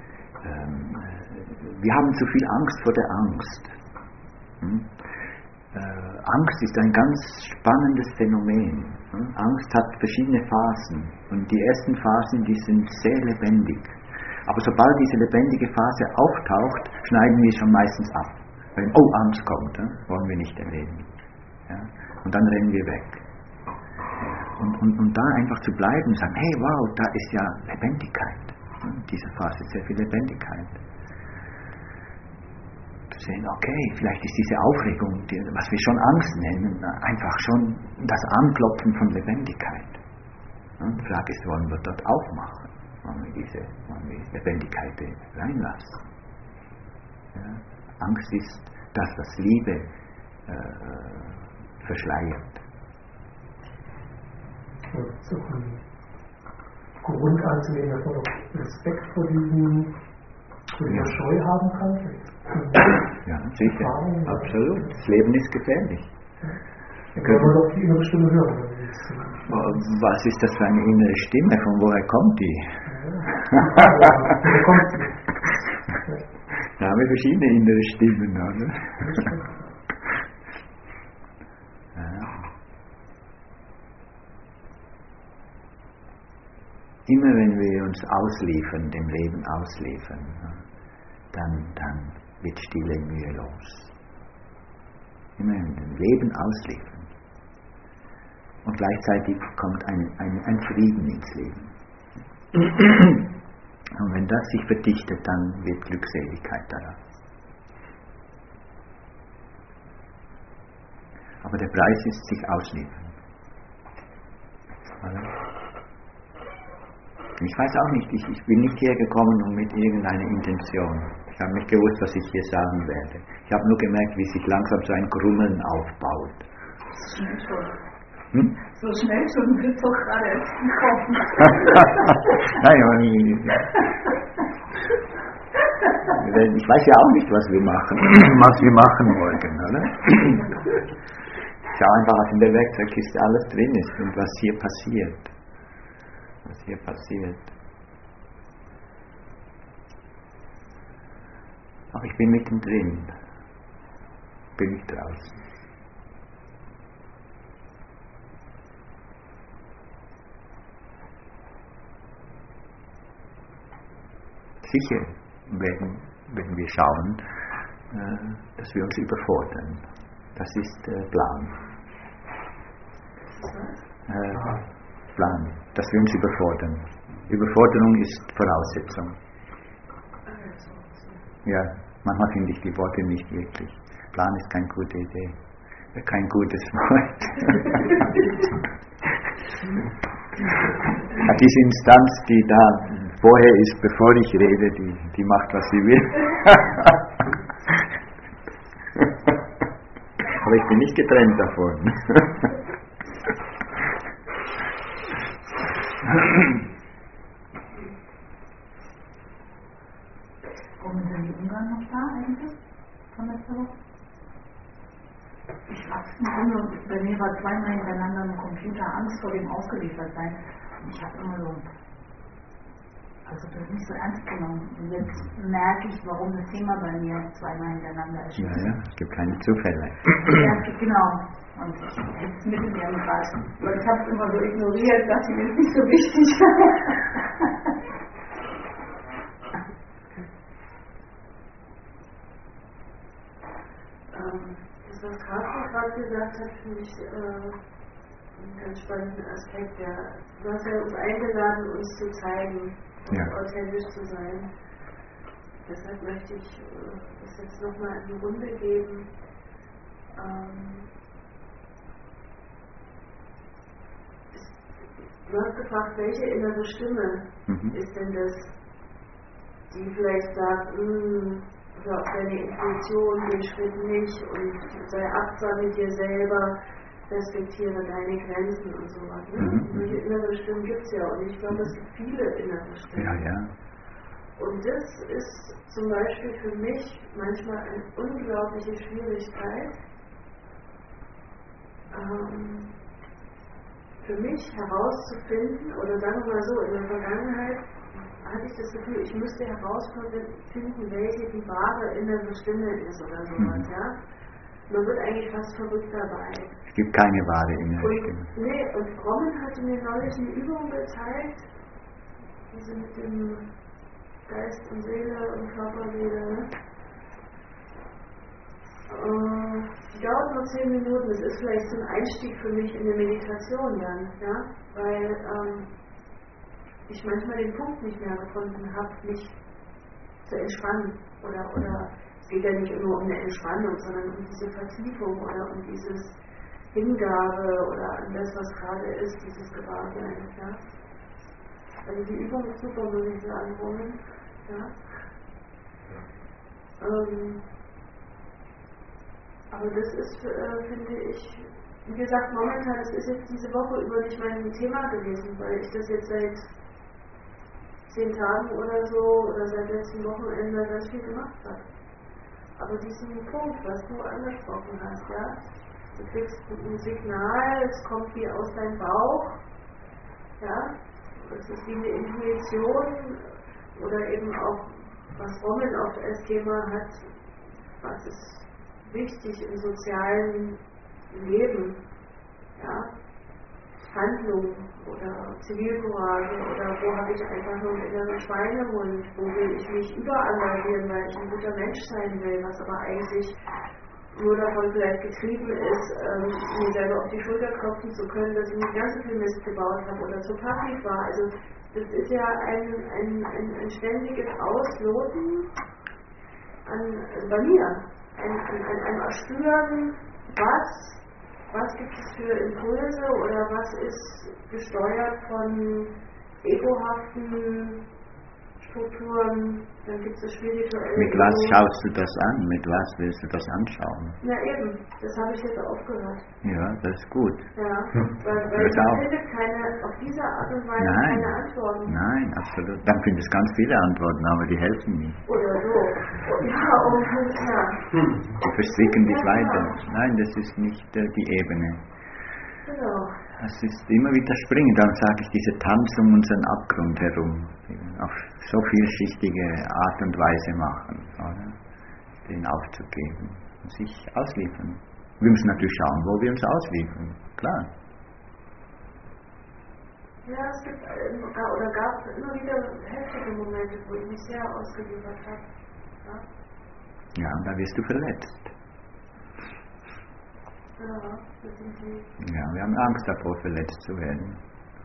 Ähm, wir haben zu viel Angst vor der Angst. Hm? äh, Angst ist ein ganz spannendes Phänomen. Hm? Angst hat verschiedene Phasen und die ersten Phasen, die sind sehr lebendig. Aber sobald diese lebendige Phase auftaucht, schneiden wir schon meistens ab. Weil, oh, Angst kommt, hm? wollen wir nicht erleben. Ja? Und dann rennen wir weg. Und, und, und da einfach zu bleiben und sagen, hey, wow, da ist ja Lebendigkeit. Hm? Diese Phase ist sehr viel Lebendigkeit. Zu sehen, okay, vielleicht ist diese Aufregung, die, was wir schon Angst nennen, einfach schon das Anklopfen von Lebendigkeit. Und die Frage ist, wollen wir dort aufmachen? Wollen wir diese, wollen wir diese Lebendigkeit reinlassen? Ja? Angst ist das, was Liebe äh, verschleiert. Und so einen Grund anzunehmen, dass man doch Respekt vor diesem, vor dieser Ja. Scheu haben kann. Ja, sicher, Erfahrung, absolut. Das Leben ist gefährlich. Dann kann man doch die innere Stimme hören. Was ist das für eine innere Stimme? Von woher kommt die? Woher kommt sie? Da haben wir verschiedene innere Stimmen, oder? Ja. Immer wenn wir uns ausliefern, dem Leben ausliefern, dann, dann wird Stille mühelos. Immer wenn wir dem Leben ausliefern. Und gleichzeitig kommt ein, ein, ein Frieden ins Leben. Und wenn das sich verdichtet, dann wird Glückseligkeit daraus. Aber der Preis ist sich ausliefern. Oder? Ich weiß auch nicht, ich, ich bin nicht hergekommen um mit irgendeiner Intention. Ich habe nicht gewusst, was ich hier sagen werde. Ich habe nur gemerkt, wie sich langsam so ein Grummeln aufbaut. So schnell schon. Hm? So schnell schon, du bist doch gerade erst gekommen. Nein, ich weiß ja auch nicht, was wir machen, was wir machen wollten, oder? Ich schaue einfach, was in der Werkzeugkiste alles drin ist und was hier passiert. Was hier passiert. Aber ich bin mittendrin. Bin ich draußen. Sicher werden, werden wir schauen, äh, dass wir uns überfordern. Das ist der Plan. Äh, Plan, dass wir uns überfordern. Überforderung ist Voraussetzung. Ja, manchmal finde ich die Worte nicht wirklich. Plan ist keine gute Idee, kein gutes Wort. Diese Instanz, die da vorher ist, bevor ich rede, die, die macht, was sie will. Aber ich bin nicht getrennt davon. Warum ist denn die Ungarn noch da eigentlich? Von letzter Woche? Ich frage es im Grunde, bei mir war zweimal hintereinander im Computer Angst vor dem Ausgeliefertsein. Und ich habe immer so, also das nicht so ernst genommen. Und jetzt merke ich, warum das Thema bei mir zweimal hintereinander erschien. Ja, ja, es gibt keine Zufälle. Ja, genau. Und ich sitze mitten in ihrem Kreis. Weil ich habe es immer so ignoriert, dachte mir, ist nicht so wichtig. Das, was Carsten gerade gesagt hat, finde ich äh, einen ganz spannenden Aspekt. Ja. Du hast ja uns eingeladen, uns zu zeigen, Ja. authentisch zu sein. Deshalb möchte ich äh, das jetzt nochmal in die Runde geben. Ähm, es, du hast gefragt, welche innere Stimme Mhm. ist denn das, die vielleicht sagt, mh, hör auf deine Intuition, den Schritt nicht und sei achtsam mit dir selber, respektiere deine Grenzen und sowas. Ne? Mhm. Solche innere Stimmen gibt es ja und ich glaube, es gibt viele innere Stimmen. Ja, ja. Und das ist zum Beispiel für mich manchmal eine unglaubliche Schwierigkeit, ähm, für mich herauszufinden, oder sagen wir mal so, in der Vergangenheit hatte ich das Gefühl, ich müsste herausfinden, welche die wahre innere Stimme ist oder sowas, Mhm. ja. Man wird eigentlich fast verrückt dabei. Es gibt keine wahre innere Und, Stimme. nee, und Brommen hatte mir neulich eine Übung gezeigt, diese mit dem Geist und Seele und Körperseele. Ne? Äh, die dauert nur zehn Minuten, das ist vielleicht so ein Einstieg für mich in eine Meditation dann, ja? Weil ähm, ich manchmal den Punkt nicht mehr gefunden habe, mich zu entspannen. Oder, oder es geht ja nicht nur um eine Entspannung, sondern um diese Vertiefung oder um dieses Hingabe oder an das, was gerade ist, dieses Gewahrsein. Ja? Also die Übung ist super, muss ich sagen, Moment. Ja? Ähm, aber das ist, äh, finde ich, wie gesagt, momentan, das ist jetzt diese Woche über nicht mein Thema gewesen, weil ich das jetzt seit zehn Tagen oder so oder seit letztem Wochenende ganz viel gemacht habe. Aber diesen Punkt, was du angesprochen hast, ja, du kriegst ein Signal, es kommt wie aus deinem Bauch, ja, es ist wie eine Intuition oder eben auch, was Roman oft als Thema hat, was ist wichtig im sozialen Leben, ja, Handlung oder Zivilcourage oder wo habe ich einfach nur einen inneren Schweinehund, wo will ich mich überengagieren, weil ich ein guter Mensch sein will, was aber eigentlich nur davon vielleicht getrieben ist, ähm, mir selber auf die Schulter klopfen zu können, dass ich nicht ganz so viel Mist gebaut habe oder zu passiv war. Also das ist ja ein, ein, ein, ein ständiges Ausloten an, bei mir, ein, ein, ein, ein Erspüren, was Was gibt es für Impulse oder was ist gesteuert von egohaften Strukturen? Dann gibt es das spirituelle. Mit was schaust du das an? Mit was willst du das anschauen? Na eben, das habe ich jetzt aufgehört. Ja, das ist gut. Ja, weil, weil Das man auch. findet keine, auf diese Art und Weise Nein. keine Antworten. Nein, absolut. Dann findest du ganz viele Antworten, aber die helfen nicht. Oder so. Ja, und ja. Die verstricken dich weiter. Nein, das ist nicht äh, die Ebene. Genau. Das ist immer wieder springen. Dann sage ich, diese Tanz um unseren Abgrund herum. Auf so vielschichtige Art und Weise machen. Oder? Den aufzugeben. Und sich ausliefern. Wir müssen natürlich schauen, wo wir uns ausliefern. Klar. Ja, es gibt äh, oder gab immer wieder heftige Momente, wo ich mich sehr ausgeliefert habe. Ja? Ja, und da wirst du verletzt. Ja, das sind die. Ja, wir haben Angst davor, verletzt zu werden.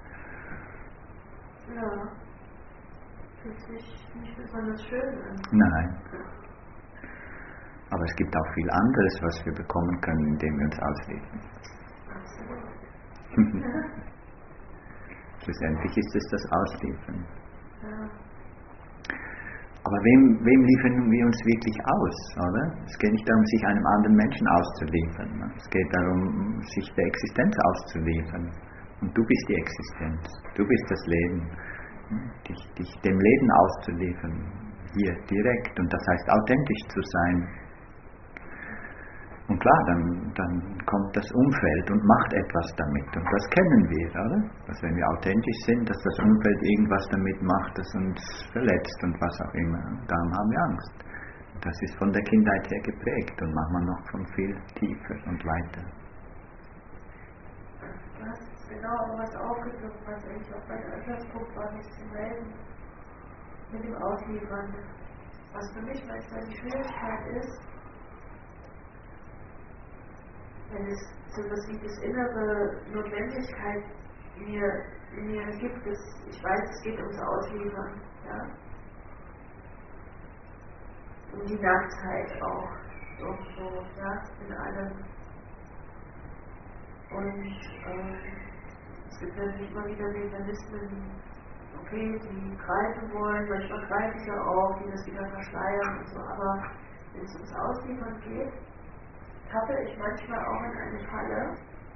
Ja. Fühlt sich nicht besonders schön an. Nein. Aber es gibt auch viel anderes, was wir bekommen können, indem wir uns ausliefern. Absolut. Schlussendlich ist es das Ausliefern. Ja. Aber wem, wem liefern wir uns wirklich aus, oder? Es geht nicht darum, sich einem anderen Menschen auszuliefern. Ne? Es geht darum, sich der Existenz auszuliefern. Und du bist die Existenz. Du bist das Leben. Dich, dich dem Leben auszuliefern. Hier, direkt. Und das heißt, authentisch zu sein. Und klar, dann, dann kommt das Umfeld und macht etwas damit. Und das kennen wir, oder? Dass wenn wir authentisch sind, dass das Umfeld irgendwas damit macht, das uns verletzt und was auch immer. Darum haben wir Angst. Das ist von der Kindheit her geprägt und manchmal noch von viel tiefer und weiter. Du hast genau was aufgegriffen, was eigentlich auch bei der Öffnungspunkt war, mich zu melden. Mit dem Ausliefern. Was für mich manchmal die Schwierigkeit ist, wenn es so etwas wie das innere Notwendigkeit mir, mir gibt, dass ich weiß, es geht ums Ausliefern, ja. Um die Nacktheit auch, irgendwo, ja, in allem. Und ähm, es gibt natürlich immer wieder Mechanismen, okay, die greifen wollen, manchmal greifen sie auch, die das wieder verschleiern und so, aber wenn es ums Ausliefern geht, tappe ich manchmal auch in eine Falle.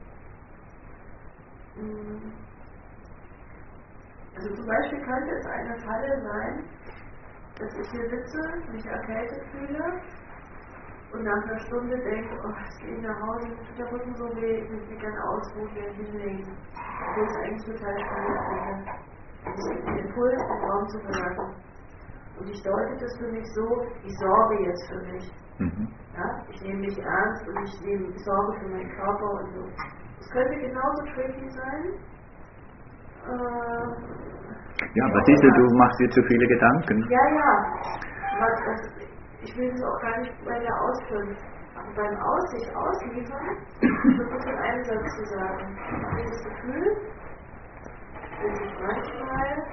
Also zum Beispiel könnte es eine Falle sein, dass ich hier sitze, mich erkältet fühle und nach einer Stunde denke, oh, ich gehe nach Hause, mir tut der Rücken so weh, ich möchte mich gerne ausruhen, werde hinlegen. Obwohl es eigentlich total spannend finde. Es gibt einen Impuls, den Raum zu verlassen. Und ich deute das für mich so, ich sorge jetzt für mich. Mhm. Ja? Ich nehme mich ernst und ich nehme Sorge für meinen Körper und so. Das könnte genauso tricky sein. Äh, ja, aber siehst du, du machst dir zu viele Gedanken. Ja, ja. Was, was, ich will das auch gar nicht weiter ausführen. Aber beim Aus, sich ausliefern, wirklich in einem Satz zu sagen. Ich habe das Gefühl, dass ich manchmal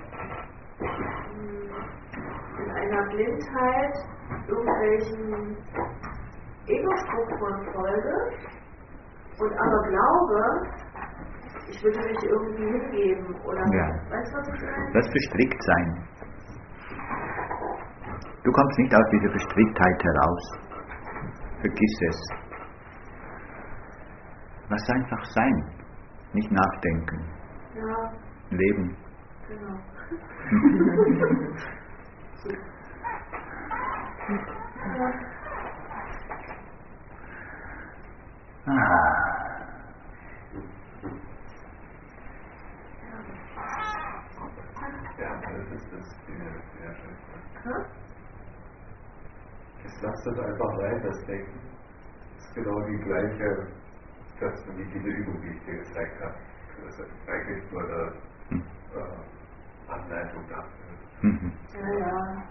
in einer Blindheit irgendwelchen Ego-Strukturen folge und aber glaube, ich würde mich irgendwie hingeben oder ja. Weißt du, was ich meine? Das verstrickt sein. Du kommst nicht aus dieser Verstricktheit heraus. Vergiss es. Lass einfach sein. Nicht nachdenken. Ja. Leben. Genau. ah. Ja, das ist das sehr schön. Hm? Es lasst das einfach rein, das Denken. Das ist genau die gleiche, das wie diese Übung, die ich dir gezeigt habe. Das ist eigentlich nur eine hm. äh, Anleitung dafür. Mhm. Ja, ja.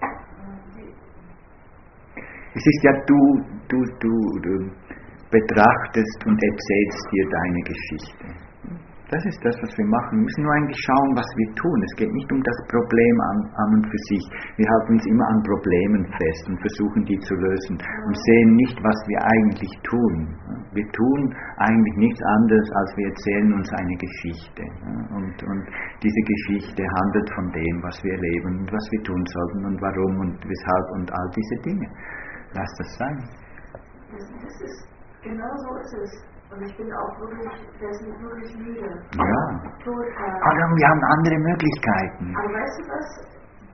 Es ist ja, du, du, du, du betrachtest und erzählst dir deine Geschichte. Das ist das, was wir machen. Wir müssen nur eigentlich schauen, was wir tun. Es geht nicht um das Problem an, an und für sich. Wir halten uns immer an Problemen fest und versuchen, die zu lösen und sehen nicht, was wir eigentlich tun. Wir tun eigentlich nichts anderes, als wir erzählen uns eine Geschichte. Und, und diese Geschichte handelt von dem, was wir erleben und was wir tun sollten und warum und weshalb und all diese Dinge. Lass das sein. Das ist, genau so ist es. Und ich bin auch wirklich, dessen wirklich müde. Ja. Total. Aber wir haben andere Möglichkeiten. Aber weißt du was?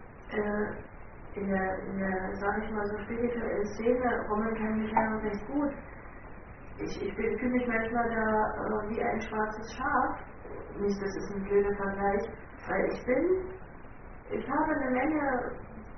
Äh, in der, in der, sag ich mal, so spirituellen Szene, Roman kennt mich ja noch recht gut. Ich, ich fühle mich manchmal da äh, wie ein schwarzes Schaf. Nicht, das ist ein blöder Vergleich, weil ich bin, ich habe eine Menge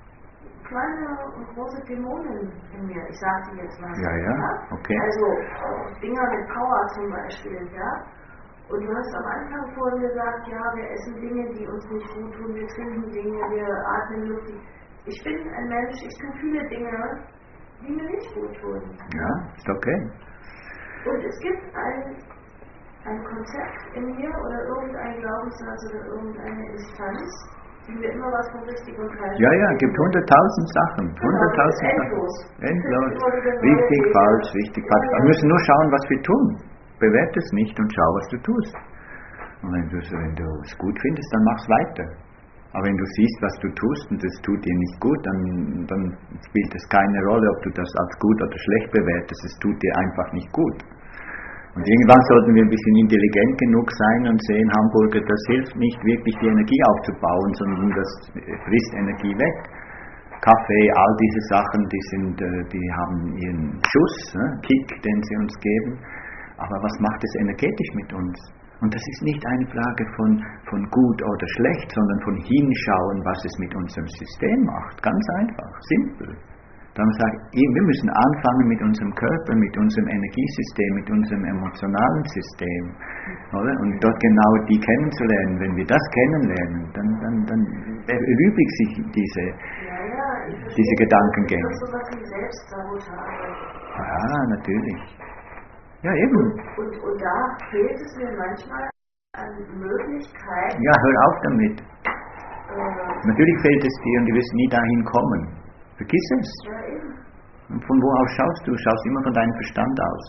kleine und große Dämonen in mir. Ich sage die jetzt mal. Ja, ja, okay. Also Dinger mit Power zum Beispiel, ja. Und du hast am Anfang vorhin gesagt, ja, wir essen Dinge, die uns nicht gut tun, wir trinken Dinge, wir atmen Luft. Ich bin ein Mensch, ich tue viele Dinge, die mir nicht gut tun. Ja, ist okay. Und es gibt ein, ein Konzept in mir oder irgendein Glaubenssatz oder irgendeine Instanz, die mir immer was von richtig und falsch. Ja, ja, es gibt hunderttausend Sachen. Hunderttausend Sachen. Endlos. Richtig, falsch, richtig, falsch. Wir müssen nur schauen, was wir tun. Bewerte es nicht und schau, was du tust. Und wenn du, wenn du es gut findest, dann mach's weiter. Aber wenn du siehst, was du tust und es tut dir nicht gut, dann, dann spielt es keine Rolle, ob du das als gut oder schlecht bewertest. Es tut dir einfach nicht gut. Und irgendwann sollten wir ein bisschen intelligent genug sein und sehen, Hamburger, das hilft nicht wirklich, die Energie aufzubauen, sondern das frisst Energie weg. Kaffee, all diese Sachen, die sind, die haben ihren Schuss, ne, Kick, den sie uns geben. Aber was macht es energetisch mit uns? Und das ist nicht eine Frage von, von gut oder schlecht, sondern von hinschauen, was es mit unserem System macht. Ganz einfach, simpel. Dann sagt, wir müssen anfangen mit unserem Körper, mit unserem Energiesystem, mit unserem emotionalen System. Oder? Und dort genau die kennenzulernen. Wenn wir das kennenlernen, dann, dann, dann erübrigt sich diese, ja, ja, diese Gedankengänge. Das ist so was wie Selbstsabotage. Ja, natürlich. Ja, eben. Und, und, und da fehlt es mir manchmal an Möglichkeiten. Ja, hör auf damit. Äh, Natürlich fehlt es dir und du wirst nie dahin kommen. Vergiss es. Ja, eben. Und von wo aus schaust du? Du schaust immer von deinem Verstand aus.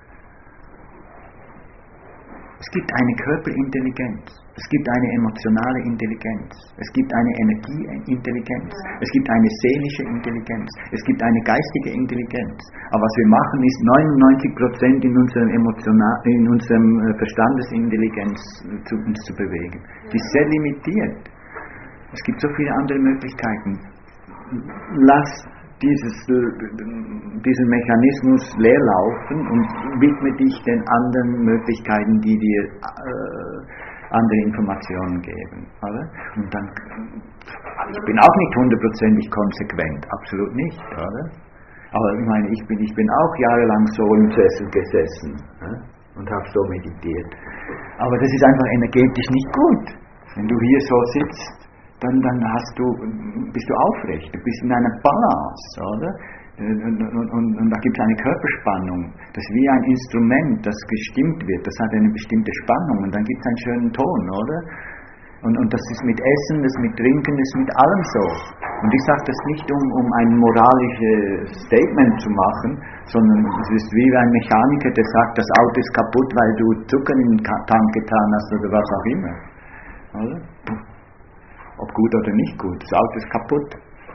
Es gibt eine Körperintelligenz, es gibt eine emotionale Intelligenz, es gibt eine Energieintelligenz, es gibt eine seelische Intelligenz, es gibt eine geistige Intelligenz. Aber was wir machen, ist neunundneunzig Prozent in unserem, Emotional, in unserem Verstandesintelligenz zu uns zu bewegen. Die ist sehr limitiert. Es gibt so viele andere Möglichkeiten. Lass dieses, diesen Mechanismus leer laufen und widme dich den anderen Möglichkeiten, die dir äh, andere Informationen geben. Oder? Und dann, ich bin auch nicht hundertprozentig konsequent, absolut nicht. Oder? Aber ich meine, ich bin, ich bin auch jahrelang so im Sessel gesessen, ja, und habe so meditiert. Aber das ist einfach energetisch nicht gut. Wenn du hier so sitzt, dann, dann hast du, bist du aufrecht, du bist in einer Balance, oder? Und, und, und, und da gibt es eine Körperspannung. Das ist wie ein Instrument, das gestimmt wird. Das hat eine bestimmte Spannung und dann gibt es einen schönen Ton, oder? Und, und das ist mit Essen, das ist mit Trinken, das ist mit allem so. Und ich sage das nicht, um, um ein moralisches Statement zu machen, sondern es ist wie ein Mechaniker, der sagt, das Auto ist kaputt, weil du Zucker in den Tank getan hast oder was auch immer. Oder? Ob gut oder nicht gut, das Auto ist kaputt.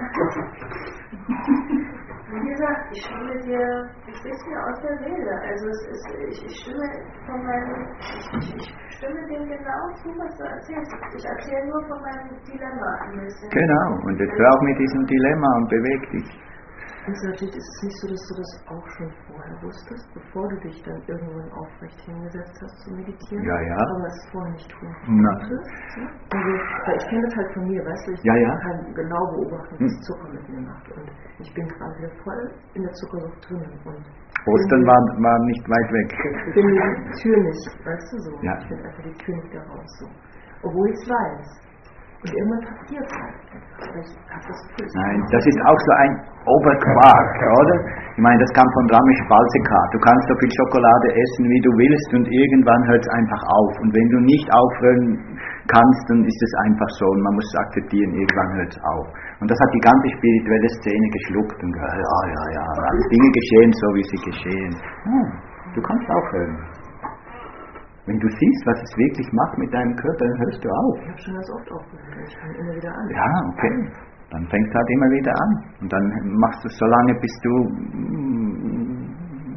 Wie gesagt, ich stimme dir, ich sehe mir aus der Seele. Also es ist, ich, ich stimme von meinem, ich, ich stimme dem genau zu, was du erzählst. Ich erzähle nur von meinem Dilemma ein bisschen. Genau, und jetzt hör auf mit diesem Dilemma und beweg dich. Und natürlich ist es nicht so, dass du das auch schon vorher wusstest, bevor du dich dann irgendwann aufrecht hingesetzt hast zu meditieren. Ja, ja. Aber es vorher nicht tun Na. konntest. Also, weil ich kenne das halt von mir, weißt du, ich Ja, ja. kann genau beobachten, was Hm. Zucker mit mir macht. Und ich bin gerade wieder voll in der Zuckersucht drinnen. Und Ostern war, war nicht weit weg. ich bin mir die Tür nicht, weißt du so. Ja. Ich bin einfach die Tür nicht da raus. So. Obwohl ich es weiß. Und irgendwann passiert es halt. Ich hab das Gefühl, Nein, das ist auch so ein Oberquark, oder? Ich meine, das kam von Ramesh Balsekar. Du kannst so viel Schokolade essen, wie du willst, und irgendwann hört es einfach auf. Und wenn du nicht aufhören kannst, dann ist es einfach so. Und man muss es akzeptieren, irgendwann hört es auf. Und das hat die ganze spirituelle Szene geschluckt und gesagt, ja, ja, ja, alle Dinge geschehen so, wie sie geschehen. Ja, du kannst aufhören. Wenn du siehst, was es wirklich macht mit deinem Körper, dann hörst du auf. Ich habe schon ganz oft aufgehört. Ich fange immer wieder an. Ja, okay. Dann fängst du halt immer wieder an. Und dann machst du es so lange, bis du mm,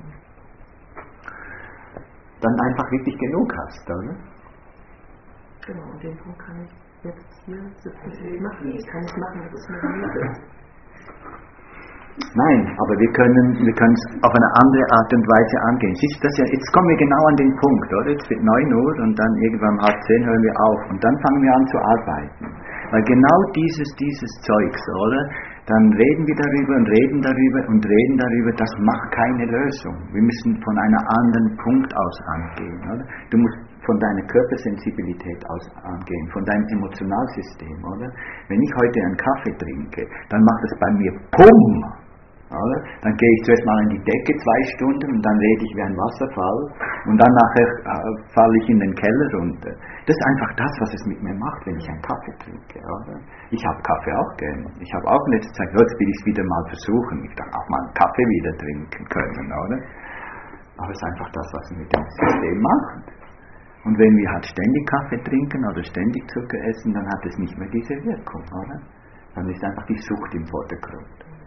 dann einfach wirklich genug hast, oder? Genau, und den Punkt kann ich jetzt hier sitzen und machen. Ich kann nicht machen, das ist mir nicht. Nein, aber wir können wir können es auf eine andere Art und Weise angehen. Siehst du das ja, jetzt kommen wir genau an den Punkt, oder? Jetzt wird neun Uhr und dann irgendwann um halb zehn hören wir auf und dann fangen wir an zu arbeiten. Weil genau dieses, dieses Zeugs, oder? Dann reden wir darüber und reden darüber und reden darüber, das macht keine Lösung. Wir müssen von einem anderen Punkt aus angehen, oder? Du musst von deiner Körpersensibilität aus angehen, von deinem Emotionalsystem, oder? Wenn ich heute einen Kaffee trinke, dann macht es bei mir Pum! Oder? Dann gehe ich zuerst mal in die Decke zwei Stunden und dann rede ich wie ein Wasserfall und dann nachher äh, falle ich in den Keller runter. Das ist einfach das, was es mit mir macht, wenn ich einen Kaffee trinke. Oder? Ich habe Kaffee auch gern. Ich habe auch in letzter Zeit, jetzt will ich es wieder mal versuchen. Ich darf auch mal einen Kaffee wieder trinken können. Oder? Aber es ist einfach das, was es mit dem System macht. Und wenn wir halt ständig Kaffee trinken oder ständig Zucker essen, dann hat es nicht mehr diese Wirkung. Oder? Dann ist einfach die Sucht im Vordergrund.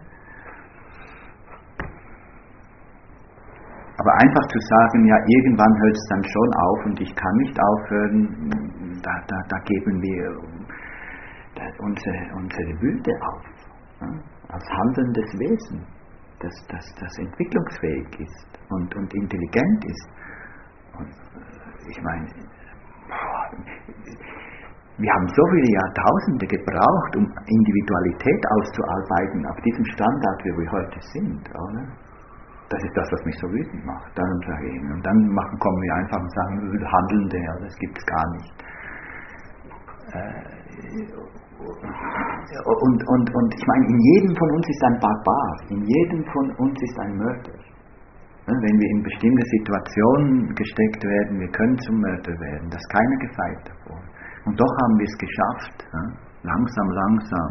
Aber einfach zu sagen, ja, irgendwann hört es dann schon auf und ich kann nicht aufhören, da, da, da geben wir da unsere, unsere Würde auf. Ja, als handelndes Wesen, das, das, das entwicklungsfähig ist und, und intelligent ist. Und ich meine, wir haben so viele Jahrtausende gebraucht, um Individualität auszuarbeiten auf diesem Standard, wie wir heute sind, oder? Das ist das, was mich so wütend macht. Dann sage ich, und dann machen, kommen wir einfach und sagen, Handelnde, ja, das gibt es gar nicht. Und, und, und ich meine, in jedem von uns ist ein Barbar, in jedem von uns ist ein Mörder. Wenn wir in bestimmte Situationen gesteckt werden, wir können zum Mörder werden, das ist keiner gefeit davor. Und doch haben wir es geschafft, langsam, langsam,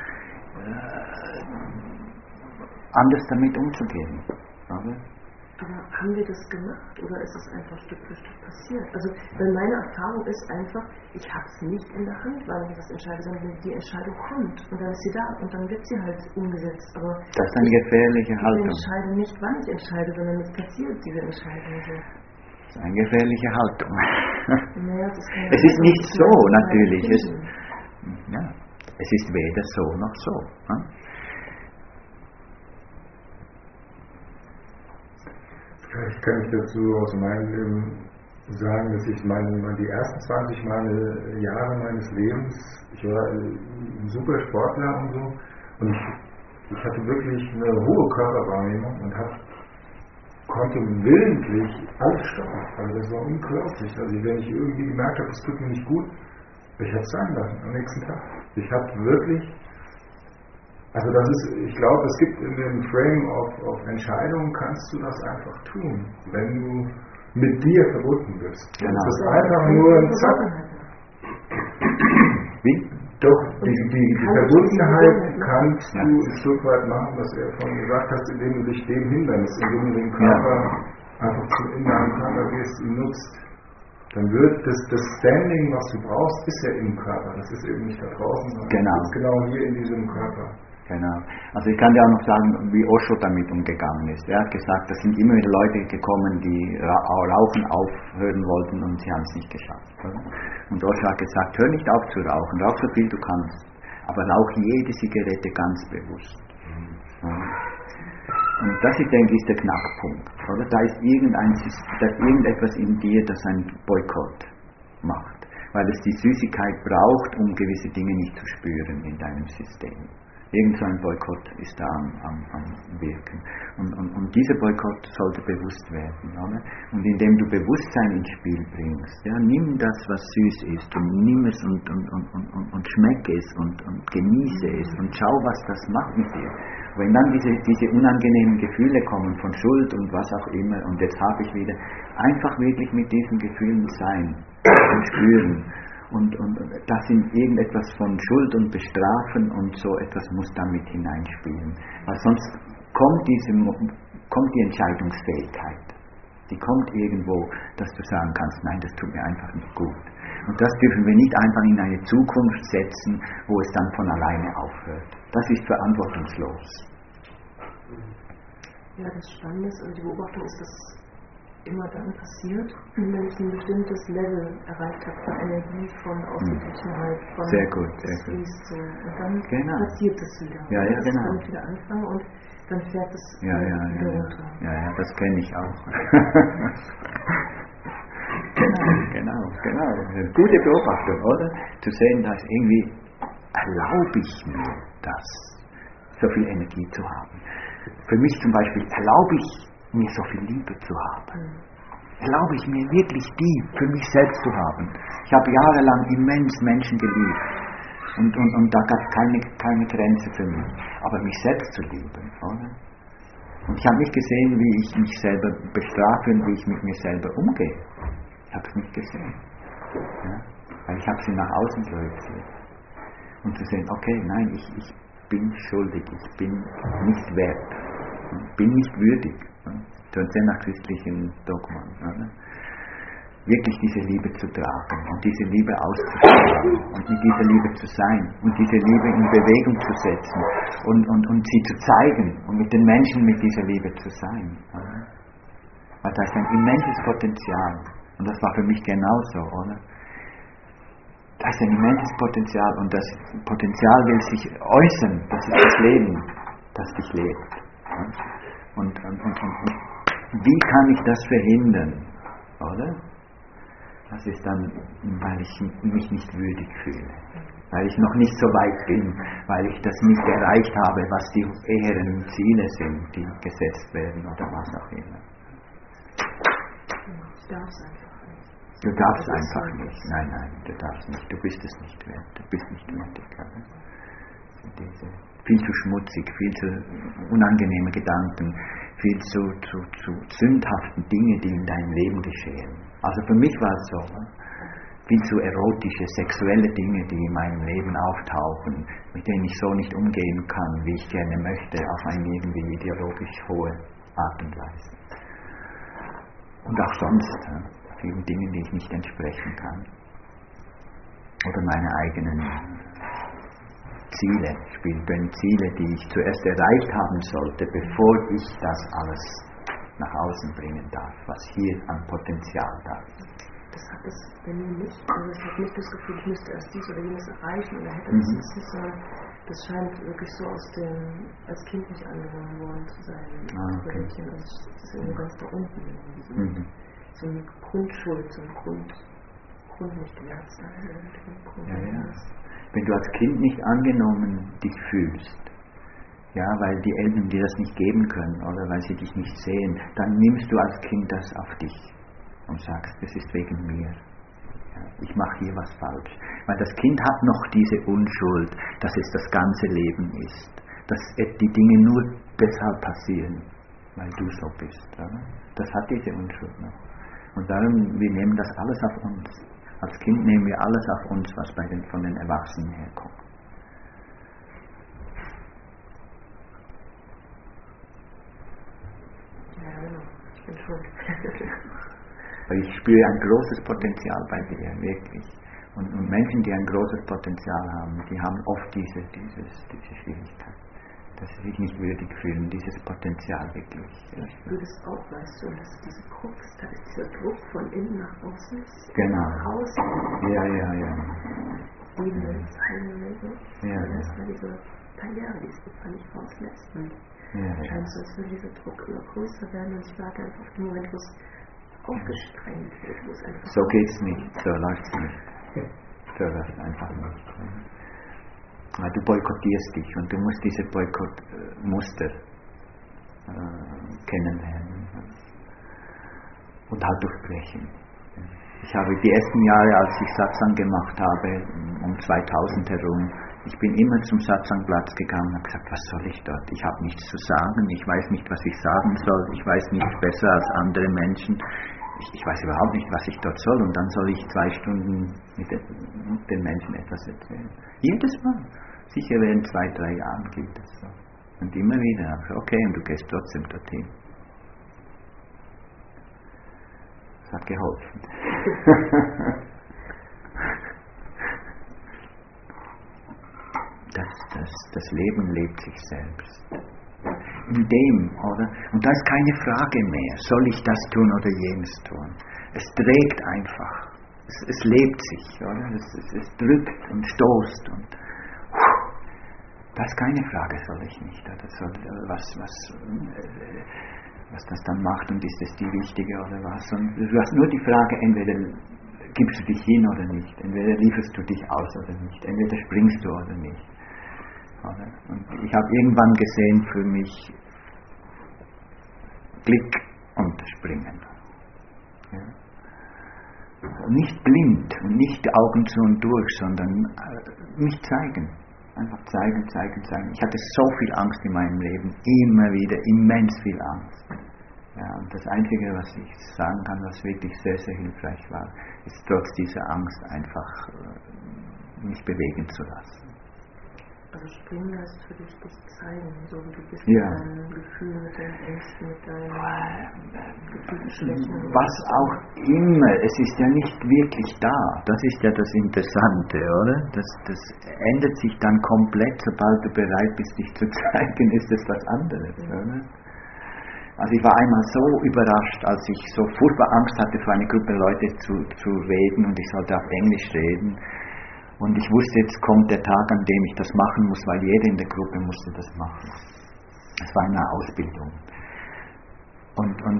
anders damit umzugehen. Aber, Aber haben wir das gemacht oder ist es einfach Stück für Stück passiert? Also, weil meine Erfahrung ist einfach, ich habe es nicht in der Hand, wann ich das entscheide, sondern die Entscheidung kommt und dann ist sie da und dann wird sie halt umgesetzt. Aber das ist eine gefährliche ich, Haltung. Ich entscheide nicht, wann ich entscheide, sondern es passiert diese Entscheidung so. Das ist eine gefährliche Haltung. Naja, das kann es ist nicht so, natürlich. Es, ja, es ist weder so noch so. Hm? Ich kann mich dazu aus meinem Leben sagen, dass ich meine, die ersten zwanzig meine Jahre meines Lebens, ich war ein super Sportler und so, und ich Ich hatte wirklich eine hohe Körperwahrnehmung und hab, konnte willentlich alles stoppen. Also das war unglaublich. Also wenn ich irgendwie gemerkt habe, es tut mir nicht gut, ich habe es sein lassen am nächsten Tag. Ich habe wirklich, also das ist, ich glaube, es gibt in dem Frame of, of Entscheidungen, kannst du das einfach tun, wenn du mit dir verbunden bist. Genau. Das ist einfach nur ein Zack. Wie? Doch, die, die, die Verbundenheit kannst du ein Stück weit machen, was er vorhin gesagt hat, indem du dich dem hinwendest, indem du den Körper ja. einfach zu in deinen Körper gehst und nutzt. Dann wird das, das Standing, was du brauchst, ist ja im Körper. Das ist eben nicht da draußen, sondern genau. ist genau hier in diesem Körper. Genau. Also ich kann dir auch noch sagen, wie Osho damit umgegangen ist. Er hat gesagt, da sind immer wieder Leute gekommen, die Rauchen aufhören wollten und sie haben es nicht geschafft. Und Osho hat gesagt, hör nicht auf zu rauchen, rauch so viel du kannst, aber rauch jede Zigarette ganz bewusst. Und das ist, denke ich, der Knackpunkt. Oder? Da ist irgendein, da ist irgendetwas in dir, das einen Boykott macht, weil es die Süßigkeit braucht, um gewisse Dinge nicht zu spüren in deinem System. Irgend so ein Boykott ist da am, am, am Wirken. Und, und, und dieser Boykott sollte bewusst werden. Oder? Und indem du Bewusstsein ins Spiel bringst, ja, nimm das, was süß ist, und nimm es und, und, und, und, und schmeck es und, und genieße es und schau, was das macht mit dir. Wenn dann diese, diese unangenehmen Gefühle kommen von Schuld und was auch immer, und jetzt habe ich wieder, einfach wirklich mit diesen Gefühlen sein und spüren. Und, und das sind irgendetwas von Schuld und Bestrafen und so etwas muss damit hineinspielen. Weil sonst kommt, diese, kommt die Entscheidungsfähigkeit. Die kommt irgendwo, dass du sagen kannst, nein, das tut mir einfach nicht gut. Und das dürfen wir nicht einfach in eine Zukunft setzen, wo es dann von alleine aufhört. Das ist verantwortungslos. Ja, das Spannende ist, also die Beobachtung ist, dass immer dann passiert, wenn ich ein bestimmtes Level erreicht habe von Energie, von Ausgeglichenheit, von sehr gut, sehr fließt so. Und dann genau. passiert es wieder. Ja, ja, das genau. kann ich wieder anfangen und dann fährt es ja, wieder ja, ja, runter. Ja, ja, das kenne ich auch. genau, genau, genau. Eine gute Beobachtung, oder? Zu sehen, dass irgendwie erlaube ich mir das, so viel Energie zu haben. Für mich zum Beispiel erlaube ich mir so viel Liebe zu haben. Erlaube ich mir wirklich die für mich selbst zu haben. Ich habe jahrelang immens Menschen geliebt und, und, und da gab es keine, keine Grenze für mich. Aber mich selbst zu lieben, oder? Und ich habe nicht gesehen, wie ich mich selber bestrafe und wie ich mit mir selber umgehe. Ich habe es nicht gesehen. Ja? Weil ich habe sie nach außen projiziert. Und zu sehen, okay, nein, ich, ich bin schuldig, ich bin nicht wert, bin nicht würdig. Schon sehr nach christlichen Dogmen. Oder? Wirklich diese Liebe zu tragen und diese Liebe auszustrahlen und mit dieser Liebe zu sein und diese Liebe in Bewegung zu setzen und, und, und sie zu zeigen und mit den Menschen mit dieser Liebe zu sein. Oder? Weil da ist ein immenses Potenzial und das war für mich genauso, oder? Da ist ein immenses Potenzial und das Potenzial will sich äußern, das ist das Leben, das dich lebt. Und, und, und, und wie kann ich das verhindern? Oder? Das ist dann, weil ich mich nicht würdig fühle. Weil ich noch nicht so weit bin, weil ich das nicht erreicht habe, was die eheren Ziele sind, die gesetzt werden oder was auch immer. Ich darf es einfach nicht. Du darfst einfach nicht. Nein, nein, du darfst nicht. Du bist es nicht wert. Du bist nicht würdig. Diese viel zu schmutzig, viel zu unangenehme Gedanken, viel zu, zu, zu sündhaften Dinge, die in deinem Leben geschehen. Also für mich war es so, ne? Viel zu erotische, sexuelle Dinge, die in meinem Leben auftauchen, mit denen ich so nicht umgehen kann, wie ich gerne möchte, auf eine irgendwie ideologisch hohe Art und Weise. Und auch sonst, ne? Vielen Dingen, die ich nicht entsprechen kann. Oder meine eigenen Ziele, spirituellen Ziele, die ich zuerst erreicht haben sollte, bevor ich das alles nach außen bringen darf, was hier an Potenzial da ist. Das hat es bei mir nicht. Also ich habe nicht das Gefühl, ich müsste erst dies oder jenes erreichen oder hätte Mhm. das jetzt nicht, sondern das scheint wirklich so aus dem, als Kind nicht angenommen worden zu sein. Ah, okay. Das ist irgendwie ganz da unten. Mhm. So eine Grundschuld, so ein Grund, Grund nicht wert sein. Grund Ja, ja. Wenn du als Kind nicht angenommen dich fühlst, ja, weil die Eltern dir das nicht geben können oder weil sie dich nicht sehen, dann nimmst du als Kind das auf dich und sagst, das ist wegen mir. Ja, ich mache hier was falsch. Weil das Kind hat noch diese Unschuld, dass es das ganze Leben ist. Dass die Dinge nur deshalb passieren, weil du so bist. Oder? Das hat diese Unschuld noch. Und darum, wir nehmen das alles auf uns. Als Kind nehmen wir alles auf uns, was bei den, von den Erwachsenen herkommt. Ja, genau. Ich bin schuld. Weil ich spüre ein großes Potenzial bei dir, wirklich. Und, und Menschen, die ein großes Potenzial haben, die haben oft diese, dieses, diese Schwierigkeit. Dass sie sich nicht würdig fühlen, dieses Potenzial wirklich. Ich spüre das auch, weißt du, und das ist diese Krux, da ist dieser Druck von innen nach außen. Genau. Nach außen. Ja, ja, ja. Lieben Welt, heile Welt. Ja, ja. Das war diese Barriere, die es einfach nicht rauslässt. Und ja, ja. scheint so, als würde dieser Druck immer größer werden und ich warte einfach auf den Moment, wo es aufgestrengt wird, wo es einfach... So geht's nicht, so läuft's nicht. So läuft's einfach nicht. Weil du boykottierst dich und du musst diese Boykottmuster äh, kennenlernen und halt durchbrechen. Ich habe die ersten Jahre, als ich Satsang gemacht habe, um zweitausend herum, ich bin immer zum Satsangplatz gegangen und habe gesagt, was soll ich dort? Ich habe nichts zu sagen, ich weiß nicht, was ich sagen soll, ich weiß nicht besser als andere Menschen. Ich, ich weiß überhaupt nicht, was ich dort soll und dann soll ich zwei Stunden mit den, mit den Menschen etwas erzählen. Jedes Mal. Sicher während zwei, drei Jahren gilt das so. Und immer wieder. Okay, und du gehst trotzdem dorthin. Das hat geholfen. das, das, das Leben lebt sich selbst. In dem, oder? Und da ist keine Frage mehr, soll ich das tun oder jenes tun? Es trägt einfach. Es, es lebt sich, oder? Es, es, es drückt und stoßt und das ist keine Frage, soll ich nicht. Oder soll, was, was, was das dann macht und ist es die richtige oder was. Und du hast nur die Frage, entweder gibst du dich hin oder nicht, entweder lieferst du dich aus oder nicht, entweder springst du oder nicht. Oder? Und ich habe irgendwann gesehen für mich Blick und Springen. Ja? Nicht blind und nicht die Augen zu und durch, sondern äh, mich zeigen. Einfach zeigen, zeigen, zeigen. Ich hatte so viel Angst in meinem Leben, immer wieder, immens viel Angst. Ja, und das Einzige, was ich sagen kann, was wirklich sehr, sehr hilfreich war, ist trotz dieser Angst einfach äh, mich bewegen zu lassen. Also springen heißt für dich dich zeigen, so wie du bist ja. mit deinen Gefühlen, mit deinen Ängsten, mit deinen Gefühlsschwächen. Was auch immer, es ist ja nicht wirklich da. Das ist ja das Interessante, oder? Das, das ändert sich dann komplett, sobald du bereit bist, dich zu zeigen, ist es was anderes, mhm. oder? Also ich war einmal so überrascht, als ich so furchtbar Angst hatte, vor einer Gruppe Leute zu, zu reden und ich sollte auf Englisch reden. Und ich wusste, jetzt kommt der Tag, an dem ich das machen muss, weil jeder in der Gruppe musste das machen. Es war eine Ausbildung. Und, und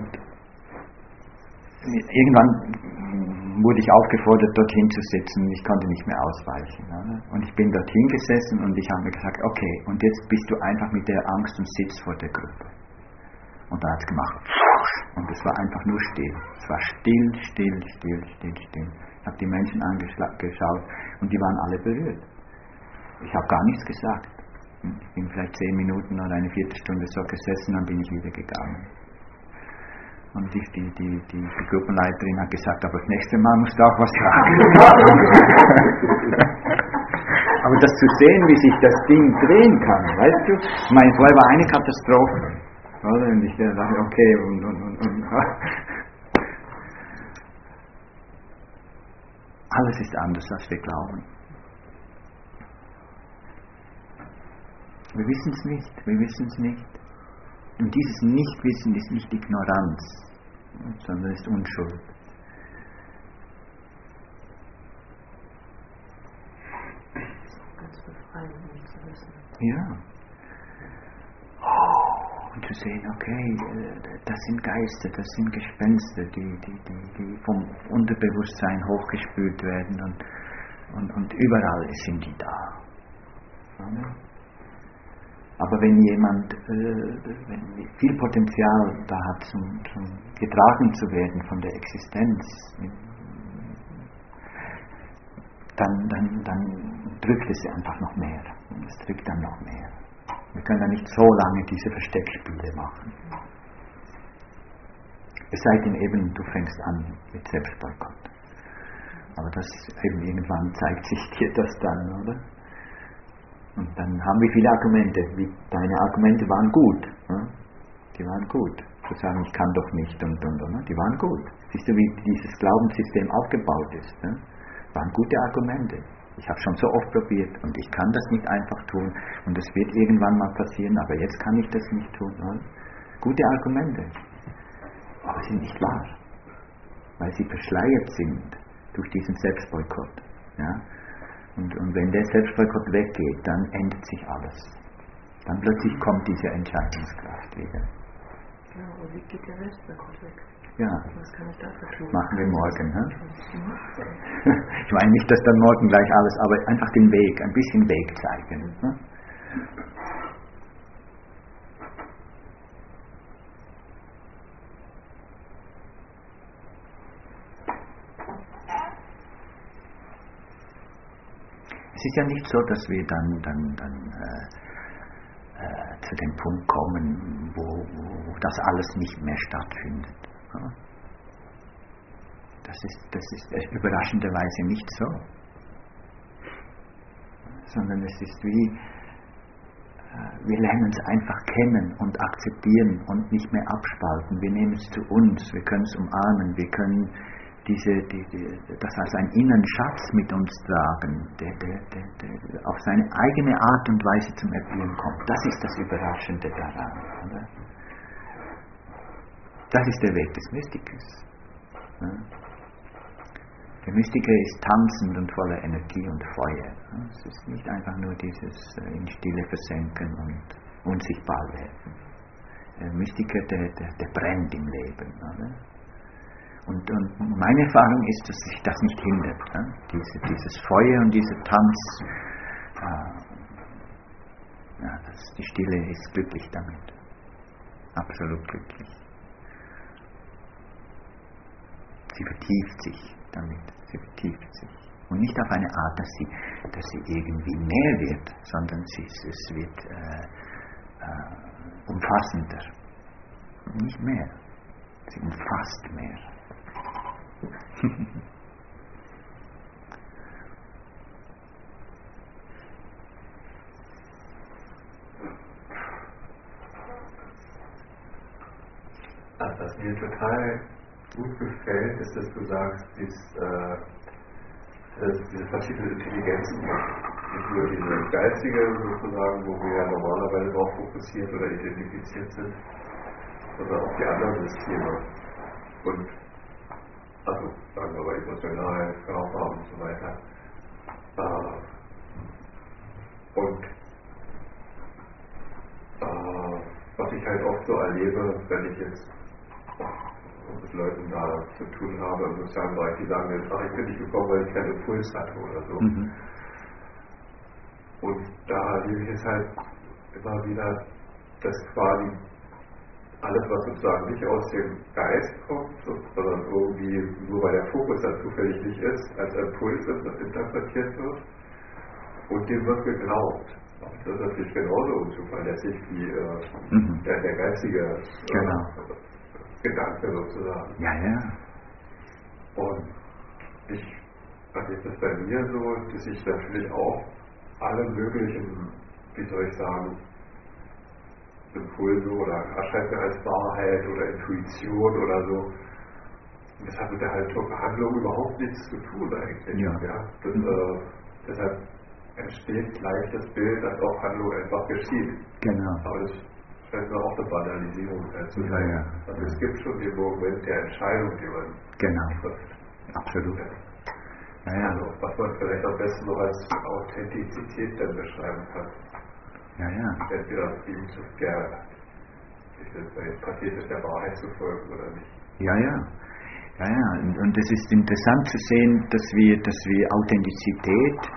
irgendwann wurde ich aufgefordert, dorthin zu sitzen und ich konnte nicht mehr ausweichen. Oder? Und ich bin dorthin gesessen und ich habe mir gesagt, okay, und jetzt bist du einfach mit der Angst und sitzt vor der Gruppe. Und dann hat es gemacht. Und es war einfach nur still. Es war still, still, still, still, still. Ich habe die Menschen angeschaut und die waren alle berührt. Ich habe gar nichts gesagt. Ich bin vielleicht zehn Minuten oder eine Viertelstunde so gesessen, dann bin ich wieder gegangen. Und die, die, die, die, die Gruppenleiterin hat gesagt, aber das nächste Mal musst du auch was sagen. Aber das zu sehen, wie sich das Ding drehen kann, weißt du? Ich meine, vorher war eine Katastrophe. Oder? Und ich dachte, okay, und, und, und, und. Alles ist anders, als wir glauben. Wir wissen es nicht, wir wissen es nicht. Und dieses Nichtwissen ist nicht Ignoranz, sondern ist Unschuld. Das ist auch ganz befreiend, nicht zu wissen. Ja. Oh, und zu sehen, okay, das sind Geister, das sind Gespenster, die, die, die, die vom Unterbewusstsein hochgespült werden und, und, und überall sind die da. Aber wenn jemand äh, wenn viel Potenzial da hat, zum, zum getragen zu werden von der Existenz, dann, dann, dann drückt es einfach noch mehr. Es drückt dann noch mehr. Wir können dann nicht so lange diese Versteckspiele machen. Es sei denn eben, du fängst an mit Selbstboykott. Aber das eben irgendwann zeigt sich dir das dann, oder? Und dann haben wir viele Argumente. Wie, deine Argumente waren gut. Ne? Die waren gut. Zu sagen, ich kann doch nicht und und und. Ne? Die waren gut. Siehst du, wie dieses Glaubenssystem aufgebaut ist? Ne? Waren gute Argumente. Ich habe schon so oft probiert und ich kann das nicht einfach tun und es wird irgendwann mal passieren, aber jetzt kann ich das nicht tun. Ne? Gute Argumente. Aber sie sind nicht wahr. Weil sie verschleiert sind durch diesen Selbstboykott. Ja? Und, und wenn der Selbstboykott weggeht, dann ändert sich alles. Dann plötzlich kommt diese Entscheidungskraft wieder. Ja, aber wie geht der Selbstboykott weg? Ja, was kann ich dafür tun? Machen wir morgen. He? Ich meine nicht, dass dann morgen gleich alles, aber einfach den Weg, ein bisschen Weg zeigen. He? Es ist ja nicht so, dass wir dann, dann, dann äh, äh, zu dem Punkt kommen, wo, wo das alles nicht mehr stattfindet. Das ist, das ist überraschenderweise nicht so. Sondern es ist wie, äh, wir lernen es einfach kennen und akzeptieren und nicht mehr abspalten. Wir nehmen es zu uns, wir können es umarmen, wir können Diese, die, die, das als einen inneren Schatz mit uns tragen, der, der, der, der auf seine eigene Art und Weise zum Erblühen kommt. Das ist das Überraschende daran. Oder? Das ist der Weg des Mystikers. Ja? Der Mystiker ist tanzend und voller Energie und Feuer. Ja? Es ist nicht einfach nur dieses in Stille versenken und unsichtbar werden. Der Mystiker, der, der, der brennt im Leben. Oder? Und, und meine Erfahrung ist, dass sich das nicht hindert. Ja? Diese, dieses Feuer und dieser Tanz, äh, ja, das, die Stille ist glücklich damit. Absolut glücklich. Sie vertieft sich damit. Sie vertieft sich. Und nicht auf eine Art, dass sie, dass sie irgendwie mehr wird, sondern sie, es wird äh, äh, umfassender. Nicht mehr. Sie umfasst mehr. Also, was mir total gut gefällt, ist, dass du sagst, dies, äh, dass es diese verschiedenen Intelligenzen gibt. Nicht nur diese geistige sozusagen, wo wir ja normalerweise darauf fokussiert oder identifiziert sind, sondern auch die anderen Systeme. Und also sagen wir mal emotional, Körper und so weiter. Äh, und äh, was ich halt oft so erlebe, wenn ich jetzt mit Leuten da zu tun habe im sozialen Bereich, die sagen jetzt, ach, ich bin nicht gekommen, weil ich keinen Impuls hatte oder so. Mhm. Und da erlebe ich es halt immer wieder, dass quasi alles, was sozusagen nicht aus dem Geist kommt, sondern irgendwie nur weil der Fokus dann zufällig nicht ist, als Impuls interpretiert wird und dem wird geglaubt. Das ist natürlich genauso unzuverlässig wie äh, mhm. der, der geistige äh, genau. Gedanke sozusagen. Ja, ja. Und ich erlebe es bei mir so, dass ich natürlich auch alle möglichen, wie soll ich sagen, Impulse oder erscheint mir als Wahrheit oder Intuition oder so. Und das hat mit der Handlung überhaupt nichts zu tun eigentlich. Ja. Ja? Das, äh, deshalb entsteht gleich das Bild, dass auch Handlung einfach geschieht. Genau. Aber das scheint mir auch eine Banalisierung zu sein. Ja, ja. Also es gibt schon den Moment der Entscheidung, die man genau. trifft. Absolut. Ja. Ja, ja. Also, was man vielleicht am besten noch als Authentizität dann beschreiben kann. Ja, ja. Entweder ihm zu der, passiert ist, der Wahrheit zu folgen oder nicht. Ja, ja. Ja, ja. Und, und es ist interessant zu sehen, dass wir, dass wir Authentizität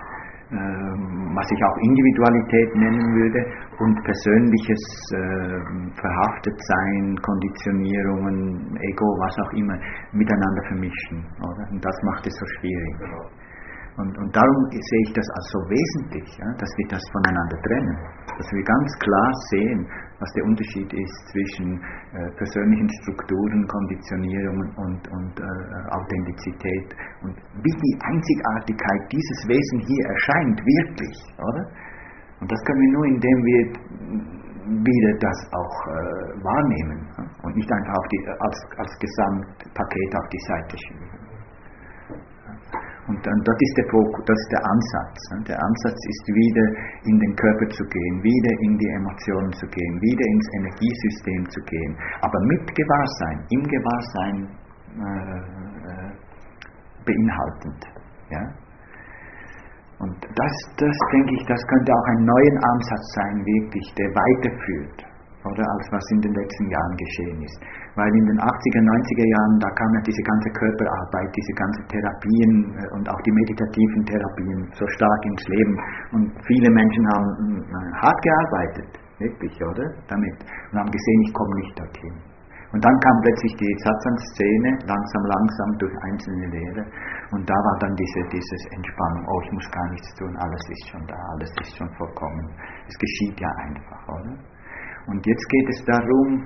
was ich auch Individualität nennen würde, und persönliches äh, Verhaftetsein, Konditionierungen, Ego, was auch immer, miteinander vermischen. Oder? Und das macht es so schwierig. Und, und darum sehe ich das als so wesentlich, ja, dass wir das voneinander trennen. Dass wir ganz klar sehen, was der Unterschied ist zwischen äh, persönlichen Strukturen, Konditionierungen und, und äh, Authentizität und wie die Einzigartigkeit dieses Wesen hier erscheint, wirklich. Oder? Und das können wir nur, indem wir wieder das auch äh, wahrnehmen, ja, und nicht einfach auf die, als, als Gesamtpaket auf die Seite schieben. Und dann, das ist der Fokus, das ist der Ansatz. Der Ansatz ist, wieder in den Körper zu gehen, wieder in die Emotionen zu gehen, wieder ins Energiesystem zu gehen, aber mit Gewahrsein, im Gewahrsein äh, beinhaltend. Ja? Und das, das denke ich, das könnte auch ein neuer Ansatz sein, wirklich, der weiterführt, oder, als was in den letzten Jahren geschehen ist. Weil in den achtziger, neunziger Jahren, da kam ja diese ganze Körperarbeit, diese ganzen Therapien und auch die meditativen Therapien so stark ins Leben. Und viele Menschen haben hart gearbeitet, wirklich, oder? Damit. Und haben gesehen, ich komme nicht dorthin. Und dann kam plötzlich die Satsang-Szene, langsam, langsam durch einzelne Lehre. Und da war dann diese dieses Entspannung, oh, ich muss gar nichts tun, alles ist schon da, alles ist schon vollkommen. Es geschieht ja einfach, oder? Und jetzt geht es darum,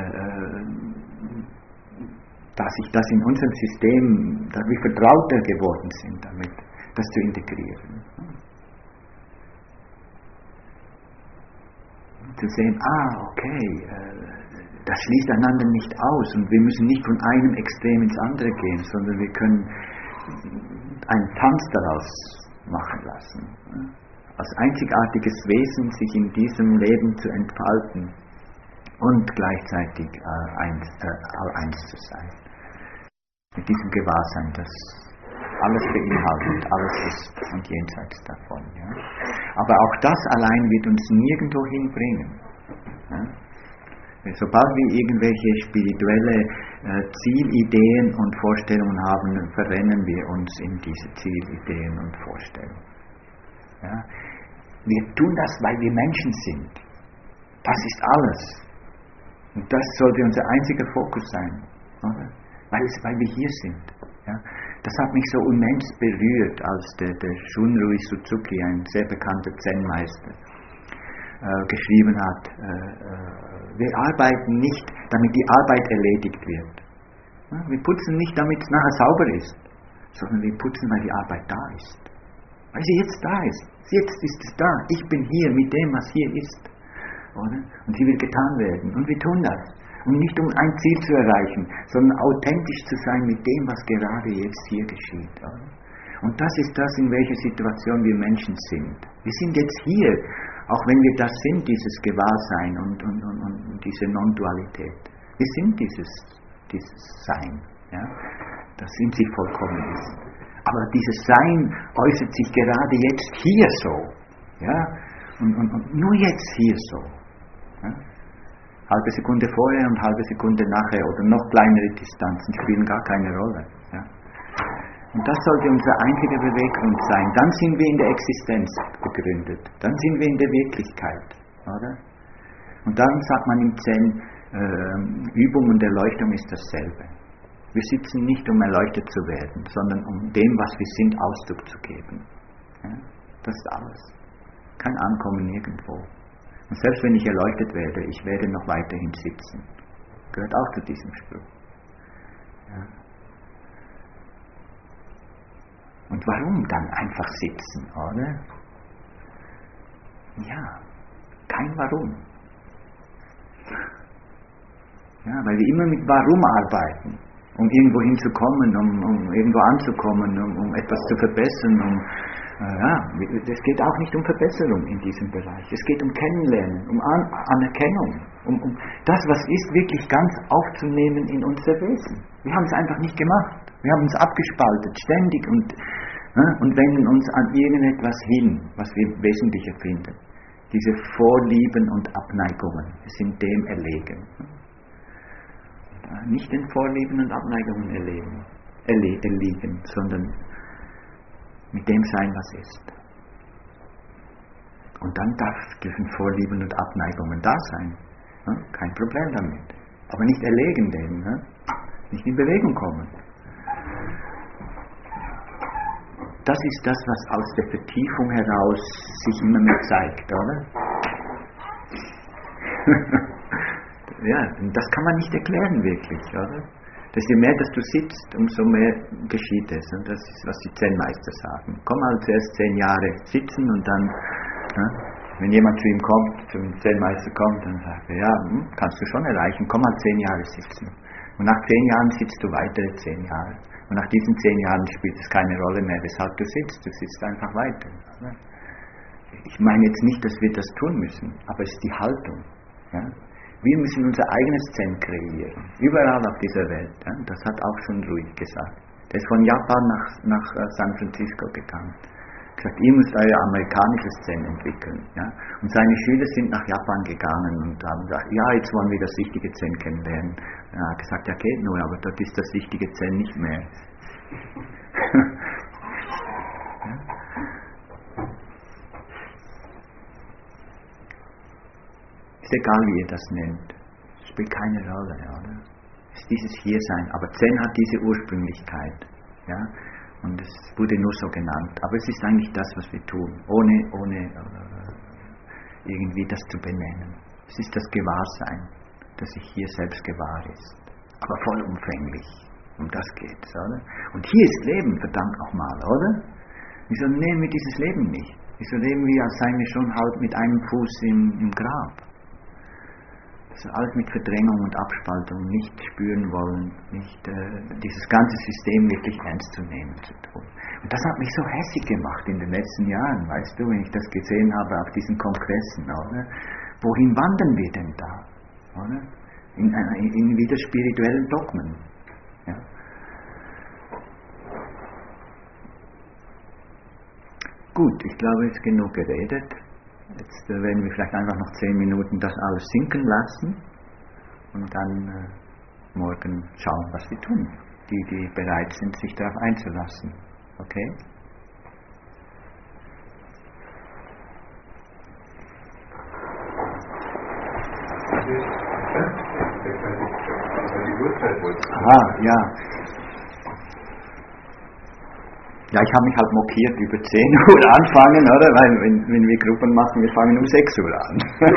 dass ich das in unserem System, dass wir vertrauter geworden sind damit, das zu integrieren. Zu sehen, ah, okay, das schließt einander nicht aus und wir müssen nicht von einem Extrem ins andere gehen, sondern wir können einen Tanz daraus machen lassen. Als einzigartiges Wesen sich in diesem Leben zu entfalten und gleichzeitig äh, eins, äh, eins zu sein. Mit diesem Gewahrsein, das alles beinhaltet, alles ist und jenseits davon. Ja. Aber auch das allein wird uns nirgendwo hinbringen. Ja. Sobald wir irgendwelche spirituelle äh, Zielideen und Vorstellungen haben, verrennen wir uns in diese Zielideen und Vorstellungen. Ja. Wir tun das, weil wir Menschen sind. Das ist alles. Und das sollte unser einziger Fokus sein, oder? Weil, es, weil wir hier sind. Ja? Das hat mich so immens berührt, als der, der Shunryu Suzuki, ein sehr bekannter Zen-Meister, äh, geschrieben hat, äh, äh, wir arbeiten nicht, damit die Arbeit erledigt wird. Ja? Wir putzen nicht, damit es nachher sauber ist, sondern wir putzen, weil die Arbeit da ist. Weil sie jetzt da ist. Jetzt ist es da. Ich bin hier mit dem, was hier ist. Oder? Und sie will getan werden. Und wir tun das. Und nicht um ein Ziel zu erreichen, sondern authentisch zu sein mit dem, was gerade jetzt hier geschieht. Oder? Und das ist das, in welcher Situation wir Menschen sind. Wir sind jetzt hier, auch wenn wir das sind, dieses Gewahrsein und, und, und, und diese Non-Dualität. Wir sind dieses, dieses Sein, ja, das in sich vollkommen ist. Aber dieses Sein äußert sich gerade jetzt hier so. Ja? Und, und, und nur jetzt hier so. Ja? Halbe Sekunde vorher und halbe Sekunde nachher oder noch kleinere Distanzen spielen gar keine Rolle. Ja? Und das sollte unser einziger Beweggrund sein. Dann sind wir in der Existenz begründet. Dann sind wir in der Wirklichkeit. Oder? Und dann sagt man im Zen, äh, Übung und Erleuchtung ist dasselbe. Wir sitzen nicht, um erleuchtet zu werden, sondern um dem, was wir sind, Ausdruck zu geben. Ja, das ist alles. Kein Ankommen nirgendwo. Und selbst wenn ich erleuchtet werde, ich werde noch weiterhin sitzen. Gehört auch zu diesem Spruch. Ja. Und warum dann einfach sitzen, oder? Ja, kein Warum. Ja, weil wir immer mit Warum arbeiten. Um irgendwo hinzukommen, um, um irgendwo anzukommen, um, um etwas zu verbessern. Um, äh, ja, es geht auch nicht um Verbesserung in diesem Bereich. Es geht um Kennenlernen, um An- Anerkennung, um, um das, was ist, wirklich ganz aufzunehmen in unser Wesen. Wir haben es einfach nicht gemacht. Wir haben uns abgespaltet, ständig und, ja, und wenden uns an irgendetwas hin, was wir wesentlicher finden. Diese Vorlieben und Abneigungen sind dem erlegen. Nicht den Vorlieben und Abneigungen erleben, erle- erliegen, sondern mit dem sein, was ist. Und dann darf, dürfen Vorlieben und Abneigungen da sein. Ja? Kein Problem damit. Aber nicht erlegen dem, ja? Nicht in Bewegung kommen. Das ist das, was aus der Vertiefung heraus sich immer mehr zeigt, oder? Ja, das kann man nicht erklären wirklich, oder? Dass je mehr, dass du sitzt, umso mehr geschieht es. Und das ist, was die Zen-Meister sagen. Komm halt zuerst zehn Jahre sitzen und dann, ja, wenn jemand zu ihm kommt, zum Zen-Meister kommt, dann sagt er, ja, hm, kannst du schon erreichen, komm halt zehn Jahre sitzen. Und nach zehn Jahren sitzt du weitere zehn Jahre. Und nach diesen zehn Jahren spielt es keine Rolle mehr, weshalb du sitzt. Du sitzt einfach weiter. Ich meine jetzt nicht, dass wir das tun müssen, aber es ist die Haltung. Ja? Wir müssen unser eigenes Zen kreieren. Überall auf dieser Welt. Ja? Das hat auch schon Rui gesagt. Er ist von Japan nach, nach San Francisco gegangen. Er hat gesagt, ihr müsst euer amerikanisches Zen entwickeln. Ja? Und seine Schüler sind nach Japan gegangen und haben gesagt, ja, jetzt wollen wir das richtige Zen kennenlernen. Er hat gesagt, ja geht nur, aber dort ist das richtige Zen nicht mehr. Ja? Ist egal, wie ihr das nennt. Es spielt keine Rolle, oder? Es ist dieses Hiersein. Aber Zen hat diese Ursprünglichkeit. Ja? Und es wurde nur so genannt. Aber es ist eigentlich das, was wir tun, ohne, ohne äh, irgendwie das zu benennen. Es ist das Gewahrsein, dass sich hier selbst gewahr ist. Aber vollumfänglich. Um das geht's, oder? Und hier ist Leben, verdammt nochmal, oder? Wieso nehmen wir dieses Leben nicht? Wieso leben wir, als seien wir schon halt mit einem Fuß im, im Grab? Das ist alles mit Verdrängung und Abspaltung, nicht spüren wollen, nicht äh, dieses ganze System wirklich ernst zu nehmen zu tun. Und das hat mich so hässig gemacht in den letzten Jahren, weißt du, wenn ich das gesehen habe auf diesen Kongressen, oder? Wohin wandern wir denn da? Oder? In, in, in wieder spirituellen Dogmen. Ja? Gut, ich glaube, es ist genug geredet. Jetzt äh, werden wir vielleicht einfach noch zehn Minuten das alles sinken lassen und dann äh, morgen schauen, was wir tun. Die, die bereit sind, sich darauf einzulassen. Okay? Aha, ja. Ja, ich habe mich halt mokiert über zehn Uhr anfangen, oder? Weil wenn, wenn wir Gruppen machen, wir fangen um sechs Uhr an.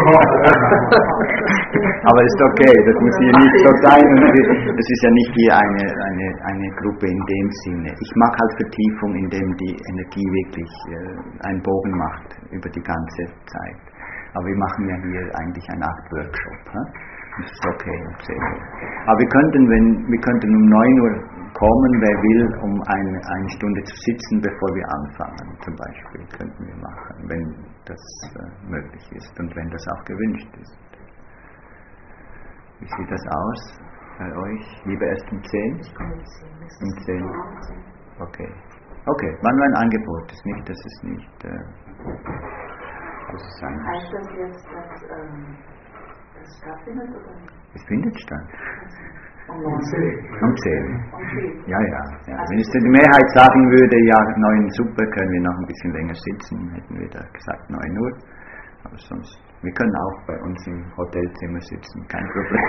Aber ist okay, das muss hier nicht so sein. Und das ist ja nicht hier eine, eine, eine Gruppe in dem Sinne. Ich mag halt Vertiefung, indem die Energie wirklich äh, einen Bogen macht über die ganze Zeit. Aber wir machen ja hier eigentlich eine Art Workshop. He? Das ist okay um zehn Uhr. Aber wir könnten, wenn, wir könnten um neun Uhr kommen, wer will, um eine, eine Stunde zu sitzen, bevor wir anfangen, zum Beispiel, könnten wir machen, wenn das äh, möglich ist und wenn das auch gewünscht ist. Wie sieht das aus bei euch? Lieber erst um zehn? Um zehn. Okay. Okay, wann war ein Angebot? Das ist nicht, das ist nicht, äh, das ist sein. Heißt das jetzt, dass ähm, das stattfindet oder nicht? Es findet statt. Um zehn. Um zehn. Ja, ja. ja. Wenn es die Mehrheit sagen würde, ja, neun super, können wir noch ein bisschen länger sitzen, hätten wir da gesagt neun Uhr. Aber sonst, wir können auch bei uns im Hotelzimmer sitzen, kein Problem.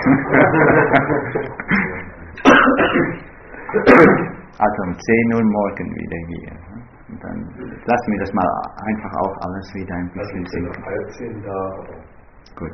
Also um zehn Uhr morgen wieder hier. Und dann lassen wir das mal einfach auch alles wieder ein bisschen sinken. Gut.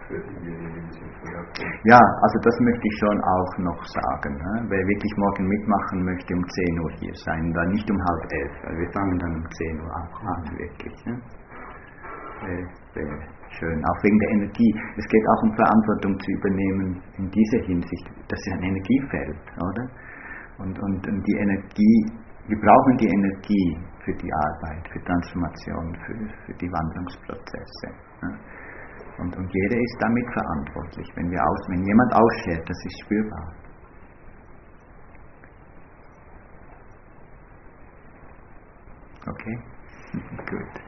Ja, also das möchte ich schon auch noch sagen. Ne? Wer wirklich morgen mitmachen möchte, um zehn Uhr hier sein, dann nicht um halb elf, weil wir fangen dann um zehn Uhr auch an, wirklich. Ne? Wäre, wäre schön, auch wegen der Energie. Es geht auch um Verantwortung zu übernehmen in dieser Hinsicht. Das ist ein Energiefeld, oder? Und, und, und die Energie, wir brauchen die Energie für die Arbeit, für Transformation, für, für die Wandlungsprozesse. Ne? Und, und jeder ist damit verantwortlich. Wenn, wir aus, wenn jemand ausschert, das ist spürbar. Okay? Gut.